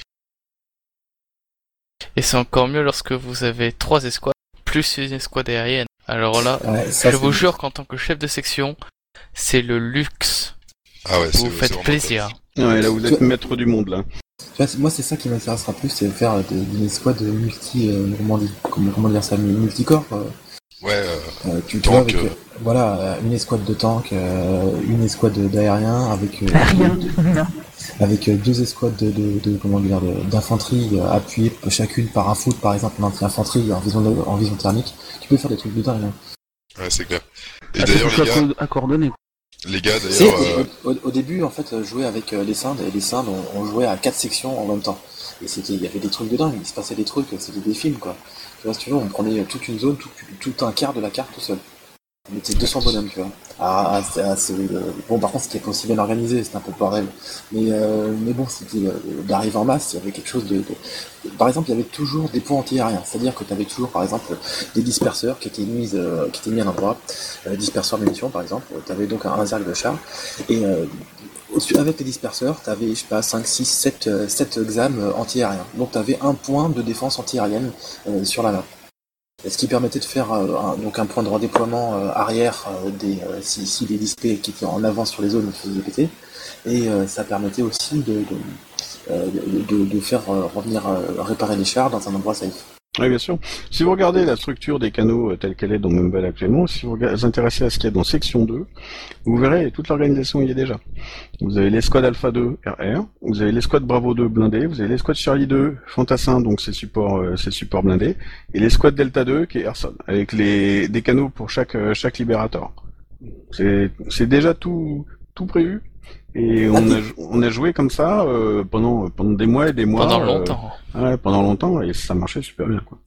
Et c'est encore mieux lorsque vous avez 3 escouades, plus une escouade aérienne. Alors là, je vous jure qu'en tant que chef de section, c'est le luxe. Ah ouais, vous faites plaisir. Ouais, là vous êtes maître du monde là. Moi c'est ça qui m'intéressera plus, c'est de faire une escouade comment dire ça, multicorps. Ouais, tu vois, avec, voilà, une escouade de tanks, une escouade d'aériens avec 2 escouades d'infanterie appuyées chacune par un foot, par exemple, l'anti-infanterie en vision thermique. Tu peux faire des trucs de dingue. Hein. Ouais, c'est clair. Et d'ailleurs, les gars, à coordonner. Les gars, d'ailleurs, au début, en fait, jouer avec les Sindes, et les Sindes, on jouait à 4 sections en même temps. Et il y avait des trucs de dingue, il se passait des trucs, c'était des films, quoi. Tu vois, si tu veux, on prenait toute une zone, tout un quart de la carte tout seul. Mais c'est 200 bonhommes, tu vois. Bon, par contre, c'était pas aussi bien organisé, c'était un peu pareil. Mais bon, c'était d'arriver en masse, il y avait quelque chose de... Par exemple, il y avait toujours des points anti-aériens. C'est-à-dire que tu avais toujours, par exemple, des disperseurs qui étaient mis à l'endroit. Disperseurs munitions, par exemple. Tu avais donc un cercle de char. Et avec les disperseurs, tu avais, 5, 6, 7 exams anti-aériens. Donc tu avais un point de défense anti-aérienne sur la map. Ce qui permettait de faire un point de redéploiement arrière si les dispés qui étaient en avance sur les zones se faisaient péter. Et ça permettait aussi de faire revenir réparer les chars dans un endroit safe. Oui, bien sûr. Si vous regardez la structure des canaux telle qu'elle est dans Mumble actuellement, si vous vous intéressez à ce qu'il y a dans section 2, vous verrez toute l'organisation y est déjà. Vous avez l'escouade Alpha 2 RR, vous avez l'escouade Bravo 2 blindé, vous avez l'escouade Charlie 2 Fantassin, donc c'est le support blindé, et l'escouade Delta 2 qui est Airson, avec des canaux pour chaque Liberator. C'est déjà tout prévu. Et on a joué comme ça pendant des mois et des mois. Pendant longtemps. Ouais, pendant longtemps, et ça marchait super bien, quoi.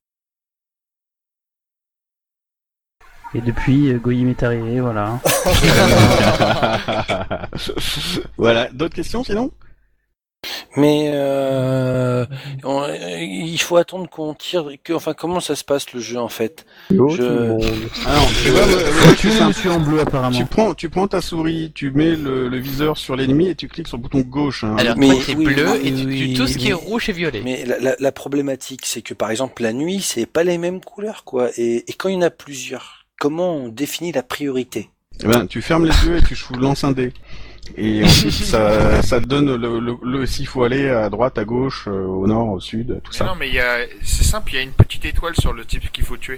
Et depuis, Goyim est arrivé, voilà. Voilà, d'autres questions sinon ? Mais il faut attendre qu'on tire. Enfin, comment ça se passe le jeu en fait? Je suis en bleu apparemment. Tu prends ta souris, tu mets le viseur sur l'ennemi et tu cliques sur le bouton gauche. Hein. Alors toi c'est bleu et tu tues tout ce qui est rouge et violet. Mais la problématique, c'est que par exemple la nuit, c'est pas les mêmes couleurs quoi. Et quand il y en a plusieurs, comment on définit la priorité? Eh ben, tu fermes les yeux et tu lances un dé. Et ensuite, ça te donne s'il faut aller à droite, à gauche, au nord, au sud, tout ça. Non, mais c'est simple, il y a une petite étoile sur le type qu'il faut tuer.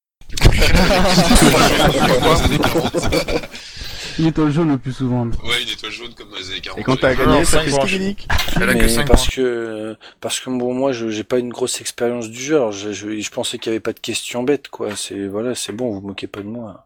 Une étoile jaune le plus souvent. Ouais, une étoile jaune comme dans les années 40. Et quand t'as gagné, ça fait stylique. Parce que bon, moi, j'ai pas une grosse expérience du jeu. Alors, je pensais qu'il y avait pas de questions bêtes, quoi. C'est bon, vous moquez pas de moi.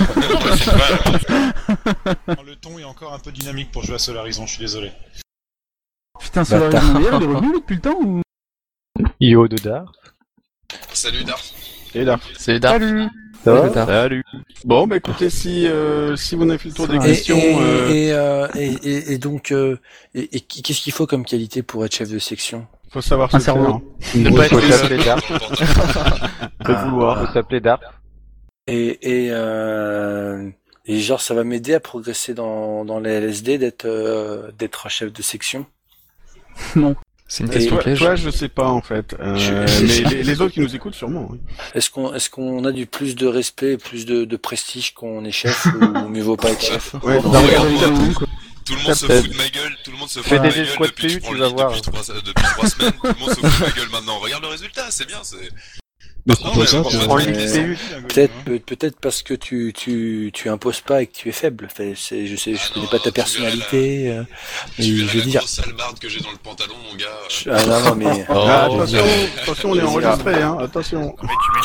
Le ton est encore un peu dynamique pour jouer à Solarizon, je suis désolé. Putain, Solarizon, il est revenu depuis le temps ou... Yo de Darth. Salut Darth. Et Darth. Salut Darth. Salut. Bon, bah écoutez, si vous avez fait le tour des questions... Et donc, qu'est-ce qu'il faut comme qualité pour être chef de section? Faut savoir un cerveau. Ne pas être s'appeler Darth. Faut vouloir. Faut s'appeler Darth. Et genre ça va m'aider à progresser dans les LSD d'être chef de section. Non. C'est une question piège. Toi, je sais pas en fait. Mais les autres qui nous écoutent sûrement. Oui. Est-ce qu'on a du plus de respect, plus de prestige qu'on est chef ou mieux vaut pas être chef? Ouais, tout le monde se fout de ma gueule, tout le monde se fout de ma gueule depuis 3 semaines, tout le monde se fout de ma gueule maintenant. Regarde le résultat, c'est bien, c'est... Peut-être parce que tu imposes pas et que tu es faible. Je connais pas ta personnalité. Tu veux la grosse salbarde que j'ai dans le pantalon, mon gars. Non, mais... attention, on est enregistré, hein, attention.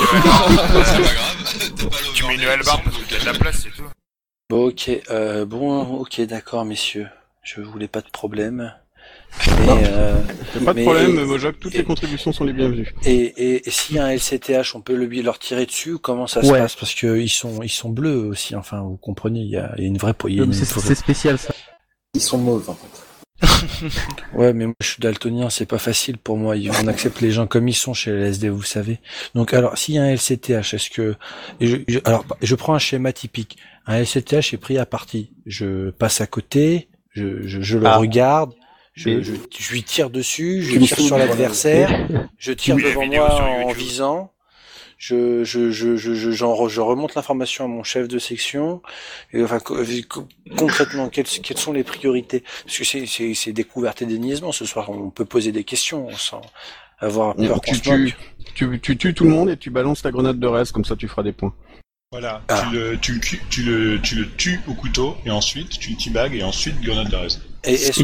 Tu mets une hallebarde parce qu'il y a de la place, c'est tout. Bon, ok, d'accord, messieurs. Je voulais pas de problème. Pas de problème, Mojok, toutes les contributions sont les bienvenues. Et s'il y a un LCTH, on peut leur tirer dessus, comment ça se passe? Parce que ils sont bleus aussi, enfin, vous comprenez, il y a une vraie poignée. C'est spécial, ça. Ils sont mauves, en fait. Ouais, mais moi, je suis daltonien, c'est pas facile pour moi. On accepte les gens comme ils sont chez LSD, vous savez. Donc, alors, s'il y a un LCTH, est-ce que... je prends un schéma typique. Un LCTH est pris à partie. Je passe à côté, je le regarde, je lui tire dessus, je tire sur l'adversaire, je tire devant moi en visant, je remonte l'information à mon chef de section, et enfin, concrètement, quelles sont les priorités? Parce que c'est découverte et déniaisement ce soir, on peut poser des questions sans avoir peur qu'on se moque. Tu tues tout le monde et tu balances ta grenade de reste, comme ça tu feras des points. Voilà, tu le tues au couteau, et ensuite tu le teabag, et ensuite grenade de reste. Est-ce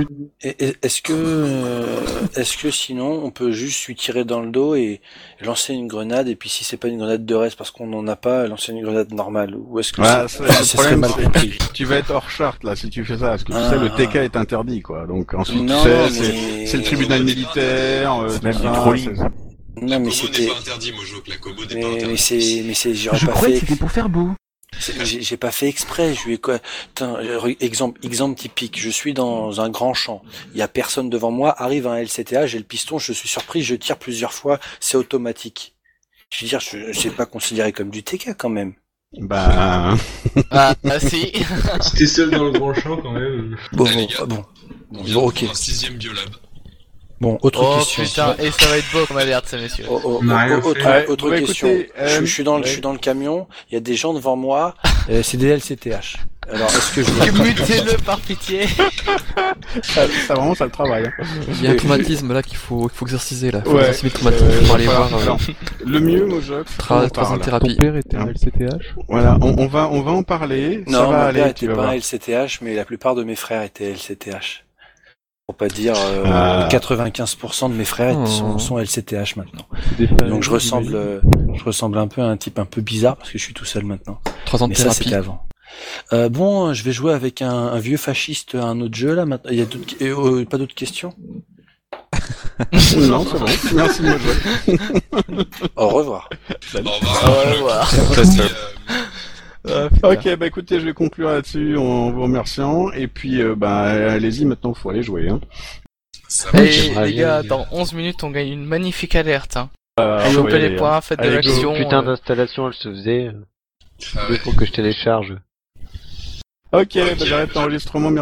que sinon on peut juste lui tirer dans le dos et lancer une grenade, et puis si c'est pas une grenade de reste parce qu'on n'en a pas, lancer une grenade normale, ou est-ce que ça serait mal compris? Tu vas être hors charte là si tu fais ça, parce que tu sais le TK est interdit quoi, donc ensuite c'est le tribunal militaire, même du trolling. Non, mais c'était pas interdit, Mojok, la Kobo n'est pas interdite. Mais j'aurais je pas croyais fait. que c'était pour faire beau. J'ai pas fait exprès, je lui ai quoi. Exemple typique, je suis dans un grand champ, il y a personne devant moi, arrive un LCTA, j'ai le piston, je suis surpris, je tire plusieurs fois, c'est automatique. Je veux dire, c'est pas considéré comme du TK quand même. Bah si. Si t'es seul dans le grand champ quand même. Bon, ok. Un 6ème biolab. Bon, autre question. Putain, et ça va être beau comme alerte, ça, messieurs. Autre question. Écoutez, je suis dans le camion, il y a des gens devant moi, c'est des LCTH. Alors, est-ce que je mutez-le par pitié. ça vraiment, ça le travaille. Il y a un traumatisme là qu'il faut exerciser là. Ouais. Le traumatisme pour aller voir. Alors, le mieux, Mojox, 3 ans de thérapie. Ton père était un LCTH? Voilà, on va en parler. Non, ça va mon aller. père était pas un LCTH, mais la plupart de mes frères étaient LCTH. Pour pas dire 95% de mes frères sont LCTH maintenant. Donc je ressemble un peu à un type un peu bizarre parce que je suis tout seul maintenant. 3 ans de mais thérapie. Ça c'était avant. Bon, je vais jouer avec un vieux fasciste à un autre jeu là maintenant. Il y a pas d'autres questions? Non, c'est bon. Merci Mojox. Au revoir. Au revoir. Ok, bah écoutez, je vais conclure là-dessus en vous remerciant. Et puis, allez-y, maintenant, faut aller jouer. Hein. Et les gars, dans 11 minutes, on gagne une magnifique alerte. Hein. Chopez les points, faites de l'action. Putain d'installation, elle se faisait. Il faut que je télécharge. Ok, j'arrête l'enregistrement.